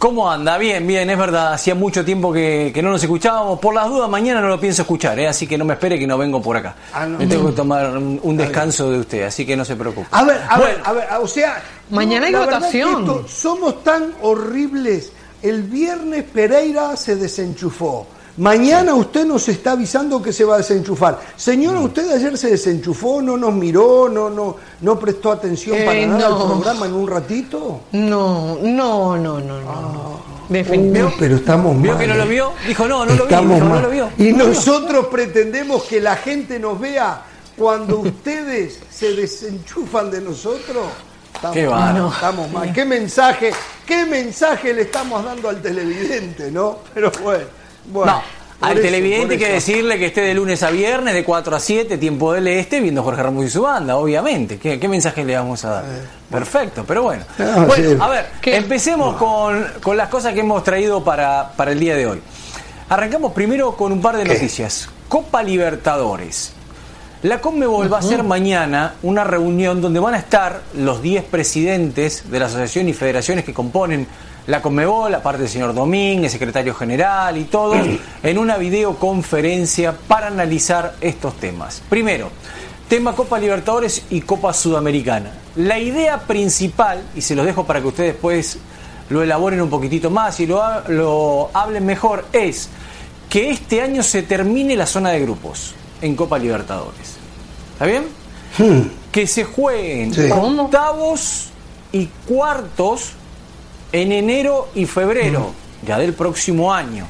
Speaker 8: ¿Cómo anda? Bien, bien, es verdad. Hacía mucho tiempo que, que no nos escuchábamos. Por las dudas, mañana no lo pienso escuchar, ¿eh? Así que no me espere que no vengo por acá. Ah, no, me tengo que tomar un, un descanso de usted, así que no se preocupe.
Speaker 1: A ver, a
Speaker 8: bueno,
Speaker 1: ver, a ver, o sea...
Speaker 3: Mañana hay votación.
Speaker 1: Esto, somos tan horribles. El viernes Pereira se desenchufó. Mañana usted nos está avisando que se va a desenchufar. Señora, ¿usted ayer se desenchufó, no nos miró, no no no prestó atención eh, para nada no. al programa en un ratito?
Speaker 3: No, no, no, no, no.
Speaker 1: Ah, Definitivamente. Uh, pero estamos
Speaker 8: ¿Vio
Speaker 1: mal.
Speaker 8: que no lo vio? Dijo, no, no lo vi.
Speaker 1: Dijo,
Speaker 8: no lo vio.
Speaker 1: Y nosotros pretendemos que la gente nos vea cuando ustedes se desenchufan de nosotros. Estamos,
Speaker 8: qué bueno.
Speaker 1: Estamos mal. ¿Qué mensaje, qué mensaje le estamos dando al televidente, no? Pero bueno. Bueno,
Speaker 8: no, al eso, televidente hay que decirle que esté de lunes a viernes, de cuatro a siete, tiempo del este, viendo Jorge Ramos y su banda, obviamente. ¿Qué, qué mensaje le vamos a dar? Eh, Perfecto, pero bueno. Ah, bueno, sí. A ver, ¿Qué? empecemos no. con, con las cosas que hemos traído para, para el día de hoy. Arrancamos primero con un par de ¿Qué? noticias. Copa Libertadores. La Conmebol uh-huh. va a hacer mañana una reunión donde van a estar los diez presidentes de la asociación y federaciones que componen la Conmebol, aparte del señor Domínguez, secretario general y todos, en una videoconferencia para analizar estos temas. Primero, tema Copa Libertadores y Copa Sudamericana. La idea principal, y se los dejo para que ustedes después lo elaboren un poquitito más y lo, lo hablen mejor, es que este año se termine la zona de grupos en Copa Libertadores. ¿Está bien? Hmm. Que se jueguen sí. octavos y cuartos en enero y febrero, mm. ya del próximo año,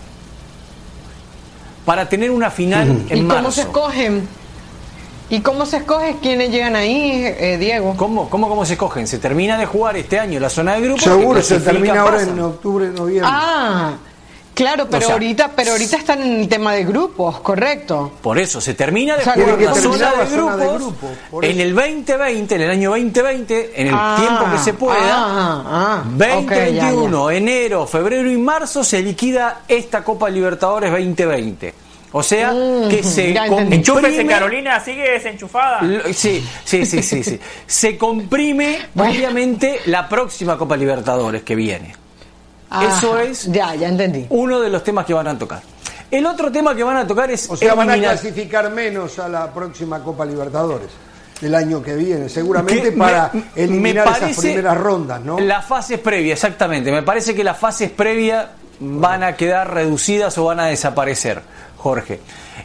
Speaker 8: para tener una final mm. en
Speaker 3: ¿Y
Speaker 8: marzo.
Speaker 3: cómo se escogen? ¿Y cómo se escogen quiénes llegan ahí, eh, Diego?
Speaker 8: ¿Cómo, cómo, ¿Cómo se escogen? Se termina de jugar este año la zona de grupos.
Speaker 1: Seguro, se termina ahora en octubre, noviembre.
Speaker 3: Ah, claro, pero o sea, ahorita pero ahorita están en el tema de grupos, correcto.
Speaker 8: Por eso, se termina de jugar la zona de grupos, de grupo, en el veinte veinte, en el año veinte veinte, en el ah, tiempo que se pueda, ah, ah, veinte veintiuno, okay, enero, febrero y marzo, se liquida esta Copa Libertadores veinte veinte. O sea, mm, que se comprime...
Speaker 4: Enchúfese, Carolina, sigue desenchufada.
Speaker 8: Sí, sí, sí, sí, sí. Se comprime, obviamente, la próxima Copa Libertadores que viene.
Speaker 3: Ajá,
Speaker 8: eso es
Speaker 3: ya, ya entendí.
Speaker 8: uno de los temas que van a tocar. El otro tema que van a tocar es...
Speaker 1: O sea, eliminar... van a clasificar menos a la próxima Copa Libertadores del año que viene, seguramente que para me, eliminar me esas primeras rondas, ¿no?
Speaker 8: Las fases previas, exactamente. Me parece que las fases previas van a quedar reducidas o van a desaparecer, Jorge.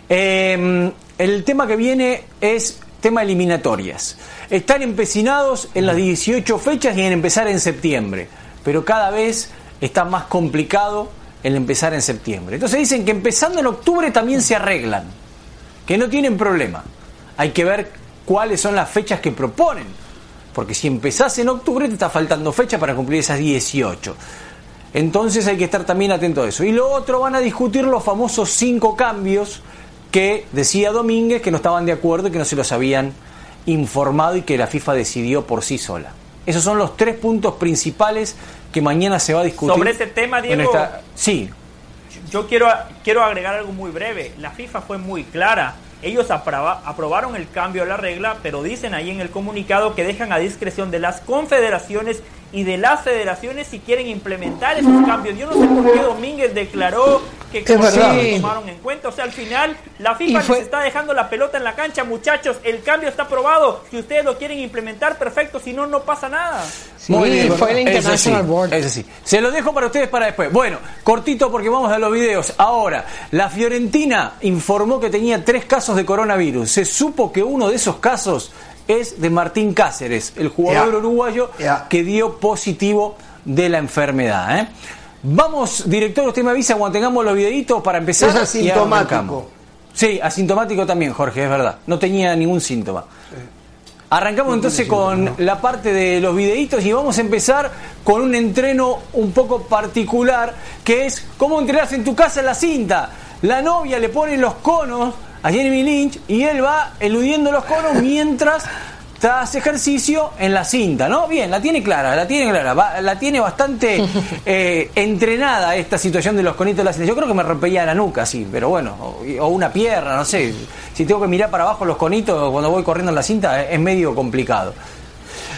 Speaker 8: Eh, el tema que viene es tema eliminatorias. Están empecinados en las dieciocho fechas y en empezar en septiembre, pero cada vez está más complicado el empezar en septiembre. Entonces dicen que empezando en octubre también se arreglan, que no tienen problema. Hay que ver cuáles son las fechas que proponen, porque si empezás en octubre te está faltando fecha para cumplir esas dieciocho. Entonces hay que estar también atento a eso. Y lo otro, van a discutir los famosos cinco cambios que decía Domínguez que no estaban de acuerdo y que no se los habían informado y que la FIFA decidió por sí sola. Esos son los tres puntos principales que mañana se va a discutir.
Speaker 4: Sobre este tema, Diego,
Speaker 8: esta... sí.
Speaker 4: yo quiero, quiero agregar algo muy breve. La FIFA fue muy clara. Ellos aproba, aprobaron el cambio a la regla, pero dicen ahí en el comunicado que dejan a discreción de las confederaciones y de las federaciones si quieren implementar esos cambios. Yo no sé por qué Domínguez declaró que no lo tomaron en cuenta. O sea, al final la FIFA fue... les está dejando la pelota en la cancha. Muchachos, el cambio está aprobado. Si ustedes lo quieren implementar, perfecto. Si no, no pasa nada.
Speaker 3: Sí, muy bien, fue el International
Speaker 8: sí,
Speaker 3: Board.
Speaker 8: Eso sí. Se lo dejo para ustedes para después. Bueno, cortito porque vamos a los videos. Ahora, la Fiorentina informó que tenía tres casos de coronavirus. Se supo que uno de esos casos es de Martín Cáceres, el jugador yeah. uruguayo yeah. que dio positivo de la enfermedad. ¿eh? Vamos, director, usted me avisa cuando tengamos los videitos para empezar.
Speaker 1: Es asintomático.
Speaker 8: Sí, asintomático también, Jorge, es verdad. No tenía ningún síntoma. Sí. Arrancamos no entonces con síntoma, ¿no? la parte de los videitos y vamos a empezar con un entreno un poco particular, que es cómo entrenas en tu casa en la cinta. La novia le pone los conos a Jeremy Lynch y él va eludiendo los conos mientras hace ejercicio en la cinta, ¿no? Bien, la tiene clara, la tiene clara, va, la tiene bastante eh, entrenada esta situación de los conitos de la cinta. Yo creo que me rompería la nuca, sí, pero bueno, o, o una pierna, no sé. Si tengo que mirar para abajo los conitos cuando voy corriendo en la cinta es medio complicado.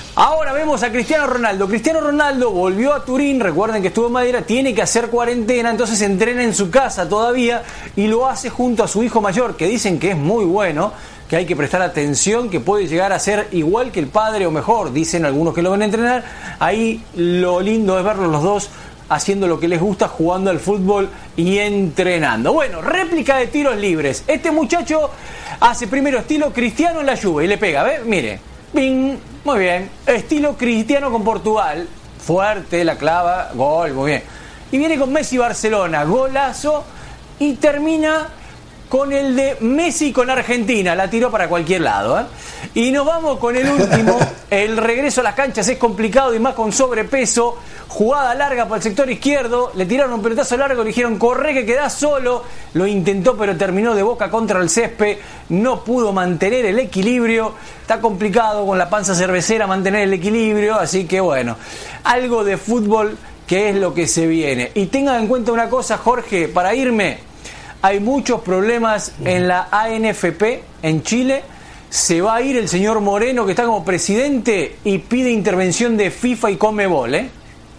Speaker 8: Ahora vemos a Cristiano Ronaldo. Cristiano Ronaldo volvió a Turín, recuerden que estuvo en Madeira, tiene que hacer cuarentena, entonces entrena en su casa todavía y lo hace junto a su hijo mayor, que dicen que es muy bueno, que hay que prestar atención, que puede llegar a ser igual que el padre o mejor, dicen algunos que lo ven a entrenar. Ahí lo lindo es verlos los dos haciendo lo que les gusta, jugando al fútbol y entrenando. Bueno, réplica de tiros libres. Este muchacho hace primero estilo Cristiano en la Juve y le pega, ¿ves? Mire, ¡ping! Muy bien, estilo Cristiano con Portugal, fuerte, la clava, gol, muy bien. Y viene con Messi Barcelona, golazo, y termina con el de Messi con Argentina, la tiró para cualquier lado, ¿eh? Y nos vamos con el último, el regreso a las canchas es complicado y más con sobrepeso, jugada larga por el sector izquierdo, le tiraron un pelotazo largo, le dijeron corre que quedás solo, lo intentó pero terminó de boca contra el césped, no pudo mantener el equilibrio, está complicado con la panza cervecera mantener el equilibrio, así que bueno, algo de fútbol que es lo que se viene. Y tengan en cuenta una cosa, Jorge, para irme, hay muchos problemas en la A N F P en Chile. Se va a ir el señor Moreno, que está como presidente, y pide intervención de FIFA y Conmebol, ¿eh?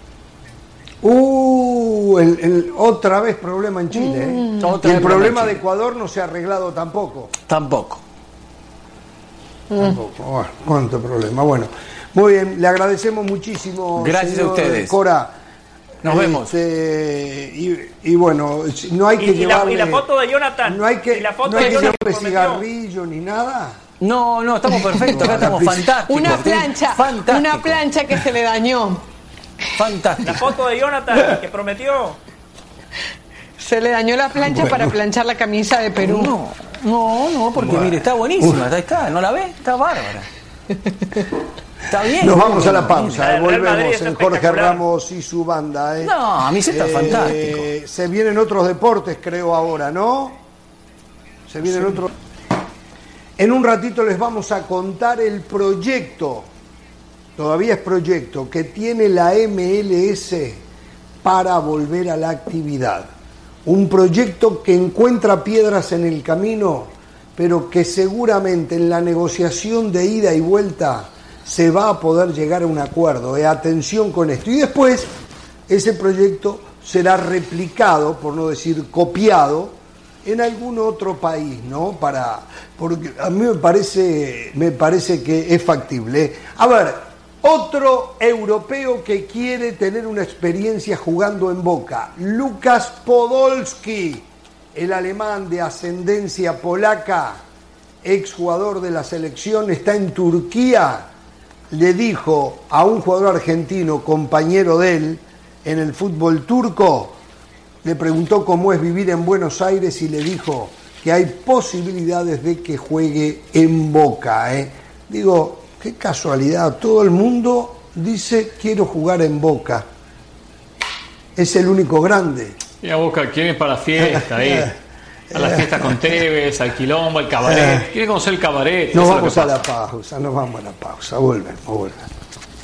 Speaker 1: Uh, el, el, otra vez problema en Chile, ¿eh?
Speaker 8: Mm.
Speaker 1: Y el problema de Ecuador no se ha arreglado tampoco.
Speaker 8: Tampoco.
Speaker 1: Tampoco. Oh, cuánto problema. Bueno, muy bien, le agradecemos muchísimo.
Speaker 8: Gracias a ustedes.
Speaker 1: Cora.
Speaker 8: Nos vemos.
Speaker 1: Este, y, y bueno, no hay que
Speaker 4: y,
Speaker 1: llevarle...
Speaker 4: Y la, y la foto de Jonathan.
Speaker 1: No hay que,
Speaker 4: y la foto
Speaker 1: no hay
Speaker 4: de
Speaker 1: que
Speaker 4: Jonathan
Speaker 1: llevarle cigarrillo ni nada.
Speaker 8: No, no, estamos perfectos, acá estamos fantásticos.
Speaker 3: Una plancha,
Speaker 8: Fantástico.
Speaker 3: una plancha que se le dañó.
Speaker 8: Fantástico.
Speaker 4: La foto de Jonathan, que prometió.
Speaker 3: Se le dañó la plancha para planchar la camisa de Perú.
Speaker 8: No, no, no, porque bueno, mire, está buenísima, ahí está, ¿no la ve? Está bárbara. Está bien.
Speaker 1: Nos vamos a la pausa,
Speaker 4: el
Speaker 1: volvemos en Jorge Ramos y su banda. ¿eh?
Speaker 8: No, a mí se está
Speaker 1: eh,
Speaker 8: fantástico.
Speaker 1: Se vienen otros deportes, creo, ahora, ¿no? Se vienen sí. otros... En un ratito les vamos a contar el proyecto, todavía es proyecto, que tiene la M L S para volver a la actividad. Un proyecto que encuentra piedras en el camino, pero que seguramente en la negociación de ida y vuelta se va a poder llegar a un acuerdo. Eh, atención con esto. Y después ese proyecto será replicado, por no decir copiado, en algún otro país, ¿no? Para, porque a mí me parece, me parece que es factible. A ver, otro europeo que quiere tener una experiencia jugando en Boca, Lukas Podolski, el alemán de ascendencia polaca, exjugador de la selección, está en Turquía. Le dijo a un jugador argentino, compañero de él, en el fútbol turco, le preguntó cómo es vivir en Buenos Aires y le dijo que hay posibilidades de que juegue en Boca. ¿eh? Digo, qué casualidad, todo el mundo dice quiero jugar en Boca. Es el único grande.
Speaker 2: Y a Boca quiere para la fiesta, ahí. A la fiesta con Tevez, al quilombo, al cabaret. Quiere conocer el cabaret.
Speaker 1: Nos vamos a la pausa, nos vamos a la pausa. Vuelven, vuelven.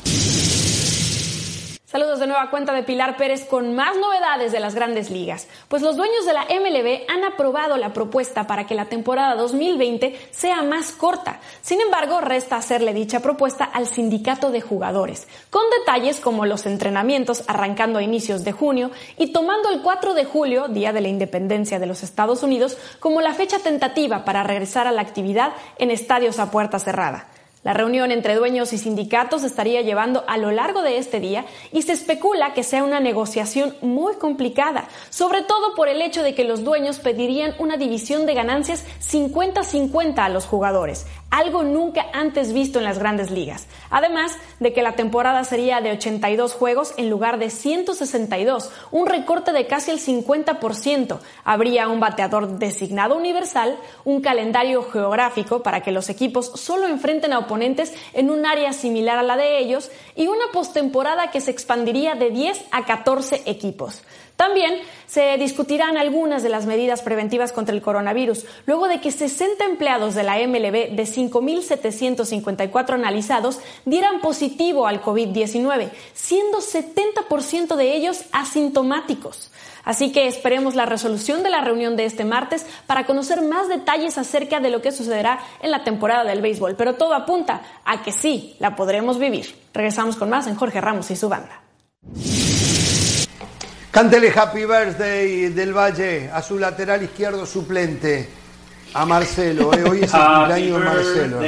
Speaker 6: Saludos de nueva cuenta de Pilar Pérez con más novedades de las Grandes Ligas. Pues los dueños de la M L B han aprobado la propuesta para que la temporada dos mil veinte sea más corta. Sin embargo, resta hacerle dicha propuesta al sindicato de jugadores, con detalles como los entrenamientos arrancando a inicios de junio y tomando el cuatro de julio, Día de la Independencia de los Estados Unidos, como la fecha tentativa para regresar a la actividad en estadios a puerta cerrada. La reunión entre dueños y sindicatos se estaría llevando a lo largo de este día y se especula que sea una negociación muy complicada, sobre todo por el hecho de que los dueños pedirían una división de ganancias cincuenta cincuenta a los jugadores, algo nunca antes visto en las Grandes Ligas. Además de que la temporada sería de ochenta y dos juegos en lugar de ciento sesenta y dos, un recorte de casi el cincuenta por ciento. Habría un bateador designado universal, un calendario geográfico para que los equipos solo enfrenten a oponentes en un área similar a la de ellos y una postemporada que se expandiría de diez a catorce equipos. También se discutirán algunas de las medidas preventivas contra el coronavirus, luego de que sesenta empleados de la M L B de cinco mil setecientos cincuenta y cuatro analizados dieran positivo al COVID diecinueve, siendo setenta por ciento de ellos asintomáticos. Así que esperemos la resolución de la reunión de este martes para conocer más detalles acerca de lo que sucederá en la temporada del béisbol. Pero todo apunta a que sí la podremos vivir. Regresamos con más en Jorge Ramos y su banda.
Speaker 1: Cántele Happy Birthday del Valle a su lateral izquierdo suplente, a Marcelo. ¿eh? Hoy es el cumpleaños de Marcelo.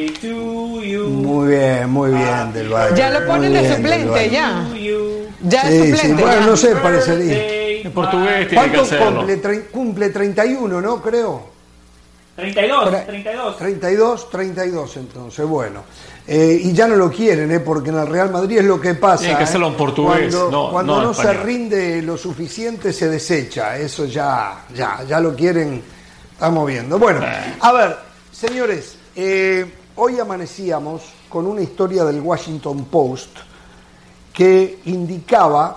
Speaker 1: Muy bien, muy bien del Valle.
Speaker 3: Ya lo ponen de suplente, ya. Ya
Speaker 1: sí,
Speaker 3: es suplente.
Speaker 1: Sí. Bueno, no sé, parecería.
Speaker 2: En portugués tiene que hacerlo.
Speaker 1: Cumple, tre- cumple treinta y uno, ¿no? Creo.
Speaker 4: treinta y dos, treinta y dos.
Speaker 1: treinta y dos, treinta y dos entonces, bueno. Eh, y ya no lo quieren, ¿eh? Porque en el Real Madrid es lo que pasa.
Speaker 2: Tienen que hacerlo en portugués.
Speaker 1: Cuando
Speaker 2: no,
Speaker 1: cuando
Speaker 2: no,
Speaker 1: no se rinde lo suficiente, se desecha. Eso ya, ya, ya lo quieren. Estamos viendo. Bueno, a ver, señores, eh, hoy amanecíamos con una historia del Washington Post que indicaba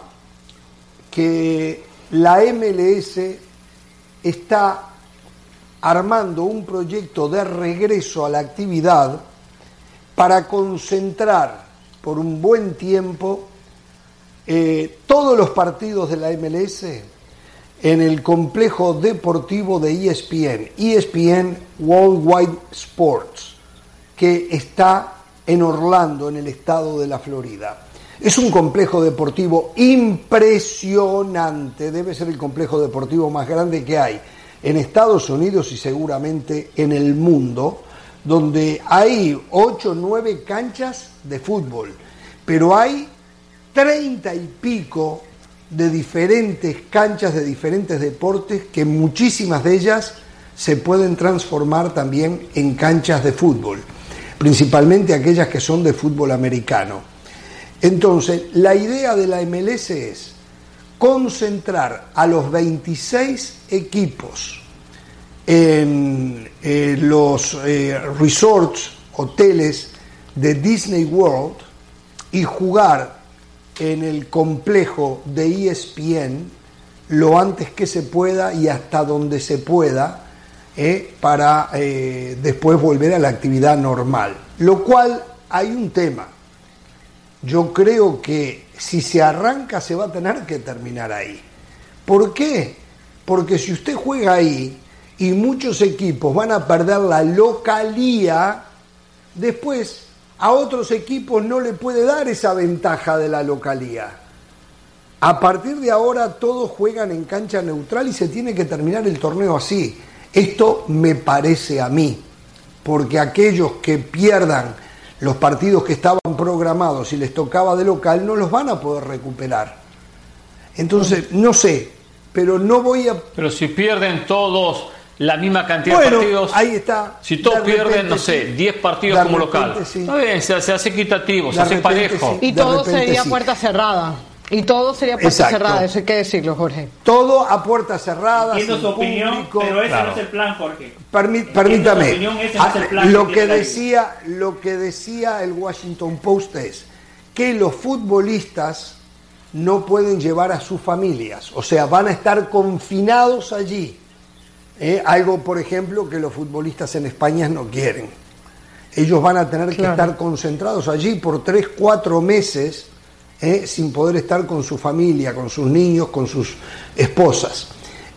Speaker 1: que la M L S está armando un proyecto de regreso a la actividad para concentrar por un buen tiempo eh, todos los partidos de la M L S en el complejo deportivo de E S P N, E S P N Worldwide Sports, que está en Orlando, en el estado de la Florida. Es un complejo deportivo impresionante, debe ser el complejo deportivo más grande que hay en Estados Unidos y seguramente en el mundo, donde hay ocho o nueve canchas de fútbol, pero hay treinta y pico de diferentes canchas de diferentes deportes que muchísimas de ellas se pueden transformar también en canchas de fútbol, principalmente aquellas que son de fútbol americano. Entonces, la idea de la M L S es concentrar a los veintiséis equipos en eh, los eh, resorts, hoteles de Disney World y jugar en el complejo de E S P N lo antes que se pueda y hasta donde se pueda eh, para eh, después volver a la actividad normal. Lo cual hay un tema. Yo creo que si se arranca se va a tener que terminar ahí. ¿Por qué? Porque si usted juega ahí y muchos equipos van a perder la localía, después a otros equipos no le puede dar esa ventaja de la localía. A partir de ahora todos juegan en cancha neutral y se tiene que terminar el torneo así. Esto me parece a mí, porque aquellos que pierdan los partidos que estaban programados y les tocaba de local no los van a poder recuperar. Entonces, no sé, pero no voy a...
Speaker 2: Pero si pierden todos la misma cantidad
Speaker 1: bueno,
Speaker 2: de partidos,
Speaker 1: ahí está.
Speaker 2: Si todos pierden, repente, no sé, diez partidos como local,
Speaker 1: sí.
Speaker 2: Está bien, se, se hace equitativo, se hace parejo.
Speaker 3: Sí. Y todo sería sí. puerta cerrada. Y todo sería puerta Exacto. cerrada, eso hay que decirlo, Jorge.
Speaker 1: Todo a puerta cerrada.
Speaker 4: Entiendo su opinión, pero ese claro. no es el plan, Jorge.
Speaker 1: Permí, permítame.
Speaker 4: Opinión, ese no es el plan
Speaker 1: lo,
Speaker 4: que
Speaker 1: que decía, lo que decía el Washington Post es que los futbolistas no pueden llevar a sus familias, o sea, van a estar confinados allí. Eh, algo, por ejemplo, que los futbolistas en España no quieren. Ellos van a tener que claro. estar concentrados allí por tres, cuatro meses. Eh, sin poder estar con su familia, con sus niños, con sus esposas.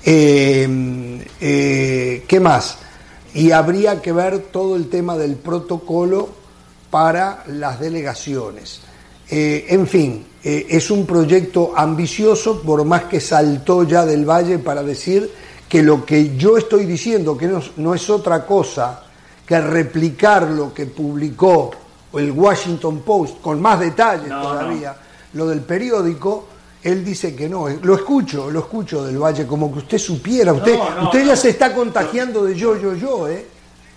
Speaker 1: Eh, eh, ¿Qué más? Y habría que ver todo el tema del protocolo para las delegaciones. Eh, en fin, eh, es un proyecto ambicioso, por más que saltó ya del Valle para decir que lo que yo estoy diciendo, que no, no es otra cosa que replicar lo que publicó el Washington Post, con más detalles no, todavía, no. Lo del periódico, él dice que no. Lo escucho, lo escucho del Valle, como que usted supiera. Usted, no, no, usted ya no. se está contagiando de yo, yo, yo, ¿eh?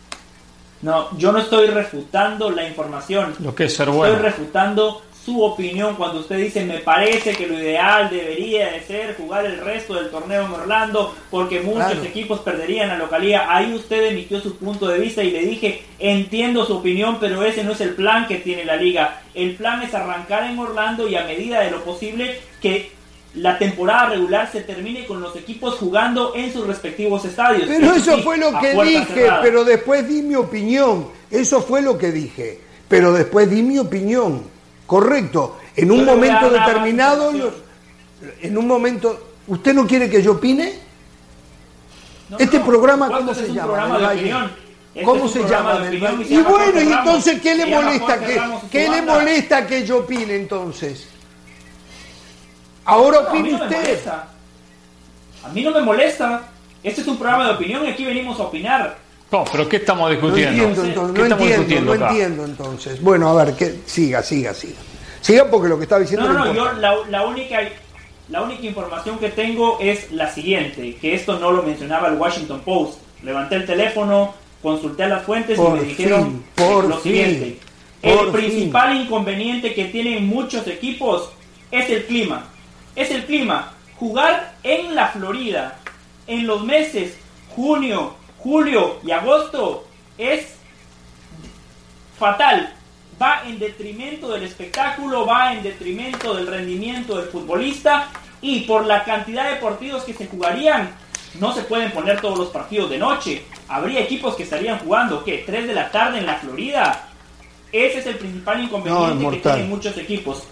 Speaker 4: No, yo no estoy refutando la información.
Speaker 2: Lo que es ser bueno.
Speaker 4: Estoy refutando su opinión cuando usted dice, me parece que lo ideal debería de ser jugar el resto del torneo en Orlando porque muchos claro. equipos perderían la localía. Ahí usted emitió su punto de vista y le dije, entiendo su opinión, pero ese no es el plan que tiene la liga. El plan es arrancar en Orlando y a medida de lo posible que la temporada regular se termine con los equipos jugando en sus respectivos estadios.
Speaker 1: Pero eso, eso fue lo que dije, cerrada. Pero después di mi opinión. Eso fue lo que dije. Pero después di mi opinión. Correcto. En un yo momento determinado, los, en un momento... ¿Usted no quiere que yo opine?
Speaker 4: No,
Speaker 1: este
Speaker 4: no,
Speaker 1: programa,
Speaker 4: no,
Speaker 1: ¿cómo
Speaker 4: este
Speaker 1: se
Speaker 4: es
Speaker 1: llama?
Speaker 4: Este
Speaker 1: ¿Cómo se llama? Y bueno, y entonces, ¿qué le molesta que, ¿qué le molesta que yo opine entonces? Ahora opine
Speaker 4: no,
Speaker 1: usted.
Speaker 4: A mí no me molesta. Este es un programa de opinión y aquí venimos a opinar.
Speaker 2: No, pero ¿qué estamos discutiendo?
Speaker 1: No entiendo, entonces, no, entiendo, no entiendo entonces. Bueno, a ver, que siga, siga, siga. Siga porque lo que estaba diciendo...
Speaker 4: No, no, no, yo la, la única... La única información que tengo es la siguiente, que esto no lo mencionaba el Washington Post. Levanté el teléfono, consulté a las fuentes por y me dijeron fin, por lo fin, siguiente. El principal fin. inconveniente que tienen muchos equipos es el clima. Es el clima. Jugar en la Florida en los meses junio, julio y agosto es fatal. Va en detrimento del espectáculo, va en detrimento del rendimiento del futbolista y por la cantidad de partidos que se jugarían, no se pueden poner todos los partidos de noche. Habría equipos que estarían jugando, ¿qué? tres de la tarde en la Florida. Ese es el principal inconveniente no, que tienen muchos equipos.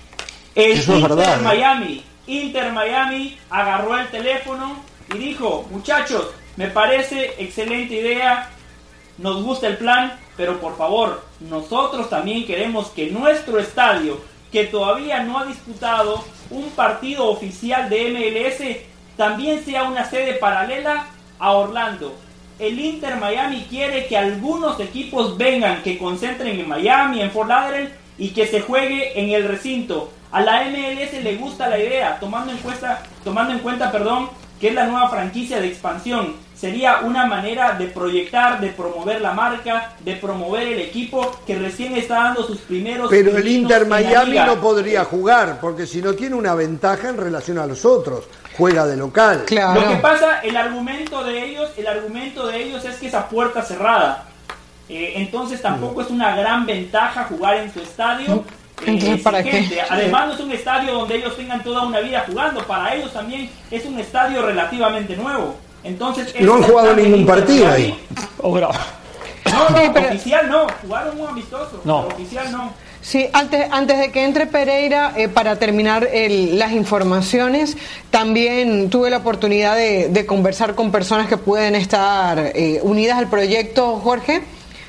Speaker 4: El
Speaker 1: Eso
Speaker 4: Inter
Speaker 1: es verdad,
Speaker 4: Miami, Inter Miami agarró el teléfono y dijo, muchachos, me parece excelente idea, nos gusta el plan, pero por favor, nosotros también queremos que nuestro estadio, que todavía no ha disputado un partido oficial de M L S, también sea una sede paralela a Orlando. El Inter Miami quiere que algunos equipos vengan, que concentren en Miami, en Fort Lauderdale, y que se juegue en el recinto. A la M L S le gusta la idea, tomando en cuenta, tomando en cuenta, perdón, que es la nueva franquicia de expansión. Sería una manera de proyectar, de promover la marca, de promover el equipo que recién está dando sus primeros...
Speaker 1: Pero el Inter Miami no podría jugar, porque si no tiene una ventaja en relación a los otros, juega de local.
Speaker 4: Claro. Lo que pasa, el argumento de ellos, el argumento de ellos es que es a puerta cerrada. Eh, entonces tampoco mm. es una gran ventaja jugar en su estadio.
Speaker 3: Entonces, eh, ¿para qué?
Speaker 4: Además no es un estadio donde ellos tengan toda una vida jugando. Para ellos también es un estadio relativamente nuevo. Entonces,
Speaker 1: no han jugado ningún partido ahí.
Speaker 4: Oh, no, no, pero, oficial no, jugaron un amistoso,
Speaker 2: no.
Speaker 4: Pero oficial no.
Speaker 3: Sí, antes, antes de que entre Pereira, eh, para terminar el, las informaciones, también tuve la oportunidad de, de conversar con personas que pueden estar eh, unidas al proyecto, Jorge.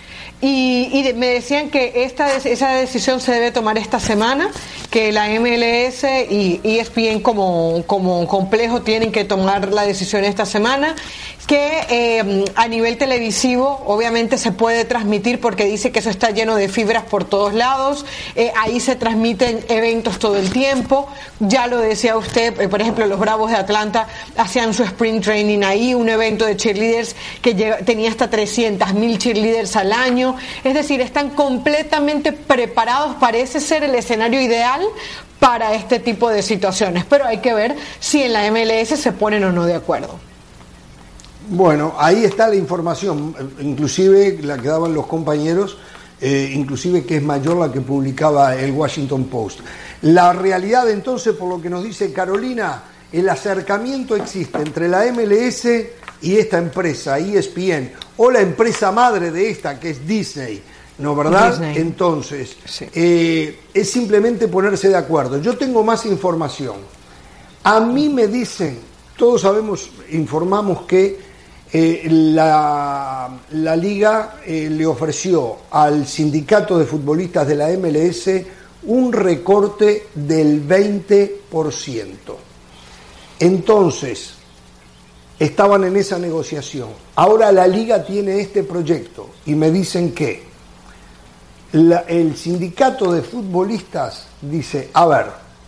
Speaker 3: Y, y de, me decían que esta esa decisión se debe tomar esta semana, que la M L S y E S P N como, como complejo tienen que tomar la decisión esta semana, que eh, a nivel televisivo obviamente se puede transmitir porque dice que eso está lleno de fibras por todos lados, eh, ahí se transmiten eventos todo el tiempo, ya lo decía usted, eh, por ejemplo los Bravos de Atlanta hacían su Spring Training ahí, un evento de cheerleaders que llega, tenía hasta trescientos mil cheerleaders al año. Es decir, están completamente preparados, parece ser el escenario ideal para este tipo de situaciones, pero hay que ver si en la M L S se ponen o no de acuerdo.
Speaker 1: Bueno, ahí está la información, inclusive la que daban los compañeros, eh, inclusive que es mayor la que publicaba el Washington Post. La realidad entonces, por lo que nos dice Carolina, el acercamiento existe entre la M L S y esta empresa, E S P N, o la empresa madre de esta, que es Disney, ¿no, verdad? Disney. Entonces, sí. eh, es simplemente ponerse de acuerdo. Yo tengo más información. A mí me dicen, todos sabemos, informamos que eh, la, la Liga eh, le ofreció al sindicato de futbolistas de la M L S un recorte del veinte por ciento. Entonces, estaban en esa negociación. Ahora la Liga tiene este proyecto y me dicen que la, el sindicato de futbolistas dice, a ver,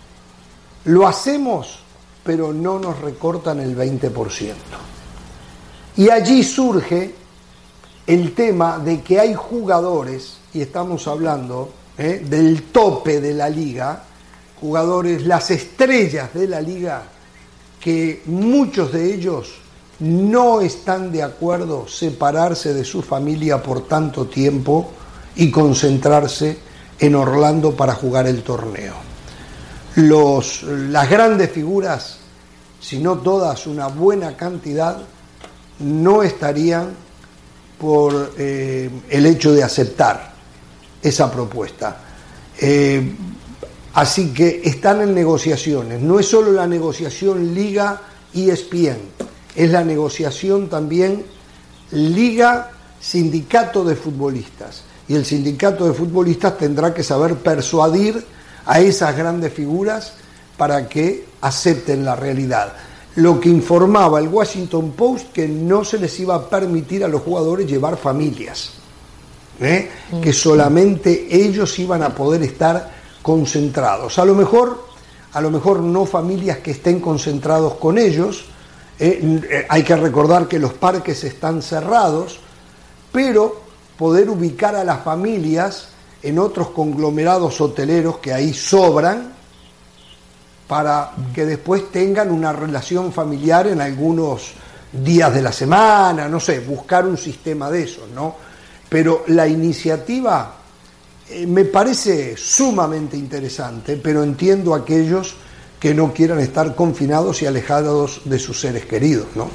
Speaker 1: lo hacemos, pero no nos recortan el veinte por ciento. Y allí surge el tema de que hay jugadores, y estamos hablando eh, del tope de la Liga, jugadores, las estrellas de la Liga, que muchos de ellos no están de acuerdo separarse de su familia por tanto tiempo y concentrarse en Orlando para jugar el torneo. los, las grandes figuras, si no todas, una buena cantidad, no estarían por eh, el hecho de aceptar esa propuesta. Eh, así que están en negociaciones. No es solo la negociación Liga E S P N, es la negociación también Liga Sindicato de Futbolistas. Y el sindicato de futbolistas tendrá que saber persuadir a esas grandes figuras para que acepten la realidad. Lo que informaba el Washington Post, que no se les iba a permitir a los jugadores llevar familias, ¿eh? Mm. que solamente ellos iban a poder estar concentrados. A lo mejor, a lo mejor no familias que estén concentrados con ellos. Eh, eh, hay que recordar que los parques están cerrados, pero poder ubicar a las familias en otros conglomerados hoteleros que ahí sobran, para que después tengan una relación familiar en algunos días de la semana, no sé, buscar un sistema de esos, ¿no? Pero la iniciativa eh, me parece sumamente interesante, pero entiendo a aquellos que no quieran estar confinados y alejados de sus seres queridos, ¿no?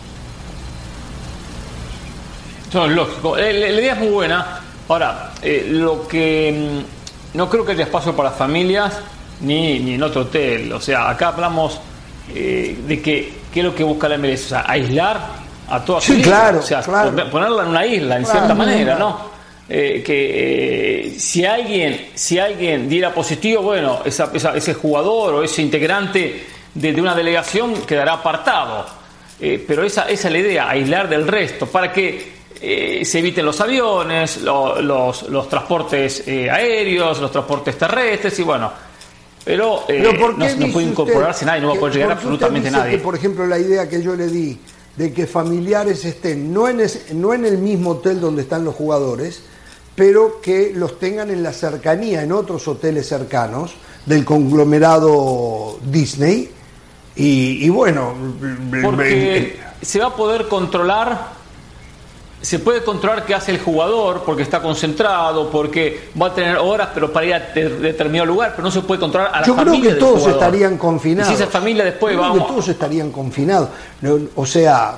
Speaker 2: No, lógico. La, la idea es muy buena. Ahora, eh, lo que mmm, no creo que haya espacio para familias ni, ni en otro hotel. O sea, acá hablamos eh, de que qué es lo que busca la M L S, o sea, aislar a toda
Speaker 1: sí,
Speaker 2: su
Speaker 1: claro,
Speaker 2: o sea,
Speaker 1: claro.
Speaker 2: ponerla en una isla, en claro, cierta manera, claro. ¿no? Eh, que eh, si alguien si alguien diera positivo, bueno, esa, esa, ese jugador o ese integrante de, de una delegación quedará apartado. Eh, pero esa, esa es la idea, aislar del resto, para que Eh, se eviten los aviones, lo, los, los transportes eh, aéreos, los transportes terrestres y bueno, pero, eh,
Speaker 1: pero
Speaker 2: no, no puede incorporarse nadie, no va a poder llegar absolutamente nadie.
Speaker 1: Que, por ejemplo, la idea que yo le di de que familiares estén no en, es, no en el mismo hotel donde están los jugadores, pero que los tengan en la cercanía, en otros hoteles cercanos del conglomerado Disney y, y bueno,
Speaker 2: porque eh, se va a poder controlar. Se puede controlar qué hace el jugador porque está concentrado, porque va a tener horas pero para ir a de, determinado lugar, pero no se puede controlar a la
Speaker 1: Yo
Speaker 2: familia.
Speaker 1: Yo creo que todos estarían confinados.
Speaker 2: Y si esa familia después
Speaker 1: Yo
Speaker 2: va.
Speaker 1: Creo que todos estarían confinados. O sea,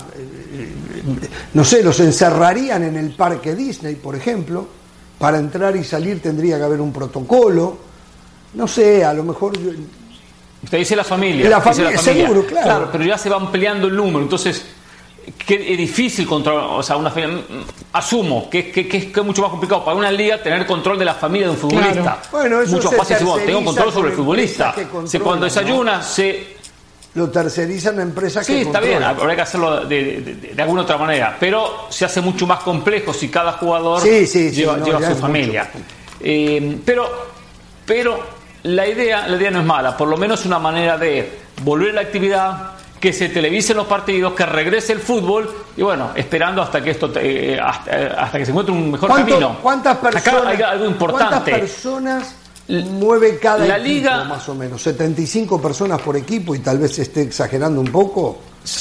Speaker 1: no sé, los encerrarían en el parque Disney, por ejemplo. Para entrar y salir tendría que haber un protocolo. No sé, a lo mejor.
Speaker 2: Usted dice la familia.
Speaker 1: La familia,
Speaker 2: la familia.
Speaker 1: seguro, claro.
Speaker 2: Claro, pero ya se va ampliando el número, entonces. Que es difícil controlar, o sea, una asumo que, que, que, es, que es mucho más complicado para una liga tener control de la familia de un futbolista.
Speaker 1: Claro. Bueno, eso
Speaker 2: mucho más fácil si vos tengo control sobre el futbolista. Se cuando desayuna, ¿no? se
Speaker 1: lo tercerizan a empresas
Speaker 2: sí,
Speaker 1: que
Speaker 2: está
Speaker 1: controlan.
Speaker 2: bien, habrá que hacerlo de, de, de, de alguna otra manera, pero se hace mucho más complejo si cada jugador
Speaker 1: sí, sí, sí,
Speaker 2: lleva,
Speaker 1: no,
Speaker 2: lleva a su familia. Eh, pero, pero la idea, la idea no es mala, por lo menos una manera de volver a la actividad, que se televisen los partidos, que regrese el fútbol y bueno, esperando hasta que esto eh, hasta, hasta que se encuentre un mejor camino.
Speaker 1: ¿Cuántas personas?
Speaker 2: Acá hay algo importante.
Speaker 1: ¿Cuántas personas mueve cada
Speaker 2: la
Speaker 1: equipo,
Speaker 2: liga,
Speaker 1: más o menos? ¿setenta y cinco personas por equipo y tal vez se esté exagerando un poco?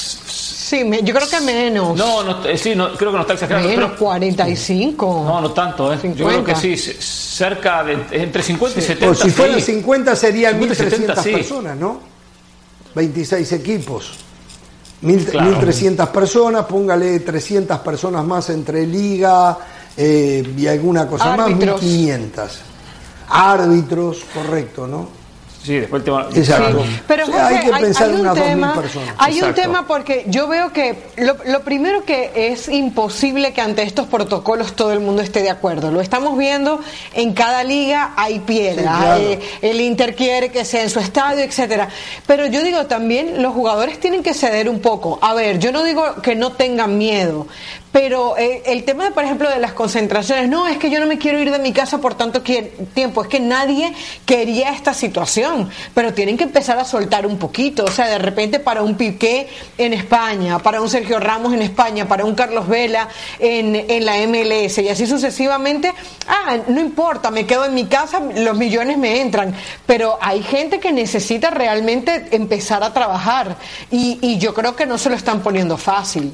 Speaker 3: Sí, me, yo creo que menos.
Speaker 2: No, no sí, no, creo que no está exagerando.
Speaker 3: Menos
Speaker 2: pero,
Speaker 3: cuarenta y cinco.
Speaker 2: No, no tanto, ¿eh? Yo creo que sí, cerca de entre cincuenta sí. y setenta.
Speaker 1: O si fueran sí. cincuenta serían
Speaker 2: cincuenta,
Speaker 1: mil trescientas
Speaker 2: setenta,
Speaker 1: personas, ¿no? veintiséis equipos, mil,
Speaker 2: claro.
Speaker 1: mil trescientas personas, póngale trescientas personas más entre liga eh, y alguna cosa
Speaker 3: Árbitros.
Speaker 1: más, mil quinientas. Árbitros, correcto, ¿no?
Speaker 2: Sí, después el tema.
Speaker 1: Exacto.
Speaker 3: Sí. Pero
Speaker 1: o sea,
Speaker 3: Jorge,
Speaker 1: hay que pensar
Speaker 3: hay, hay
Speaker 1: en unas
Speaker 3: tema,
Speaker 1: dos mil personas.
Speaker 3: Hay
Speaker 2: Exacto.
Speaker 3: un tema porque yo veo que lo, lo primero que es imposible que ante estos protocolos todo el mundo esté de acuerdo. Lo estamos viendo en cada liga, hay piedra. Sí, claro. eh, el Inter quiere que sea en su estadio, etcétera. Pero yo digo también los jugadores tienen que ceder un poco. A ver, yo no digo que no tengan miedo, pero eh, el tema, de, por ejemplo, de las concentraciones, no, es que yo no me quiero ir de mi casa por tanto tiempo, es que nadie quería esta situación, pero tienen que empezar a soltar un poquito, o sea, de repente para un Piqué en España, para un Sergio Ramos en España, para un Carlos Vela en, en la M L S y así sucesivamente, ah, no importa, me quedo en mi casa, los millones me entran, pero hay gente que necesita realmente empezar a trabajar y, y yo creo que no se lo están poniendo fácil.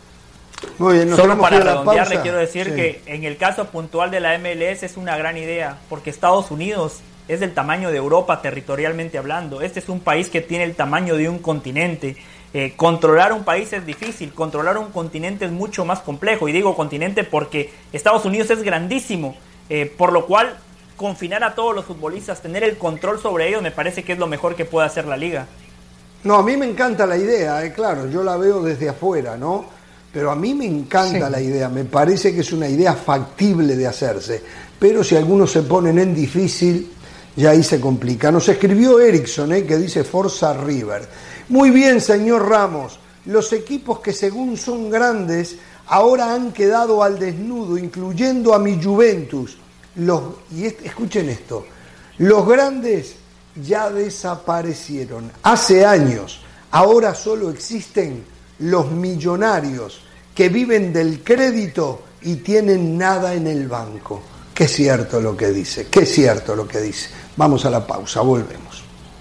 Speaker 1: Muy bien,
Speaker 4: solo para redondear le quiero decir sí. que en el caso puntual de la M L S es una gran idea porque Estados Unidos es del tamaño de Europa territorialmente hablando. Este es un país que tiene el tamaño de un continente. Eh, controlar un país es difícil, controlar un continente es mucho más complejo. Y digo continente porque Estados Unidos es grandísimo, eh, por lo cual confinar a todos los futbolistas, tener el control sobre ellos, me parece que es lo mejor que puede hacer la liga.
Speaker 1: No, a mí me encanta la idea, eh, claro, yo la veo desde afuera, ¿no? Pero a mí me encanta sí. la idea, me parece que es una idea factible de hacerse. Pero si algunos se ponen en difícil, ya ahí se complica. Nos escribió Erickson, eh, que dice Forza River. Muy bien, señor Ramos, los equipos que según son grandes ahora han quedado al desnudo, incluyendo a mi Juventus. Los, y est- escuchen esto, los grandes ya desaparecieron hace años, ahora solo existen los millonarios que viven del crédito y tienen nada en el banco. Qué cierto lo que dice, qué cierto lo que dice. Vamos a la pausa, volvemos.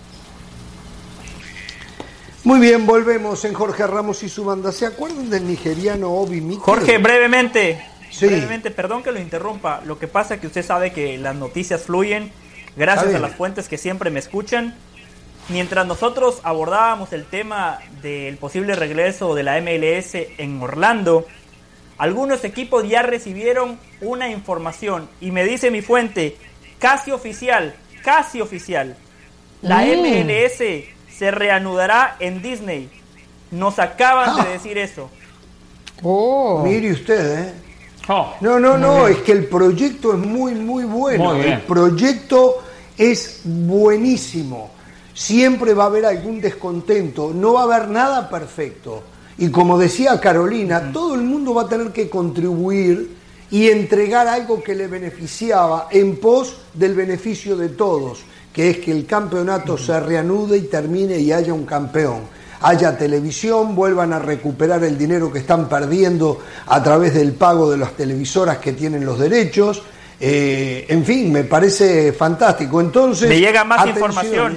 Speaker 1: Muy bien, volvemos en Jorge Ramos y su banda. ¿Se acuerdan del nigeriano Obi Mikel?
Speaker 4: Jorge, brevemente,
Speaker 1: sí.
Speaker 4: brevemente, perdón que lo interrumpa. Lo que pasa es que usted sabe que las noticias fluyen gracias a las fuentes que siempre me escuchan. Mientras nosotros abordábamos el tema del posible regreso de la M L S en Orlando, algunos equipos ya recibieron una información y me dice mi fuente, casi oficial, casi oficial, la mm. M L S se reanudará en Disney. Nos acaban ah. de decir eso.
Speaker 1: Oh. Mire usted, ¿eh? Oh. No, no, no, es que el proyecto es muy, muy bueno. Muy el proyecto es buenísimo. Siempre va a haber algún descontento, no va a haber nada perfecto. Y como decía Carolina, uh-huh. todo el mundo va a tener que contribuir y entregar algo que le beneficiaba en pos del beneficio de todos, que es que el campeonato uh-huh. se reanude y termine y haya un campeón. Haya televisión, vuelvan a recuperar el dinero que están perdiendo a través del pago de las televisoras que tienen los derechos. Eh, en fin, me parece fantástico. Entonces,
Speaker 4: me llega más
Speaker 1: atención.
Speaker 4: información.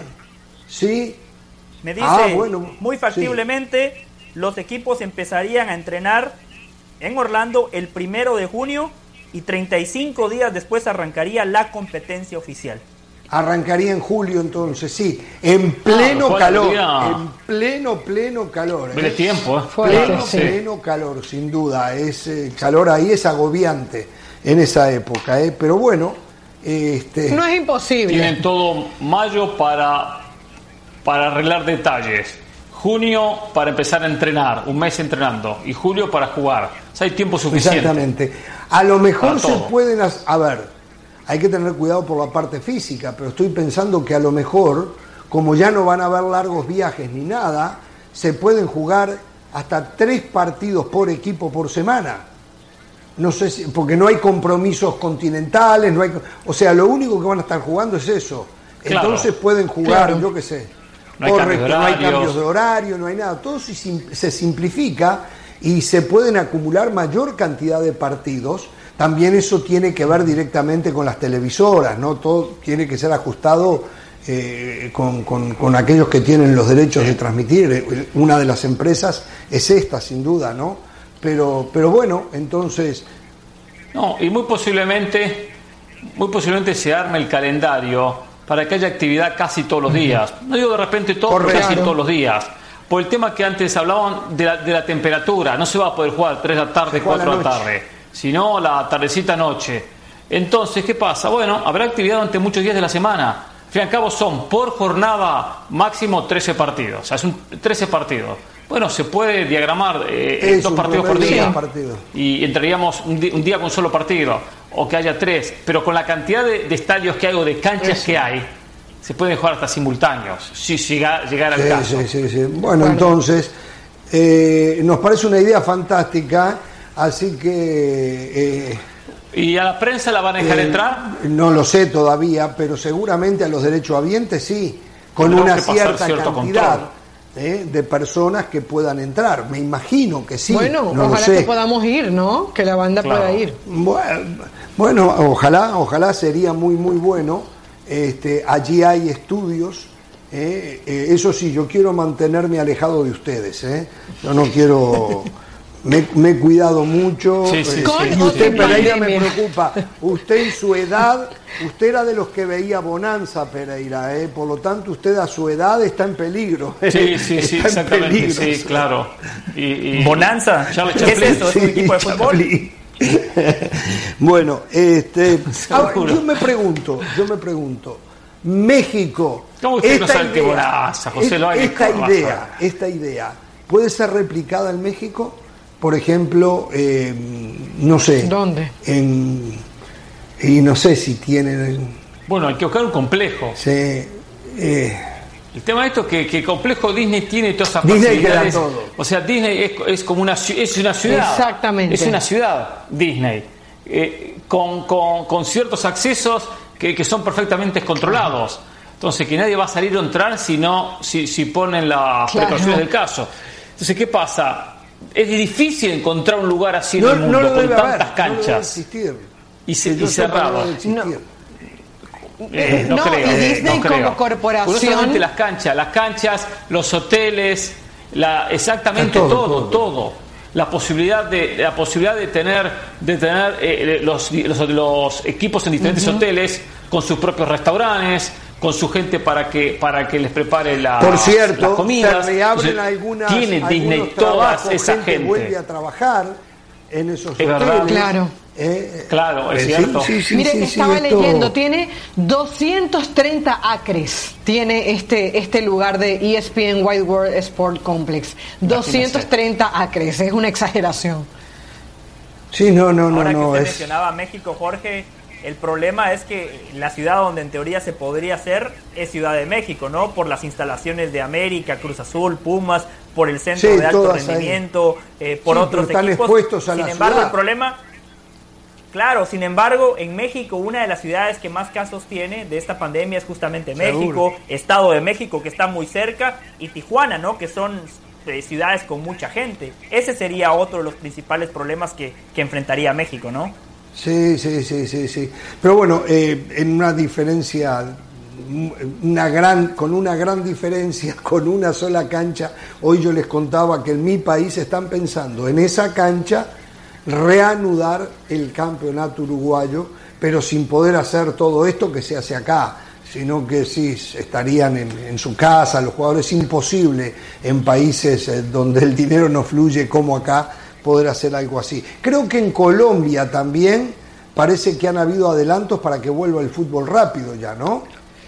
Speaker 1: Sí.
Speaker 4: Me dice,
Speaker 1: ah, bueno,
Speaker 4: muy factiblemente, sí. los equipos empezarían a entrenar en Orlando el primero de junio y treinta y cinco días después arrancaría la competencia oficial.
Speaker 1: Arrancaría en julio entonces, sí, en pleno ah, calor, en pleno, pleno calor.
Speaker 2: ¿eh? El tiempo, ¿eh?
Speaker 1: Pleno, sí. pleno calor, sin duda. Es eh, calor ahí es agobiante en esa época, ¿eh? Pero bueno, este...
Speaker 3: no es imposible.
Speaker 2: Tienen todo mayo para, para arreglar detalles, junio para empezar a entrenar, un mes entrenando, y julio para jugar. O sea, hay tiempo suficiente.
Speaker 1: Exactamente. A lo mejor se pueden... Hacer, a ver... Hay que tener cuidado por la parte física, pero estoy pensando que a lo mejor, como ya no van a haber largos viajes ni nada, se pueden jugar hasta tres partidos por equipo por semana. No sé si, porque no hay compromisos continentales, no hay, o sea, lo único que van a estar jugando es eso. Claro. Entonces pueden jugar, claro. yo qué sé,
Speaker 2: no hay,
Speaker 1: correcto,
Speaker 2: no
Speaker 1: hay cambios de horario, no hay nada. Todo se, se simplifica y se pueden acumular mayor cantidad de partidos. También eso tiene que ver directamente con las televisoras, ¿no? Todo tiene que ser ajustado eh, con, con, con aquellos que tienen los derechos de transmitir. Una de las empresas es esta, sin duda, ¿no? Pero, pero bueno, entonces...
Speaker 2: No, y muy posiblemente, muy posiblemente se arme el calendario para que haya actividad casi todos los días. No digo de repente todo, pero casi todos los días. Por el tema que antes hablaban de la, de la temperatura, no se va a poder jugar tres de la tarde, cuatro de la tarde. Sino la tardecita noche. Entonces, ¿qué pasa? Bueno, habrá actividad durante muchos días de la semana. Al fin y al cabo son por jornada máximo trece partidos. O sea, son trece partidos. Bueno, se puede diagramar eh, dos partidos por día.
Speaker 1: Partido.
Speaker 2: Y entraríamos un día, un día con un solo partido. O que haya tres. Pero con la cantidad de, de estadios que hay o de canchas Eso. que hay, se pueden jugar hasta simultáneos. Si llegara llegar al
Speaker 1: sí,
Speaker 2: caso.
Speaker 1: Sí, sí, sí. Bueno, bueno. entonces, eh, nos parece una idea fantástica. Así que... Eh,
Speaker 2: ¿Y a la prensa la van a dejar eh, entrar?
Speaker 1: No lo sé todavía, pero seguramente a los derechohabientes sí, con Tenemos una cierta cantidad eh, de personas que puedan entrar. Me imagino que sí.
Speaker 3: Bueno,
Speaker 1: no
Speaker 3: ojalá
Speaker 1: lo sé.
Speaker 3: que podamos ir, ¿no? Que la banda claro. pueda ir.
Speaker 1: Bueno, bueno, ojalá, ojalá sería muy, muy bueno. Este, allí hay estudios. Eh, eh, eso sí, yo quiero mantenerme alejado de ustedes. Eh. Yo no quiero... Me, me he cuidado mucho.
Speaker 2: Sí, sí,
Speaker 1: eh,
Speaker 2: sí,
Speaker 1: y
Speaker 2: sí,
Speaker 1: usted,
Speaker 2: sí.
Speaker 1: Pereira, me preocupa. Usted en su edad, usted era de los que veía Bonanza, Pereira, ¿eh? Por lo tanto, usted a su edad está en peligro.
Speaker 2: Sí, sí, sí, exactamente, peligro,
Speaker 1: sí,
Speaker 2: sí, claro. Y, y...
Speaker 4: ¿Bonanza?
Speaker 2: Charles
Speaker 4: ¿Qué es
Speaker 2: Chaplin.
Speaker 4: esto? ¿Es un equipo de fútbol?
Speaker 1: Chaplin. Bueno, este, ahora, yo me pregunto, yo me pregunto, México,
Speaker 2: ¿Cómo usted no
Speaker 1: esta
Speaker 2: sabe qué
Speaker 1: idea,
Speaker 2: Bonanza, José Loaiza?
Speaker 1: esta
Speaker 2: ¿Cómo
Speaker 1: idea,
Speaker 2: vas a-
Speaker 1: esta idea, ¿puede ser replicada en México? Por ejemplo, eh, no sé.
Speaker 3: ¿Dónde?
Speaker 1: En, y no sé si tienen.
Speaker 2: Bueno, hay que buscar un complejo.
Speaker 1: Sí, eh,
Speaker 2: El tema de esto es que, que el complejo Disney tiene todas esas
Speaker 1: Disney que da
Speaker 2: facilidades.
Speaker 1: todo.
Speaker 2: O sea, Disney es, es como una, ci- es una ciudad.
Speaker 3: Exactamente.
Speaker 2: Es una ciudad, Disney. Eh, con, con, con ciertos accesos que, que son perfectamente controlados. Entonces, que nadie va a salir o entrar si, no, si, si ponen las
Speaker 3: Claro.
Speaker 2: precauciones del caso. Entonces, ¿qué pasa? Es difícil encontrar un lugar así en
Speaker 1: no,
Speaker 2: el mundo,
Speaker 1: no lo
Speaker 2: con
Speaker 1: debe
Speaker 2: tantas
Speaker 1: haber, no
Speaker 2: canchas.
Speaker 1: debe existir.
Speaker 2: y, se-
Speaker 1: Que yo
Speaker 2: y
Speaker 1: sepa, no
Speaker 2: cerrado.
Speaker 1: debe existir.
Speaker 3: No.
Speaker 2: Eh, no,
Speaker 3: No,
Speaker 2: creo,
Speaker 3: y
Speaker 2: eh,
Speaker 3: Disney
Speaker 2: no creo.
Speaker 3: como corporación-
Speaker 2: Porque no solamente las canchas, las canchas, los hoteles, la, exactamente
Speaker 1: Todo,
Speaker 2: todo,
Speaker 1: todo.
Speaker 2: todo, La posibilidad de la posibilidad de tener de tener eh, los, los, los equipos en diferentes
Speaker 3: Uh-huh.
Speaker 2: hoteles con sus propios restaurantes, con su gente para que para que les prepare la,
Speaker 1: Por cierto,
Speaker 2: las comidas.
Speaker 1: se reabren
Speaker 2: Entonces,
Speaker 1: algunas,
Speaker 2: tiene
Speaker 1: algunos
Speaker 2: Disney toda
Speaker 1: trabajos,
Speaker 2: esa
Speaker 1: gente,
Speaker 2: gente.
Speaker 1: vuelve a trabajar en esos
Speaker 2: Es
Speaker 1: hoteles.
Speaker 2: verdad.
Speaker 3: Claro.
Speaker 1: Eh,
Speaker 2: Claro, es
Speaker 1: eh,
Speaker 2: cierto.
Speaker 1: Sí, sí, sí,
Speaker 3: Mire,
Speaker 1: sí, sí,
Speaker 3: estaba
Speaker 1: esto-
Speaker 3: leyendo, tiene doscientos treinta acres, tiene este este lugar de E S P N Wide World Sport Complex. doscientos treinta acres, es una exageración.
Speaker 1: Sí, no, no, no,
Speaker 4: Ahora que
Speaker 1: no.
Speaker 4: usted
Speaker 1: Es,
Speaker 4: mencionaba México, Jorge, el problema es que la ciudad donde en teoría se podría hacer es Ciudad de México, ¿no? Por las instalaciones de América, Cruz Azul, Pumas, por el centro
Speaker 1: Sí,
Speaker 4: de alto
Speaker 1: todas ahí.
Speaker 4: rendimiento, eh, por
Speaker 1: Sí,
Speaker 4: otros
Speaker 1: pero están
Speaker 4: equipos.
Speaker 1: expuestos a
Speaker 4: Sin
Speaker 1: la
Speaker 4: embargo,
Speaker 1: ciudad.
Speaker 4: el problema... Claro, sin embargo, en México una de las ciudades que más casos tiene de esta pandemia es justamente
Speaker 1: Seguro.
Speaker 4: México, Estado de México, que está muy cerca, y Tijuana, ¿no? Que son eh, ciudades con mucha gente. Ese sería otro de los principales problemas que, que enfrentaría México, ¿no?
Speaker 1: sí, sí, sí, sí, sí. Pero bueno, eh, en una diferencia, una gran, con una gran diferencia, con una sola cancha, hoy yo les contaba que en mi país están pensando en esa cancha reanudar el campeonato uruguayo, pero sin poder hacer todo esto que se hace acá, sino que sí estarían en, en su casa los jugadores. Es imposible en países eh, donde el dinero no fluye como acá poder hacer algo así. Creo que en Colombia también parece que han habido adelantos para que vuelva el fútbol rápido ya, ¿no?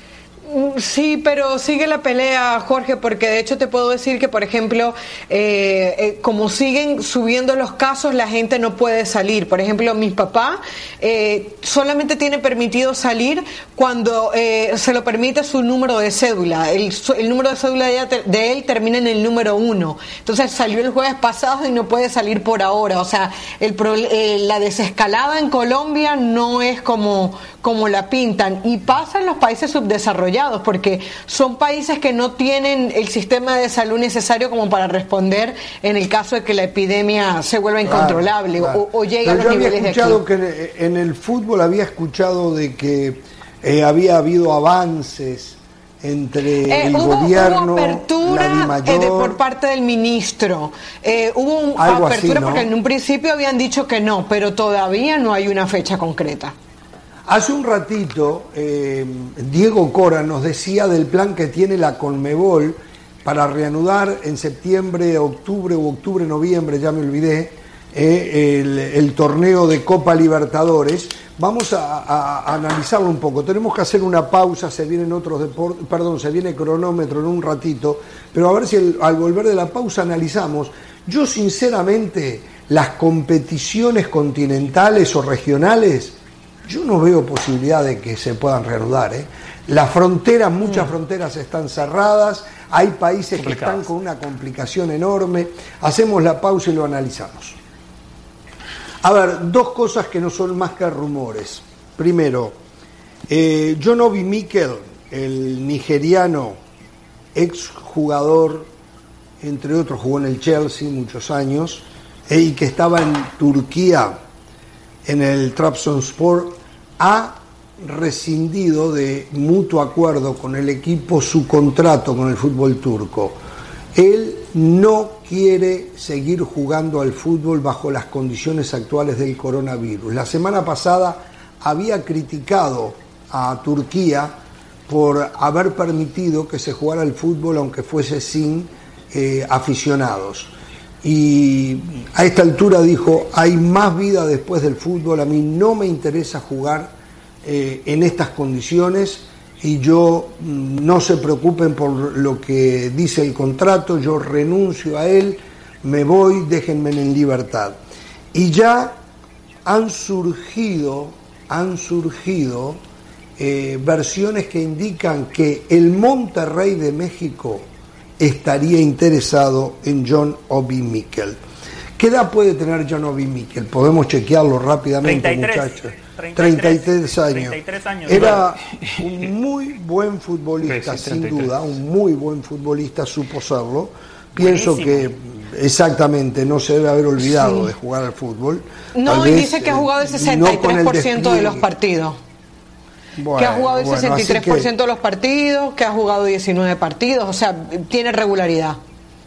Speaker 3: Sí, pero sigue la pelea, Jorge, porque de hecho te puedo decir que, por ejemplo, eh, eh, como siguen subiendo los casos, la gente no puede salir. Por ejemplo, mi papá eh, solamente tiene permitido salir cuando eh, se lo permite su número de cédula. El, su- el número de cédula de, ella te- de él termina en el número uno. Entonces salió el jueves pasado y no puede salir por ahora. O sea, el, pro- eh, la desescalada en Colombia no es como, como la pintan. Y pasa en los países subdesarrollados, porque son países que no tienen el sistema de salud necesario como para responder en el caso de que la epidemia se vuelva incontrolable.
Speaker 1: Claro, claro.
Speaker 3: O, o llegue a
Speaker 1: Pero
Speaker 3: los
Speaker 1: yo había
Speaker 3: niveles de aquí.
Speaker 1: escuchado que en, en el fútbol había escuchado de que eh, había habido avances entre
Speaker 3: Eh,
Speaker 1: el
Speaker 3: hubo,
Speaker 1: gobierno,
Speaker 3: hubo
Speaker 1: la
Speaker 3: apertura
Speaker 1: DIMAYOR.
Speaker 3: eh, de- por parte del ministro. Eh, hubo un-
Speaker 1: Algo así,
Speaker 3: apertura
Speaker 1: ¿no?
Speaker 3: porque en un principio habían dicho que no, pero todavía no hay una fecha concreta.
Speaker 1: Hace un ratito eh, Diego Cora nos decía del plan que tiene la Conmebol para reanudar en septiembre, octubre o octubre, noviembre, ya me olvidé, eh, el, el torneo de Copa Libertadores. Vamos a, a- a analizarlo un poco. Tenemos que hacer una pausa, se vienen otros deportes, perdón, se viene cronómetro en un ratito, pero a ver si el- al volver de la pausa analizamos. Yo sinceramente las competiciones continentales o regionales, yo no veo posibilidad de que se puedan reanudar, ¿eh? Las fronteras, muchas fronteras están cerradas, hay países que están con una complicación enorme. Hacemos la pausa y lo analizamos. A ver, dos cosas que no son más que rumores. Primero, eh, John Obi Mikel, el nigeriano, exjugador, entre otros jugó en el Chelsea muchos años, eh, y que estaba en Turquía, en el Trabzonspor, ha rescindido de mutuo acuerdo con el equipo su contrato con el fútbol turco. Él no quiere seguir jugando al fútbol bajo las condiciones actuales del coronavirus. La semana pasada había criticado a Turquía por haber permitido que se jugara el fútbol aunque fuese sin eh, aficionados. Y a esta altura dijo, hay más vida después del fútbol, a mí no me interesa jugar eh, en estas condiciones y yo, no se preocupen por lo que dice el contrato, yo renuncio a él, me voy, déjenme en libertad. Y ya han surgido, han surgido eh, versiones que indican que el Monterrey de México estaría interesado en John Obi Mikel. ¿Qué edad puede tener John Obi Mikel? Podemos chequearlo rápidamente,
Speaker 4: treinta y tres,
Speaker 1: muchachos.
Speaker 4: treinta y tres,
Speaker 1: treinta y tres años.
Speaker 4: treinta y tres años.
Speaker 1: Era un muy buen futbolista,
Speaker 2: sí,
Speaker 1: sin duda, un muy buen futbolista, supo serlo. Pienso
Speaker 4: Buenísimo.
Speaker 1: que exactamente no se debe haber olvidado
Speaker 3: Sí.
Speaker 1: de jugar al fútbol.
Speaker 3: No,
Speaker 1: Tal
Speaker 3: y
Speaker 1: vez,
Speaker 3: dice que ha jugado el
Speaker 1: eh,
Speaker 3: sesenta y
Speaker 1: no con
Speaker 3: tres
Speaker 1: el
Speaker 3: por ciento de los
Speaker 1: despliegue.
Speaker 3: partidos.
Speaker 1: Bueno,
Speaker 3: que ha jugado el
Speaker 1: bueno,
Speaker 3: sesenta y tres por ciento
Speaker 1: así
Speaker 3: de los partidos, que ha jugado diecinueve partidos, o sea, tiene regularidad.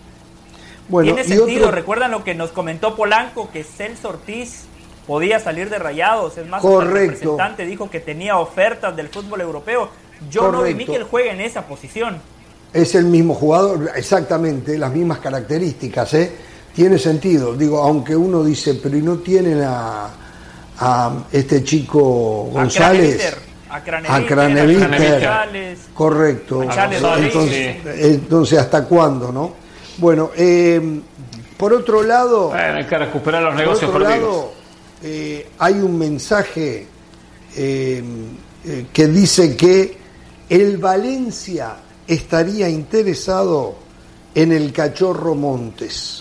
Speaker 1: que, bueno,
Speaker 4: Tiene
Speaker 1: y
Speaker 4: sentido,
Speaker 1: otro-
Speaker 4: recuerdan lo que nos comentó Polanco, que Celso Ortiz podía salir de Rayados, es más, hasta el
Speaker 1: Correcto.
Speaker 4: representante dijo que tenía ofertas del fútbol europeo. John Obi
Speaker 1: Correcto.
Speaker 4: Mikel juega en esa posición.
Speaker 1: Es el mismo jugador, exactamente, las mismas características, ¿eh? Tiene sentido. Digo, aunque uno dice, pero ¿y no tienen a, a este chico González?
Speaker 4: A
Speaker 1: A
Speaker 4: Craneviter,
Speaker 1: Craneviter.
Speaker 4: a González.
Speaker 1: Correcto.
Speaker 4: A Charles
Speaker 1: Entonces,
Speaker 2: Rodríguez.
Speaker 1: entonces, ¿hasta cuándo, no? Bueno, eh, por otro lado...
Speaker 2: Bueno, hay que recuperar los
Speaker 1: Por
Speaker 2: negocios
Speaker 1: otro
Speaker 2: perdidos.
Speaker 1: lado, eh, hay un mensaje eh, eh, que dice que el Valencia estaría interesado en el Cachorro Montes.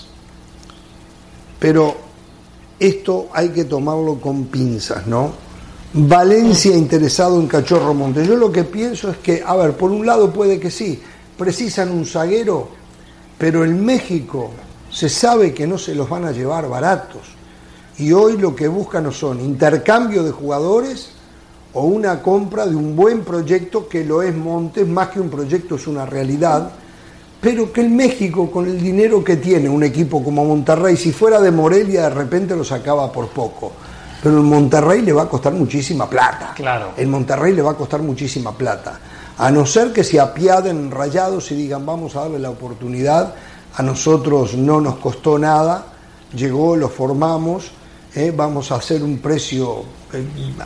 Speaker 1: Pero esto hay que tomarlo con pinzas, ¿no? Valencia interesado en Cachorro Montes. Yo lo que pienso es que, a ver, por un lado puede que sí, precisan un zaguero, pero en México se sabe que no se los van a llevar baratos. Y hoy lo que buscan no son intercambio de jugadores o una compra de un buen proyecto, que lo es Montes, más que un proyecto es una realidad, pero que el México, con el dinero que tiene un equipo como Monterrey, si fuera de Morelia de repente lo sacaba por poco, pero el Monterrey le va a costar muchísima plata.
Speaker 2: Claro.
Speaker 1: El Monterrey le va a costar muchísima plata, a no ser que se apiaden Rayados y digan vamos a darle la oportunidad, a nosotros no nos costó nada, llegó, lo formamos, eh, vamos a hacer un precio eh,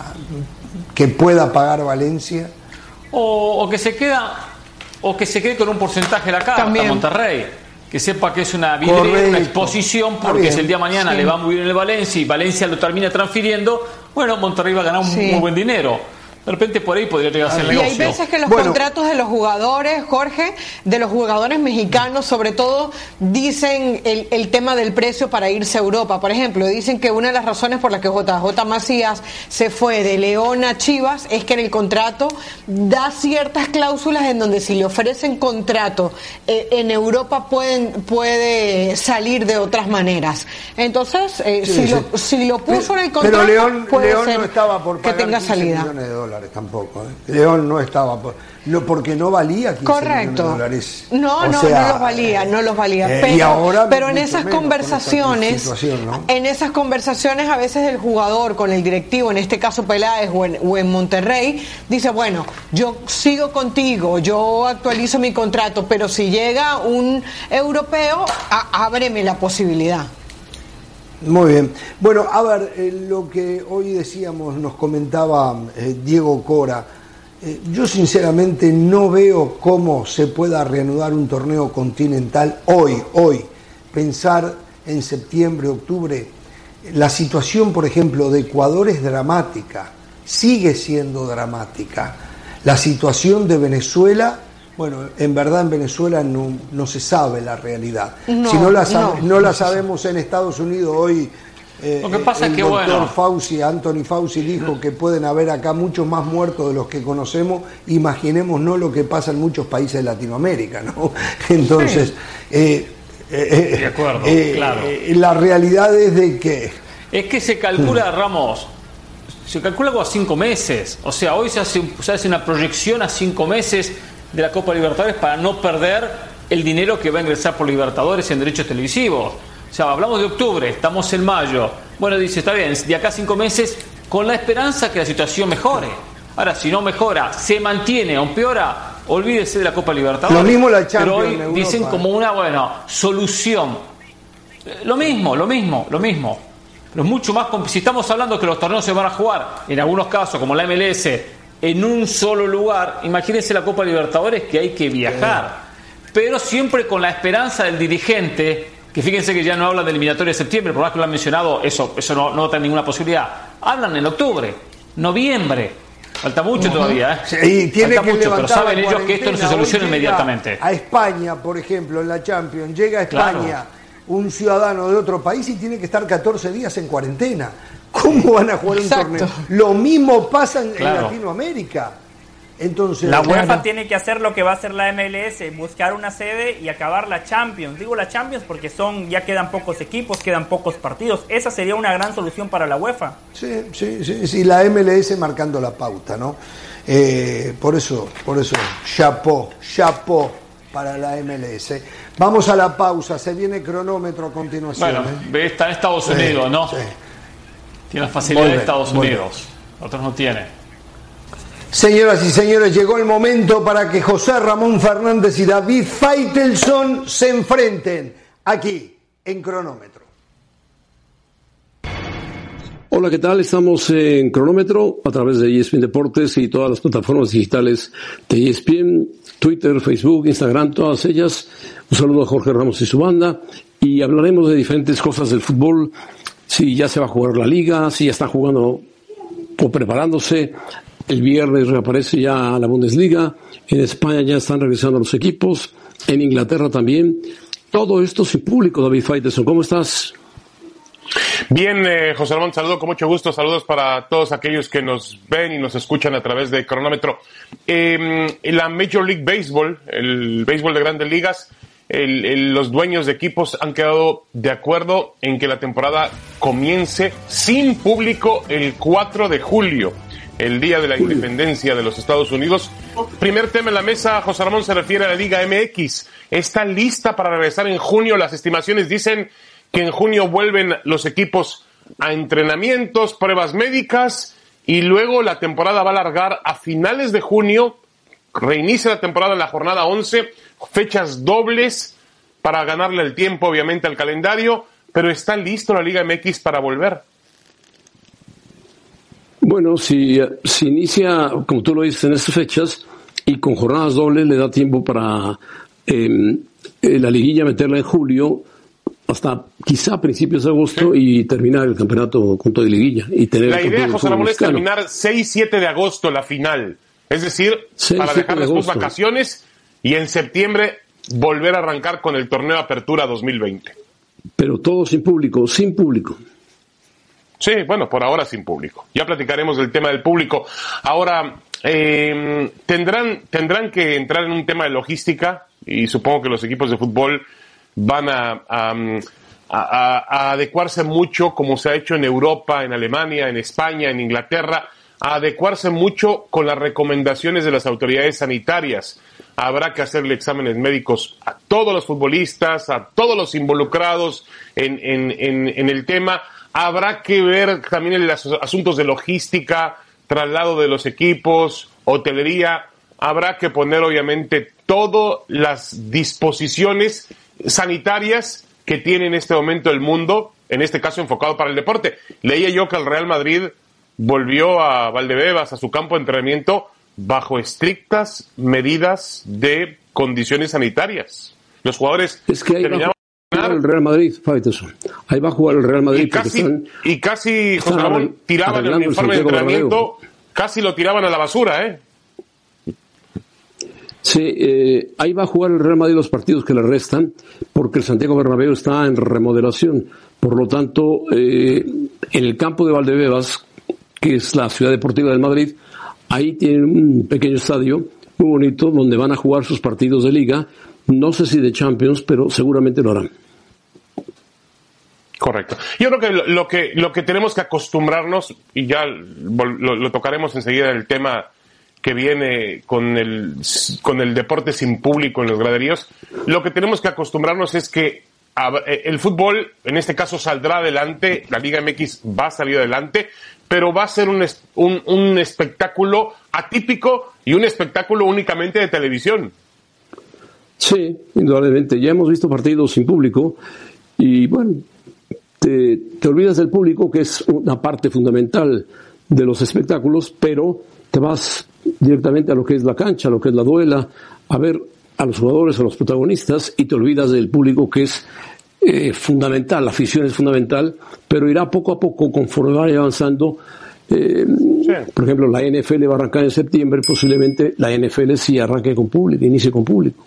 Speaker 1: que pueda pagar Valencia.
Speaker 2: O, o que se queda o que se quede con un porcentaje de la carta
Speaker 3: También.
Speaker 2: Monterrey, que sepa que es una vidriera, una
Speaker 1: Correcto.
Speaker 2: exposición,
Speaker 1: Está
Speaker 2: porque
Speaker 1: bien.
Speaker 2: si el día de mañana
Speaker 3: Sí.
Speaker 2: le va muy bien en el Valencia y Valencia lo termina transfiriendo, bueno, Monterrey va a ganar un
Speaker 3: Sí.
Speaker 2: muy buen dinero. De repente por ahí podría llegar a ser
Speaker 3: Y
Speaker 2: negocio.
Speaker 3: hay veces que los
Speaker 1: Bueno.
Speaker 3: contratos de los jugadores, Jorge, de los jugadores mexicanos, sobre todo, dicen el, el tema del precio para irse a Europa. Por ejemplo, dicen que una de las razones por las que J J Macías se fue de León a Chivas es que en el contrato da ciertas cláusulas en donde si le ofrecen contrato eh, en Europa pueden puede salir de otras maneras. Entonces, eh,
Speaker 1: Sí,
Speaker 3: si,
Speaker 1: sí.
Speaker 3: Lo, si lo puso en el
Speaker 1: Pero
Speaker 3: contrato,
Speaker 1: León,
Speaker 3: puede
Speaker 1: León
Speaker 3: ser
Speaker 1: no estaba por
Speaker 3: que
Speaker 1: pagar
Speaker 3: tenga
Speaker 1: quince
Speaker 3: salida.
Speaker 1: millones de dólares tampoco. ¿eh? León no estaba por, no, porque no valía quince millones de
Speaker 3: Correcto.
Speaker 1: dólares.
Speaker 3: No,
Speaker 1: O
Speaker 3: no,
Speaker 1: sea,
Speaker 3: no los valía, no los valía.
Speaker 1: eh,
Speaker 3: pero
Speaker 1: y ahora
Speaker 3: pero en
Speaker 1: mucho
Speaker 3: esas
Speaker 1: menos con esta
Speaker 3: conversaciones,
Speaker 1: situación, ¿no?
Speaker 3: en esas conversaciones a veces el jugador con el directivo, en este caso Peláez o en, o en Monterrey, dice, bueno, yo sigo contigo, yo actualizo mi contrato, pero si llega un europeo, a- ábreme la posibilidad.
Speaker 1: Muy bien. Bueno, a ver, eh, lo que hoy decíamos, nos comentaba eh, Diego Cora, eh, yo sinceramente no veo cómo se pueda reanudar un torneo continental hoy, hoy, pensar en septiembre, octubre. La situación, por ejemplo, de Ecuador es dramática, sigue siendo dramática. La situación de Venezuela, bueno, en verdad en Venezuela no, no se sabe la realidad.
Speaker 3: No,
Speaker 1: si no la, sab-
Speaker 3: no.
Speaker 1: no la sabemos en Estados Unidos hoy, eh,
Speaker 2: Lo que pasa
Speaker 1: el
Speaker 2: es que,
Speaker 1: doctor
Speaker 2: bueno.
Speaker 1: Fauci, Anthony Fauci dijo que pueden haber acá muchos más muertos de los que conocemos. Imaginemos no lo que pasa en muchos países de Latinoamérica, ¿no? Entonces, eh, eh,
Speaker 2: De acuerdo,
Speaker 1: eh,
Speaker 2: claro.
Speaker 1: eh, la realidad es de que
Speaker 2: Es que se calcula, Ramos, se calcula algo a cinco meses. O sea, hoy se hace, se hace una proyección a cinco meses de la Copa Libertadores para no perder el dinero que va a ingresar por Libertadores en derechos televisivos. O sea, hablamos de octubre, estamos en mayo. Bueno, dice, está bien, de acá a cinco meses, con la esperanza que la situación mejore. Ahora, si no mejora, se mantiene o empeora, olvídese de la Copa Libertadores.
Speaker 1: Lo mismo la Champions.
Speaker 2: Pero hoy dicen como una, bueno, solución. Lo mismo, lo mismo, lo mismo. Pero mucho más, si estamos hablando que los torneos se van a jugar, en algunos casos, como la M L S, en un solo lugar, imagínense la Copa Libertadores que hay que viajar. Pero siempre con la esperanza del dirigente, que fíjense que ya no habla de eliminatoria de septiembre, por más que lo han mencionado, eso, eso no, no da ninguna posibilidad. Hablan en octubre, noviembre. Falta mucho uh-huh. todavía, ¿eh?
Speaker 1: Sí, tiene
Speaker 2: Falta
Speaker 1: que
Speaker 2: mucho, pero saben ellos que esto no se soluciona
Speaker 1: llega
Speaker 2: inmediatamente.
Speaker 1: A España, por ejemplo, en la Champions, llega a España claro. un ciudadano de otro país y tiene que estar catorce días en cuarentena. ¿Cómo van a jugar Exacto. un torneo? Lo mismo pasa en, claro. en Latinoamérica. Entonces,
Speaker 4: la UEFA
Speaker 1: claro.
Speaker 4: tiene que hacer lo que va a hacer la M L S, buscar una sede y acabar la Champions. Digo la Champions porque son ya quedan pocos equipos, quedan pocos partidos. Esa sería una gran solución para la UEFA.
Speaker 1: Sí, sí, sí, sí, la M L S marcando la pauta, ¿no? Eh, por eso, por eso, chapeau, chapeau para la M L S. Vamos a la pausa, se viene cronómetro a continuación.
Speaker 2: Bueno,
Speaker 1: ¿eh?
Speaker 2: está en Estados Unidos, sí, ¿no? Sí. Tiene la facilidad volver, de Estados Unidos, volver. Otros no tienen.
Speaker 1: Señoras y señores, llegó el momento para que José Ramón Fernández y David Faitelson se enfrenten aquí en Cronómetro.
Speaker 9: Hola, ¿qué tal? Estamos en Cronómetro a través de E S P N Deportes y todas las plataformas digitales de E S P N, Twitter, Facebook, Instagram, todas ellas. Un saludo a Jorge Ramos y su banda y hablaremos de diferentes cosas del fútbol, si ya se va a jugar la liga, si ya está jugando o preparándose. El viernes reaparece ya la Bundesliga, en España ya están regresando los equipos, en Inglaterra también. Todo esto sin público, David Faitelson, ¿cómo estás?
Speaker 10: Bien, eh, José Ramón, saludo con mucho gusto, saludos para todos aquellos que nos ven y nos escuchan a través de Cronómetro. Eh, la Major League Baseball, el béisbol de grandes ligas, el, el, los dueños de equipos han quedado de acuerdo en que la temporada comience sin público el cuatro de julio. El día de la independencia de los Estados Unidos. Primer tema en la mesa, José Ramón, se refiere a la Liga M X. Está lista para regresar en junio. Las estimaciones dicen que en junio vuelven los equipos a entrenamientos, pruebas médicas, y luego la temporada va a alargar a finales de junio. Reinicia la temporada en la jornada once, fechas dobles para ganarle el tiempo, obviamente, al calendario, pero está listo la Liga M X para volver.
Speaker 9: Bueno, si, si inicia, como tú lo dices, en estas fechas y con jornadas dobles, le da tiempo para eh, la liguilla meterla en julio hasta quizá principios de agosto y terminar el campeonato con toda liguilla. Y tener
Speaker 10: la idea, José Ramón, es terminar seis siete de agosto la final. Es decir, para dejar después vacaciones y en septiembre volver a arrancar con el torneo Apertura dos mil veinte.
Speaker 9: Pero todo sin público, sin público.
Speaker 10: Sí, bueno, por ahora sin público. Ya platicaremos del tema del público. Ahora, eh, tendrán, tendrán que entrar en un tema de logística y supongo que los equipos de fútbol van a, a, a, a adecuarse mucho, como se ha hecho en Europa, en Alemania, en España, en Inglaterra, a adecuarse mucho con las recomendaciones de las autoridades sanitarias. Habrá que hacerle exámenes médicos a todos los futbolistas, a todos los involucrados en, en, en, en el tema. Habrá que ver también los asuntos de logística, traslado de los equipos, hotelería. Habrá que poner, obviamente, todas las disposiciones sanitarias que tiene en este momento el mundo, en este caso enfocado para el deporte. Leía yo que el Real Madrid volvió a Valdebebas, a su campo de entrenamiento, bajo estrictas medidas de condiciones sanitarias. Los jugadores
Speaker 9: es que terminaban el Real Madrid, Faitelson. Ahí va a jugar el Real Madrid.
Speaker 10: Y casi,
Speaker 9: están,
Speaker 10: y casi José Ramón, tiraban el uniforme de entrenamiento, casi lo tiraban a la basura, ¿eh?
Speaker 9: Sí, eh, ahí va a jugar el Real Madrid los partidos que le restan, porque el Santiago Bernabéu está en remodelación. Por lo tanto, eh, en el campo de Valdebebas, que es la ciudad deportiva del Madrid, ahí tienen un pequeño estadio muy bonito donde van a jugar sus partidos de liga. No sé si de Champions, pero seguramente lo harán.
Speaker 10: Correcto. Yo creo que lo, lo que lo que tenemos que acostumbrarnos, y ya lo, lo tocaremos enseguida en el tema que viene con el, con el deporte sin público en los graderíos, lo que tenemos que acostumbrarnos es que el fútbol, en este caso, saldrá adelante, la Liga M X va a salir adelante, pero va a ser un, un, un espectáculo atípico y un espectáculo únicamente de televisión.
Speaker 9: Sí, indudablemente. Ya hemos visto partidos sin público y, bueno, te, te olvidas del público, que es una parte fundamental de los espectáculos, pero te vas directamente a lo que es la cancha, a lo que es la duela, a ver a los jugadores, a los protagonistas, y te olvidas del público, que es eh, fundamental. La afición es fundamental, pero irá poco a poco conforme vaya avanzando. Eh, sí. Por ejemplo, la N F L va a arrancar en septiembre, posiblemente la N F L sí arranque con público, inicie con público.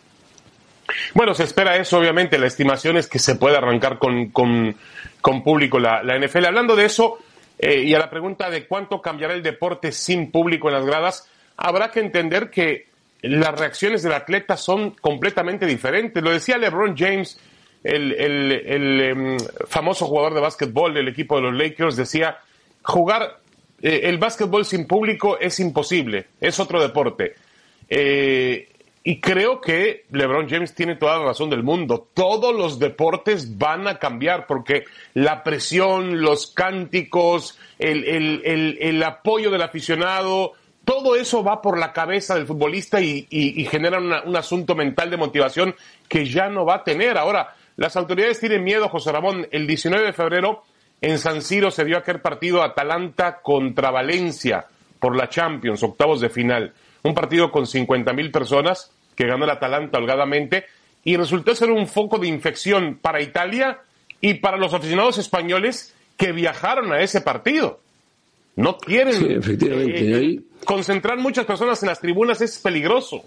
Speaker 10: Bueno, se espera eso, obviamente. La estimación es que se pueda arrancar con, con, con público la, la N F L. Hablando de eso, eh, y a la pregunta de cuánto cambiará el deporte sin público en las gradas, habrá que entender que las reacciones del atleta son completamente diferentes. Lo decía LeBron James, el, el, el, el famoso jugador de básquetbol del equipo de los Lakers, decía, jugar eh, el básquetbol sin público es imposible, es otro deporte. Eh, y creo que LeBron James tiene toda la razón del mundo. Todos los deportes van a cambiar porque la presión, los cánticos, el, el, el, el apoyo del aficionado, todo eso va por la cabeza del futbolista y, y, y genera una, un asunto mental de motivación que ya no va a tener. Ahora, las autoridades tienen miedo, José Ramón. El diecinueve de febrero en San Siro se dio aquel partido Atalanta contra Valencia por la Champions, octavos de final. Un partido con cincuenta mil personas que ganó el Atalanta holgadamente y resultó ser un foco de infección para Italia y para los aficionados españoles que viajaron a ese partido. No quieren
Speaker 9: sí, efectivamente.
Speaker 10: Eh,
Speaker 9: ahí,
Speaker 10: concentrar muchas personas en las tribunas es peligroso.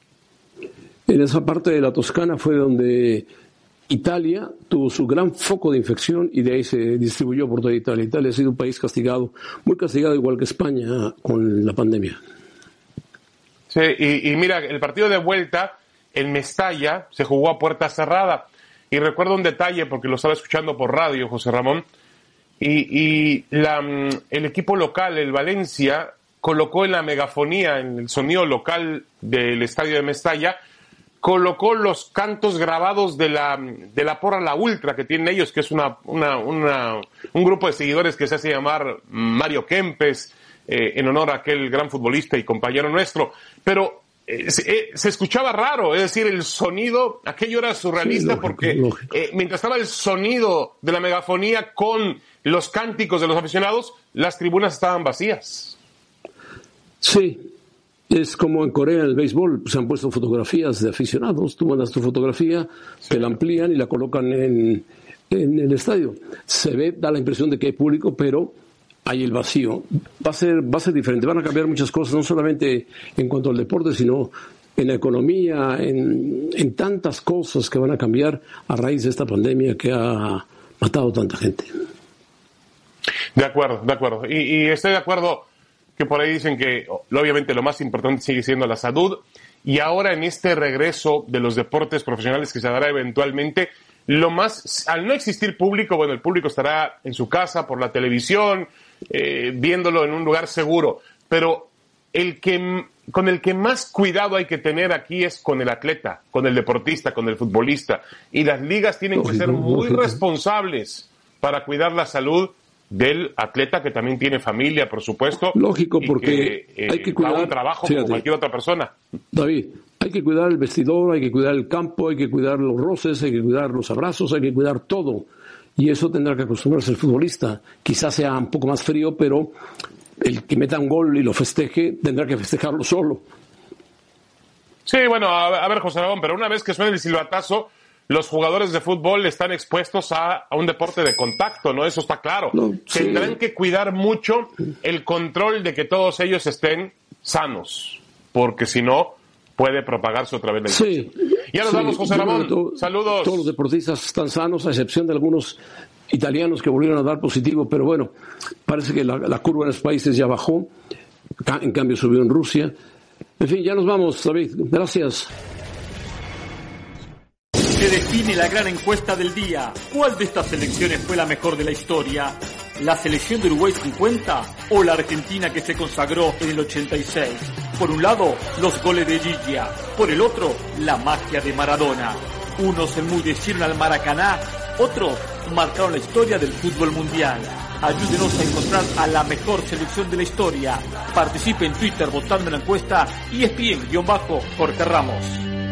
Speaker 9: En esa parte de la Toscana fue donde Italia tuvo su gran foco de infección y de ahí se distribuyó por toda Italia. Italia ha sido un país castigado, muy castigado igual que España con la pandemia.
Speaker 10: Sí, y, y mira, el partido de vuelta en Mestalla se jugó a puerta cerrada. Y recuerdo un detalle porque lo estaba escuchando por radio, José Ramón. Y, y la, el equipo local, el Valencia, colocó en la megafonía, en el sonido local del estadio de Mestalla, colocó los cantos grabados de la, de la Porra La Ultra que tienen ellos, que es una, una, una, un grupo de seguidores que se hace llamar Mario Kempes, eh, en honor a aquel gran futbolista y compañero nuestro. Pero eh, se, eh, se escuchaba raro, es decir, el sonido, aquello era surrealista. Sí, lógico, porque lógico. Eh, mientras estaba el sonido de la megafonía con los cánticos de los aficionados, las tribunas estaban vacías.
Speaker 9: Sí, es como en Corea en el béisbol, se han puesto fotografías de aficionados, tú mandas tu fotografía, sí, te la amplían y la colocan en, en el estadio. Se ve, da la impresión de que hay público, pero hay el vacío. Va a ser, va a ser diferente, van a cambiar muchas cosas, no solamente en cuanto al deporte, sino en la economía, en, en tantas cosas que van a cambiar a raíz de esta pandemia que ha matado tanta gente.
Speaker 10: De acuerdo, de acuerdo. Y, y estoy de acuerdo que por ahí dicen que obviamente lo más importante sigue siendo la salud. Y ahora en este regreso de los deportes profesionales que se dará eventualmente, lo más, al no existir público, bueno, el público estará en su casa, por la televisión, eh, viéndolo en un lugar seguro. Pero el que, con el que más cuidado hay que tener aquí es con el atleta, con el deportista, con el futbolista. Y las ligas tienen que ser muy responsables para cuidar la salud del atleta, que también tiene familia, por supuesto.
Speaker 9: Lógico, porque
Speaker 10: que, eh,
Speaker 9: hay que cuidar
Speaker 10: un trabajo
Speaker 9: fíjate,
Speaker 10: como cualquier otra persona.
Speaker 9: David, hay que cuidar el vestidor, hay que cuidar el campo, hay que cuidar los roces, hay que cuidar los abrazos, hay que cuidar todo. Y eso tendrá que acostumbrarse el futbolista. Quizás sea un poco más frío, pero el que meta un gol y lo festeje, tendrá que festejarlo solo.
Speaker 10: Sí, bueno, a, a ver, José Ramón, pero una vez que suene el silbatazo, los jugadores de fútbol están expuestos a, a un deporte de contacto, ¿no? Eso está claro. No, sí. Tendrán que cuidar mucho el control de que todos ellos estén sanos, porque si no, puede propagarse otra vez la infección. Sí, ya nos sí, vamos, José Ramón. To- Saludos.
Speaker 9: Todos los deportistas están sanos, a excepción de algunos italianos que volvieron a dar positivo, pero bueno, parece que la, la curva en los países ya bajó, en cambio subió en Rusia. En fin, ya nos vamos, David. Gracias.
Speaker 11: Se define la gran encuesta del día. ¿Cuál de estas elecciones fue la mejor de la historia?
Speaker 2: ¿La selección de Uruguay cincuenta o la Argentina que se consagró en el ochenta y seis? Por un lado, los goles de Gigia, por el otro, la magia de Maradona. Unos enmudecieron al Maracaná, otros marcaron la historia del fútbol mundial. Ayúdenos a encontrar a la mejor selección de la historia. Participe en Twitter votando en la encuesta E S P N-Jorge Ramos.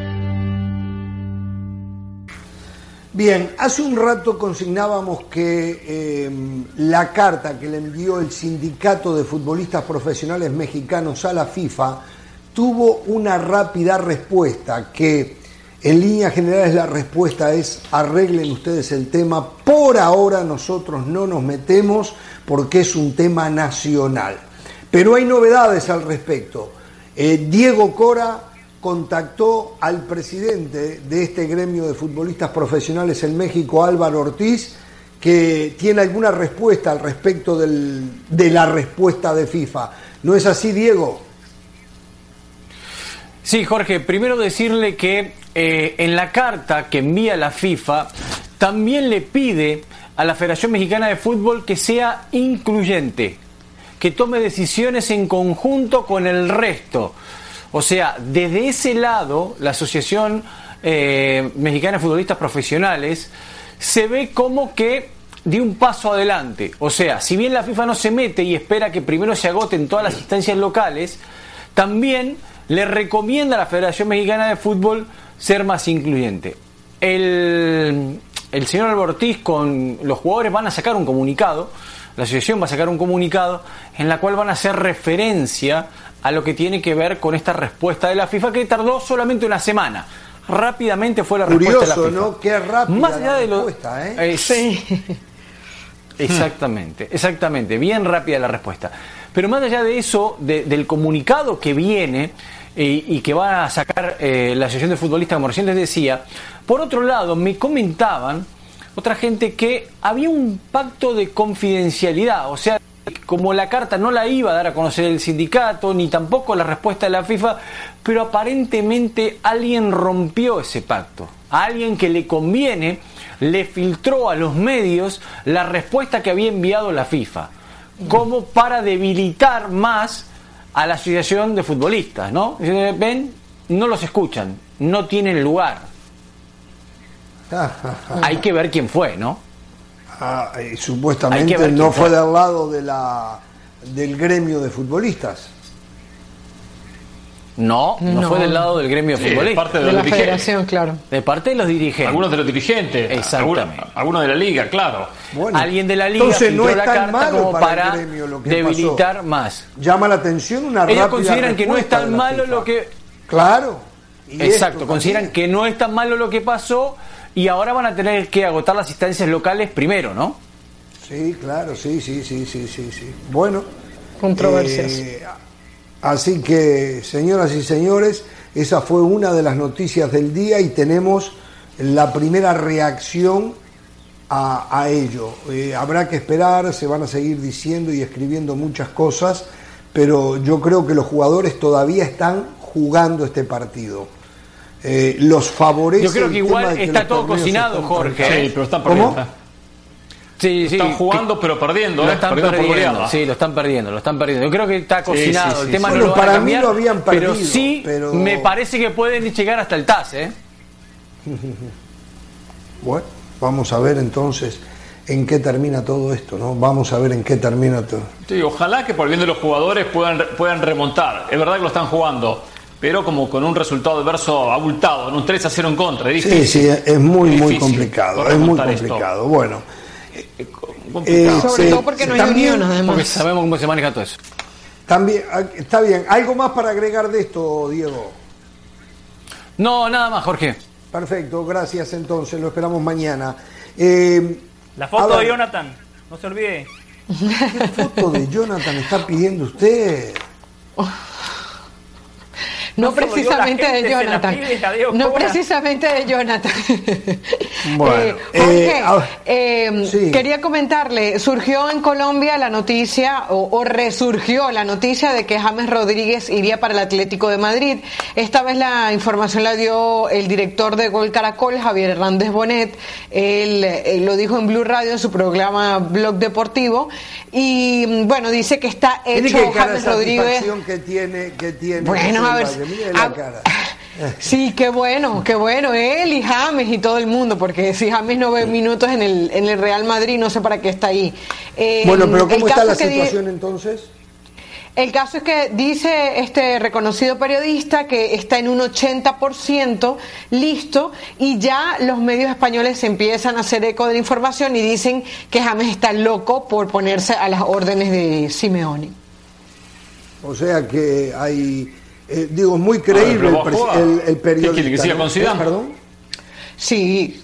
Speaker 1: Bien, hace un rato consignábamos que eh, la carta que le envió el Sindicato de Futbolistas Profesionales Mexicanos a la FIFA tuvo una rápida respuesta, que en líneas generales la respuesta es: arreglen ustedes el tema, por ahora nosotros no nos metemos porque es un tema nacional. Pero hay novedades al respecto. Eh, Diego Cora contactó al presidente de este gremio de futbolistas profesionales en México, Álvaro Ortiz, que tiene alguna respuesta al respecto del, de la respuesta de FIFA. ¿No es así, Diego?
Speaker 8: Sí, Jorge, primero decirle que eh, en la carta que envía la FIFA también le pide a la Federación Mexicana de Fútbol que sea incluyente, que tome decisiones en conjunto con el resto. O sea, desde ese lado, la Asociación eh, Mexicana de Futbolistas Profesionales se ve como que dio un paso adelante. O sea, si bien la FIFA no se mete y espera que primero se agoten todas las instancias locales, también le recomienda a la Federación Mexicana de Fútbol ser más incluyente. El, el señor Álvaro Ortiz con los jugadores van a sacar un comunicado, la asociación va a sacar un comunicado en la cual van a hacer referencia a lo que tiene que ver con esta respuesta de la FIFA, que tardó solamente una semana. Rápidamente fue la
Speaker 1: Curioso,
Speaker 8: respuesta de la FIFA.
Speaker 1: ¿no? Qué rápida
Speaker 8: Más allá
Speaker 1: la
Speaker 8: de lo,
Speaker 1: respuesta, ¿eh?
Speaker 8: eh, sí. Exactamente, exactamente, bien rápida la respuesta. Pero más allá de eso, de, del comunicado que viene eh, y que va a sacar eh, la Asociación de Futbolistas, como recién les decía, por otro lado, me comentaban otra gente que había un pacto de confidencialidad, o sea, como la carta no la iba a dar a conocer el sindicato, ni tampoco la respuesta de la FIFA, pero aparentemente alguien rompió ese pacto. A alguien que le conviene le filtró a los medios la respuesta que había enviado la FIFA, como para debilitar más a la asociación de futbolistas, ¿no? Ven, no los escuchan, no tienen lugar. Hay que ver quién fue, ¿no?
Speaker 1: Ah, y supuestamente no fue, fue del lado de la del gremio de futbolistas.
Speaker 8: No, no, no fue del lado del gremio de
Speaker 3: sí,
Speaker 8: futbolistas.
Speaker 3: De, de la federación, claro.
Speaker 8: De parte de los dirigentes.
Speaker 2: Algunos de los dirigentes.
Speaker 8: Exactamente.
Speaker 2: Algunos de la liga, claro.
Speaker 8: Bueno, alguien de la liga
Speaker 1: entonces
Speaker 8: filtró
Speaker 1: no es
Speaker 8: la
Speaker 1: tan
Speaker 8: carta
Speaker 1: malo
Speaker 8: como
Speaker 1: para,
Speaker 8: para
Speaker 1: el gremio lo que
Speaker 8: debilitar
Speaker 1: pasó.
Speaker 8: Más.
Speaker 1: Llama la atención una
Speaker 8: Ellos
Speaker 1: rápida
Speaker 8: consideran que no es tan malo
Speaker 1: FIFA.
Speaker 8: lo que...
Speaker 1: Claro. Y
Speaker 8: exacto, consideran que no es tan malo lo que pasó y ahora van a tener que agotar las instancias locales primero, ¿no?
Speaker 1: Sí, claro, sí, sí, sí, sí, sí, sí. Bueno,
Speaker 3: controversias.
Speaker 1: Eh, así que, señoras y señores, esa fue una de las noticias del día y tenemos la primera reacción a, a ello. Eh, habrá que esperar, se van a seguir diciendo y escribiendo muchas cosas, pero yo creo que los jugadores todavía están jugando este partido. Eh, los favorece.
Speaker 8: Yo creo que igual que está todo cocinado, Jorge.
Speaker 2: Sí, pero están perdiendo.
Speaker 1: ¿Cómo?
Speaker 8: Sí, sí,
Speaker 2: están jugando que, pero perdiendo,
Speaker 8: lo
Speaker 2: ¿eh?
Speaker 8: están
Speaker 2: perdiendo,
Speaker 8: perdiendo, sí, lo están perdiendo, lo están perdiendo. Yo creo que está cocinado, sí, sí, sí, el tema
Speaker 1: sí.
Speaker 8: no
Speaker 1: Bueno,
Speaker 8: lo van
Speaker 1: para
Speaker 8: a cambiar,
Speaker 1: mí lo habían perdido,
Speaker 8: pero sí
Speaker 1: pero...
Speaker 8: me parece que pueden llegar hasta el T A S, ¿eh?
Speaker 1: Bueno, vamos a ver entonces en qué termina todo esto, ¿no? Vamos a ver en qué termina todo.
Speaker 2: Sí, ojalá que por bien de los jugadores puedan puedan remontar. Es verdad que lo están jugando, pero como con un resultado adverso abultado, en un tres a cero en contra. Es
Speaker 1: sí, sí, es muy,
Speaker 2: es
Speaker 1: muy complicado, es muy complicado. Esto. Bueno.
Speaker 3: Eh, sobre sí, todo porque no hay también, unión, además.
Speaker 8: Porque sabemos cómo se maneja todo eso.
Speaker 1: También, está bien. ¿Algo más para agregar de esto, Diego?
Speaker 8: No, nada más, Jorge.
Speaker 1: Perfecto, gracias entonces, lo esperamos mañana. Eh,
Speaker 4: La foto de Jonathan, no se olvide.
Speaker 1: ¿Qué foto de Jonathan está pidiendo usted?
Speaker 3: no, no precisamente yo, de Jonathan. No precisamente de Jonathan. Bueno, eh, Jorge, eh, eh, sí. quería comentarle, surgió en Colombia la noticia, o, o resurgió la noticia de que James Rodríguez iría para el Atlético de Madrid. Esta vez la información la dio el director de Gol Caracol, Javier Hernández Bonet. Él, él lo dijo en Blue Radio en su programa Blog Deportivo. Y bueno, dice que está hecho
Speaker 1: que
Speaker 3: James Rodríguez.
Speaker 1: Que tiene, que tiene
Speaker 3: bueno, a ver. A,
Speaker 1: cara.
Speaker 3: Sí, qué bueno, qué bueno. Él y James y todo el mundo, porque si James no ve minutos en el, en el Real Madrid, no sé para qué está ahí. Eh,
Speaker 1: bueno, pero ¿cómo está la situación di- entonces?
Speaker 3: El caso es que dice este reconocido periodista que está en un ochenta por ciento listo y ya los medios españoles empiezan a hacer eco de la información y dicen que James está loco por ponerse a las órdenes de Simeone.
Speaker 1: O sea que hay, eh, digo, es muy creíble ver, el, el, el periodista.
Speaker 2: ¿Qué quieren, que siga con Zidane?
Speaker 1: ¿Perdón?
Speaker 3: Sí,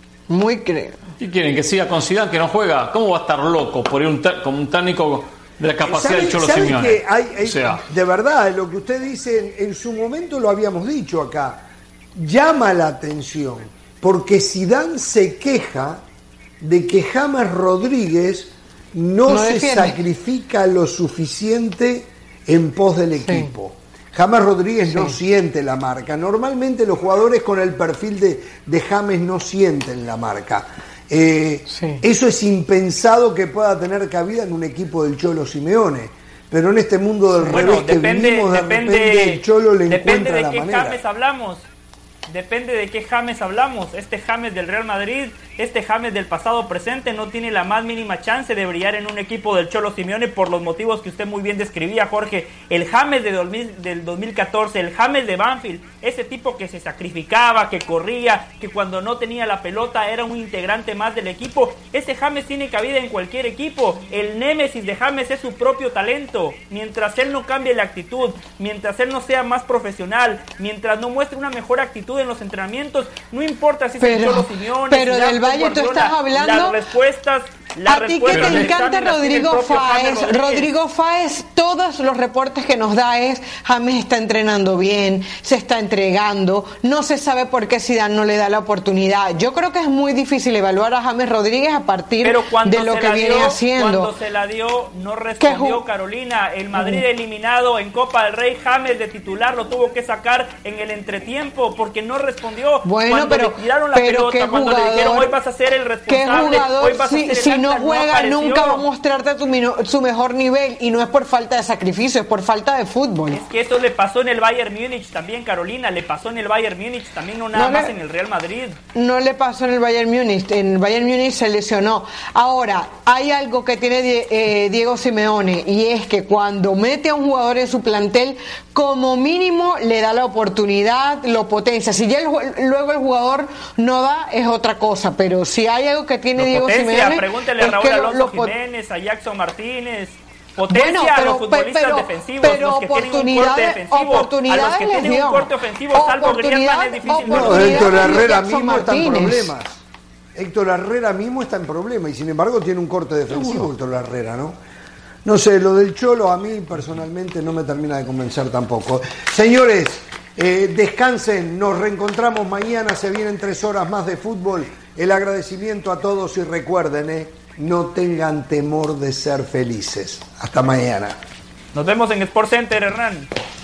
Speaker 3: muy creíble.
Speaker 2: ¿Qué quieren, que siga con Zidane, que no juega? ¿Cómo va a estar loco por ir un ter- como un técnico de la capacidad del Cholo Simeone?
Speaker 1: Que hay, hay,
Speaker 2: o sea,
Speaker 1: de verdad, lo que usted dice, en, en su momento lo habíamos dicho acá, llama la atención, porque Zidane se queja de que James Rodríguez no, no se defiende. sacrifica lo suficiente en pos del equipo. Sí. James Rodríguez sí. no siente la marca. Normalmente los jugadores con el perfil de, de James no sienten la marca. Eh, sí. Eso es impensado que pueda tener cabida en un equipo del Cholo Simeone. Pero en este mundo del
Speaker 4: bueno,
Speaker 1: revés
Speaker 4: depende,
Speaker 1: que vivimos, de
Speaker 4: depende,
Speaker 1: repente el Cholo le
Speaker 4: depende
Speaker 1: encuentra
Speaker 4: de
Speaker 1: la
Speaker 4: qué
Speaker 1: manera.
Speaker 4: James hablamos. Depende de qué James hablamos. Este James del Real Madrid, este James del pasado presente no tiene la más mínima chance de brillar en un equipo del Cholo Simeone por los motivos que usted muy bien describía, Jorge. El James de dos mil, del dos mil catorce, el James de Banfield, ese tipo que se sacrificaba, que corría, que cuando no tenía la pelota era un integrante más del equipo. Ese James tiene cabida en cualquier equipo. El némesis de James es su propio talento. Mientras él no cambie la actitud, mientras él no sea más profesional, mientras no muestre una mejor actitud en los entrenamientos, no importa si
Speaker 3: pero,
Speaker 4: es el Cholo Simeone,
Speaker 3: pero
Speaker 4: si
Speaker 3: del Valle tú estás hablando
Speaker 4: las respuestas, las
Speaker 3: a ti que te encanta Rodrigo Fáez, Rodrigo Fáez, todos los reportes que nos da es James está entrenando bien, se está entregando, no se sabe por qué Zidane no le da la oportunidad. Yo creo que es muy difícil evaluar a James Rodríguez a partir de lo que viene
Speaker 4: dio,
Speaker 3: haciendo.
Speaker 4: Cuando se la dio, no respondió Carolina. El Madrid uh-huh. eliminado en Copa del Rey, James de titular lo tuvo que sacar en el entretiempo porque no respondió.
Speaker 3: Bueno,
Speaker 4: cuando
Speaker 3: pero,
Speaker 4: le tiraron la
Speaker 3: pero
Speaker 4: pelota, cuando
Speaker 3: jugador,
Speaker 4: le dijeron hoy vas a ser el responsable,
Speaker 3: ¿qué jugador,
Speaker 4: hoy vas
Speaker 3: si,
Speaker 4: a ser el
Speaker 3: si no
Speaker 4: acta,
Speaker 3: juega
Speaker 4: no
Speaker 3: nunca va a mostrarte tu, su mejor nivel y no es por falta de sacrificio, es por falta de fútbol?
Speaker 4: Es que eso le pasó en el Bayern Múnich también, Carolina, le pasó en el Bayern Múnich también, no nada no más le, en el Real Madrid.
Speaker 3: No le pasó en el Bayern Múnich, en el Bayern Múnich se lesionó. Ahora, hay algo que tiene eh, Diego Simeone y es que cuando mete a un jugador en su plantel, como mínimo le da la oportunidad, lo potencia. Si ya el, luego el jugador no da, es otra cosa, pero si hay algo que tiene
Speaker 4: lo
Speaker 3: Diego
Speaker 4: potencia,
Speaker 3: Simeone,
Speaker 4: pregúntele a Raúl Alonso lo, Jiménez, a Jackson Martínez. Potencia bueno, pero, a los futbolistas
Speaker 3: pero,
Speaker 4: defensivos,
Speaker 3: pero
Speaker 4: los que tienen un corte defensivo, a los que tienen un corte ofensivo, salvo Griezmann es difícil.
Speaker 1: No, Héctor Herrera mismo Martínez. está en problemas. Héctor Herrera mismo está en problemas y sin embargo tiene un corte defensivo uh. Héctor Herrera, ¿no? No sé, lo del Cholo a mí personalmente no me termina de convencer tampoco. Señores, eh, descansen, nos reencontramos mañana, se vienen tres horas más de fútbol. El agradecimiento a todos y recuerden, eh, no tengan temor de ser felices. Hasta mañana.
Speaker 4: Nos vemos en Sport Center, Hernán.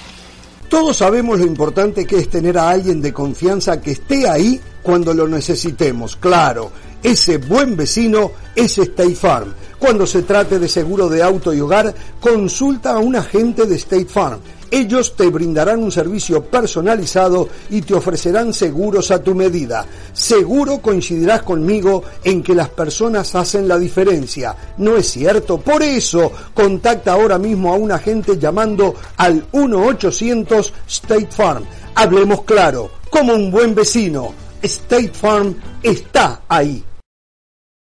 Speaker 1: Todos sabemos lo importante que es tener a alguien de confianza que esté ahí cuando lo necesitemos. Claro, ese buen vecino es State Farm. Cuando se trate de seguro de auto y hogar, consulta a un agente de State Farm. Ellos te brindarán un servicio personalizado y te ofrecerán seguros a tu medida. Seguro coincidirás conmigo en que las personas hacen la diferencia. ¿No es cierto? Por eso, contacta ahora mismo a un agente llamando al uno ochocientos State Farm. Hablemos claro, como un buen vecino. State Farm está ahí.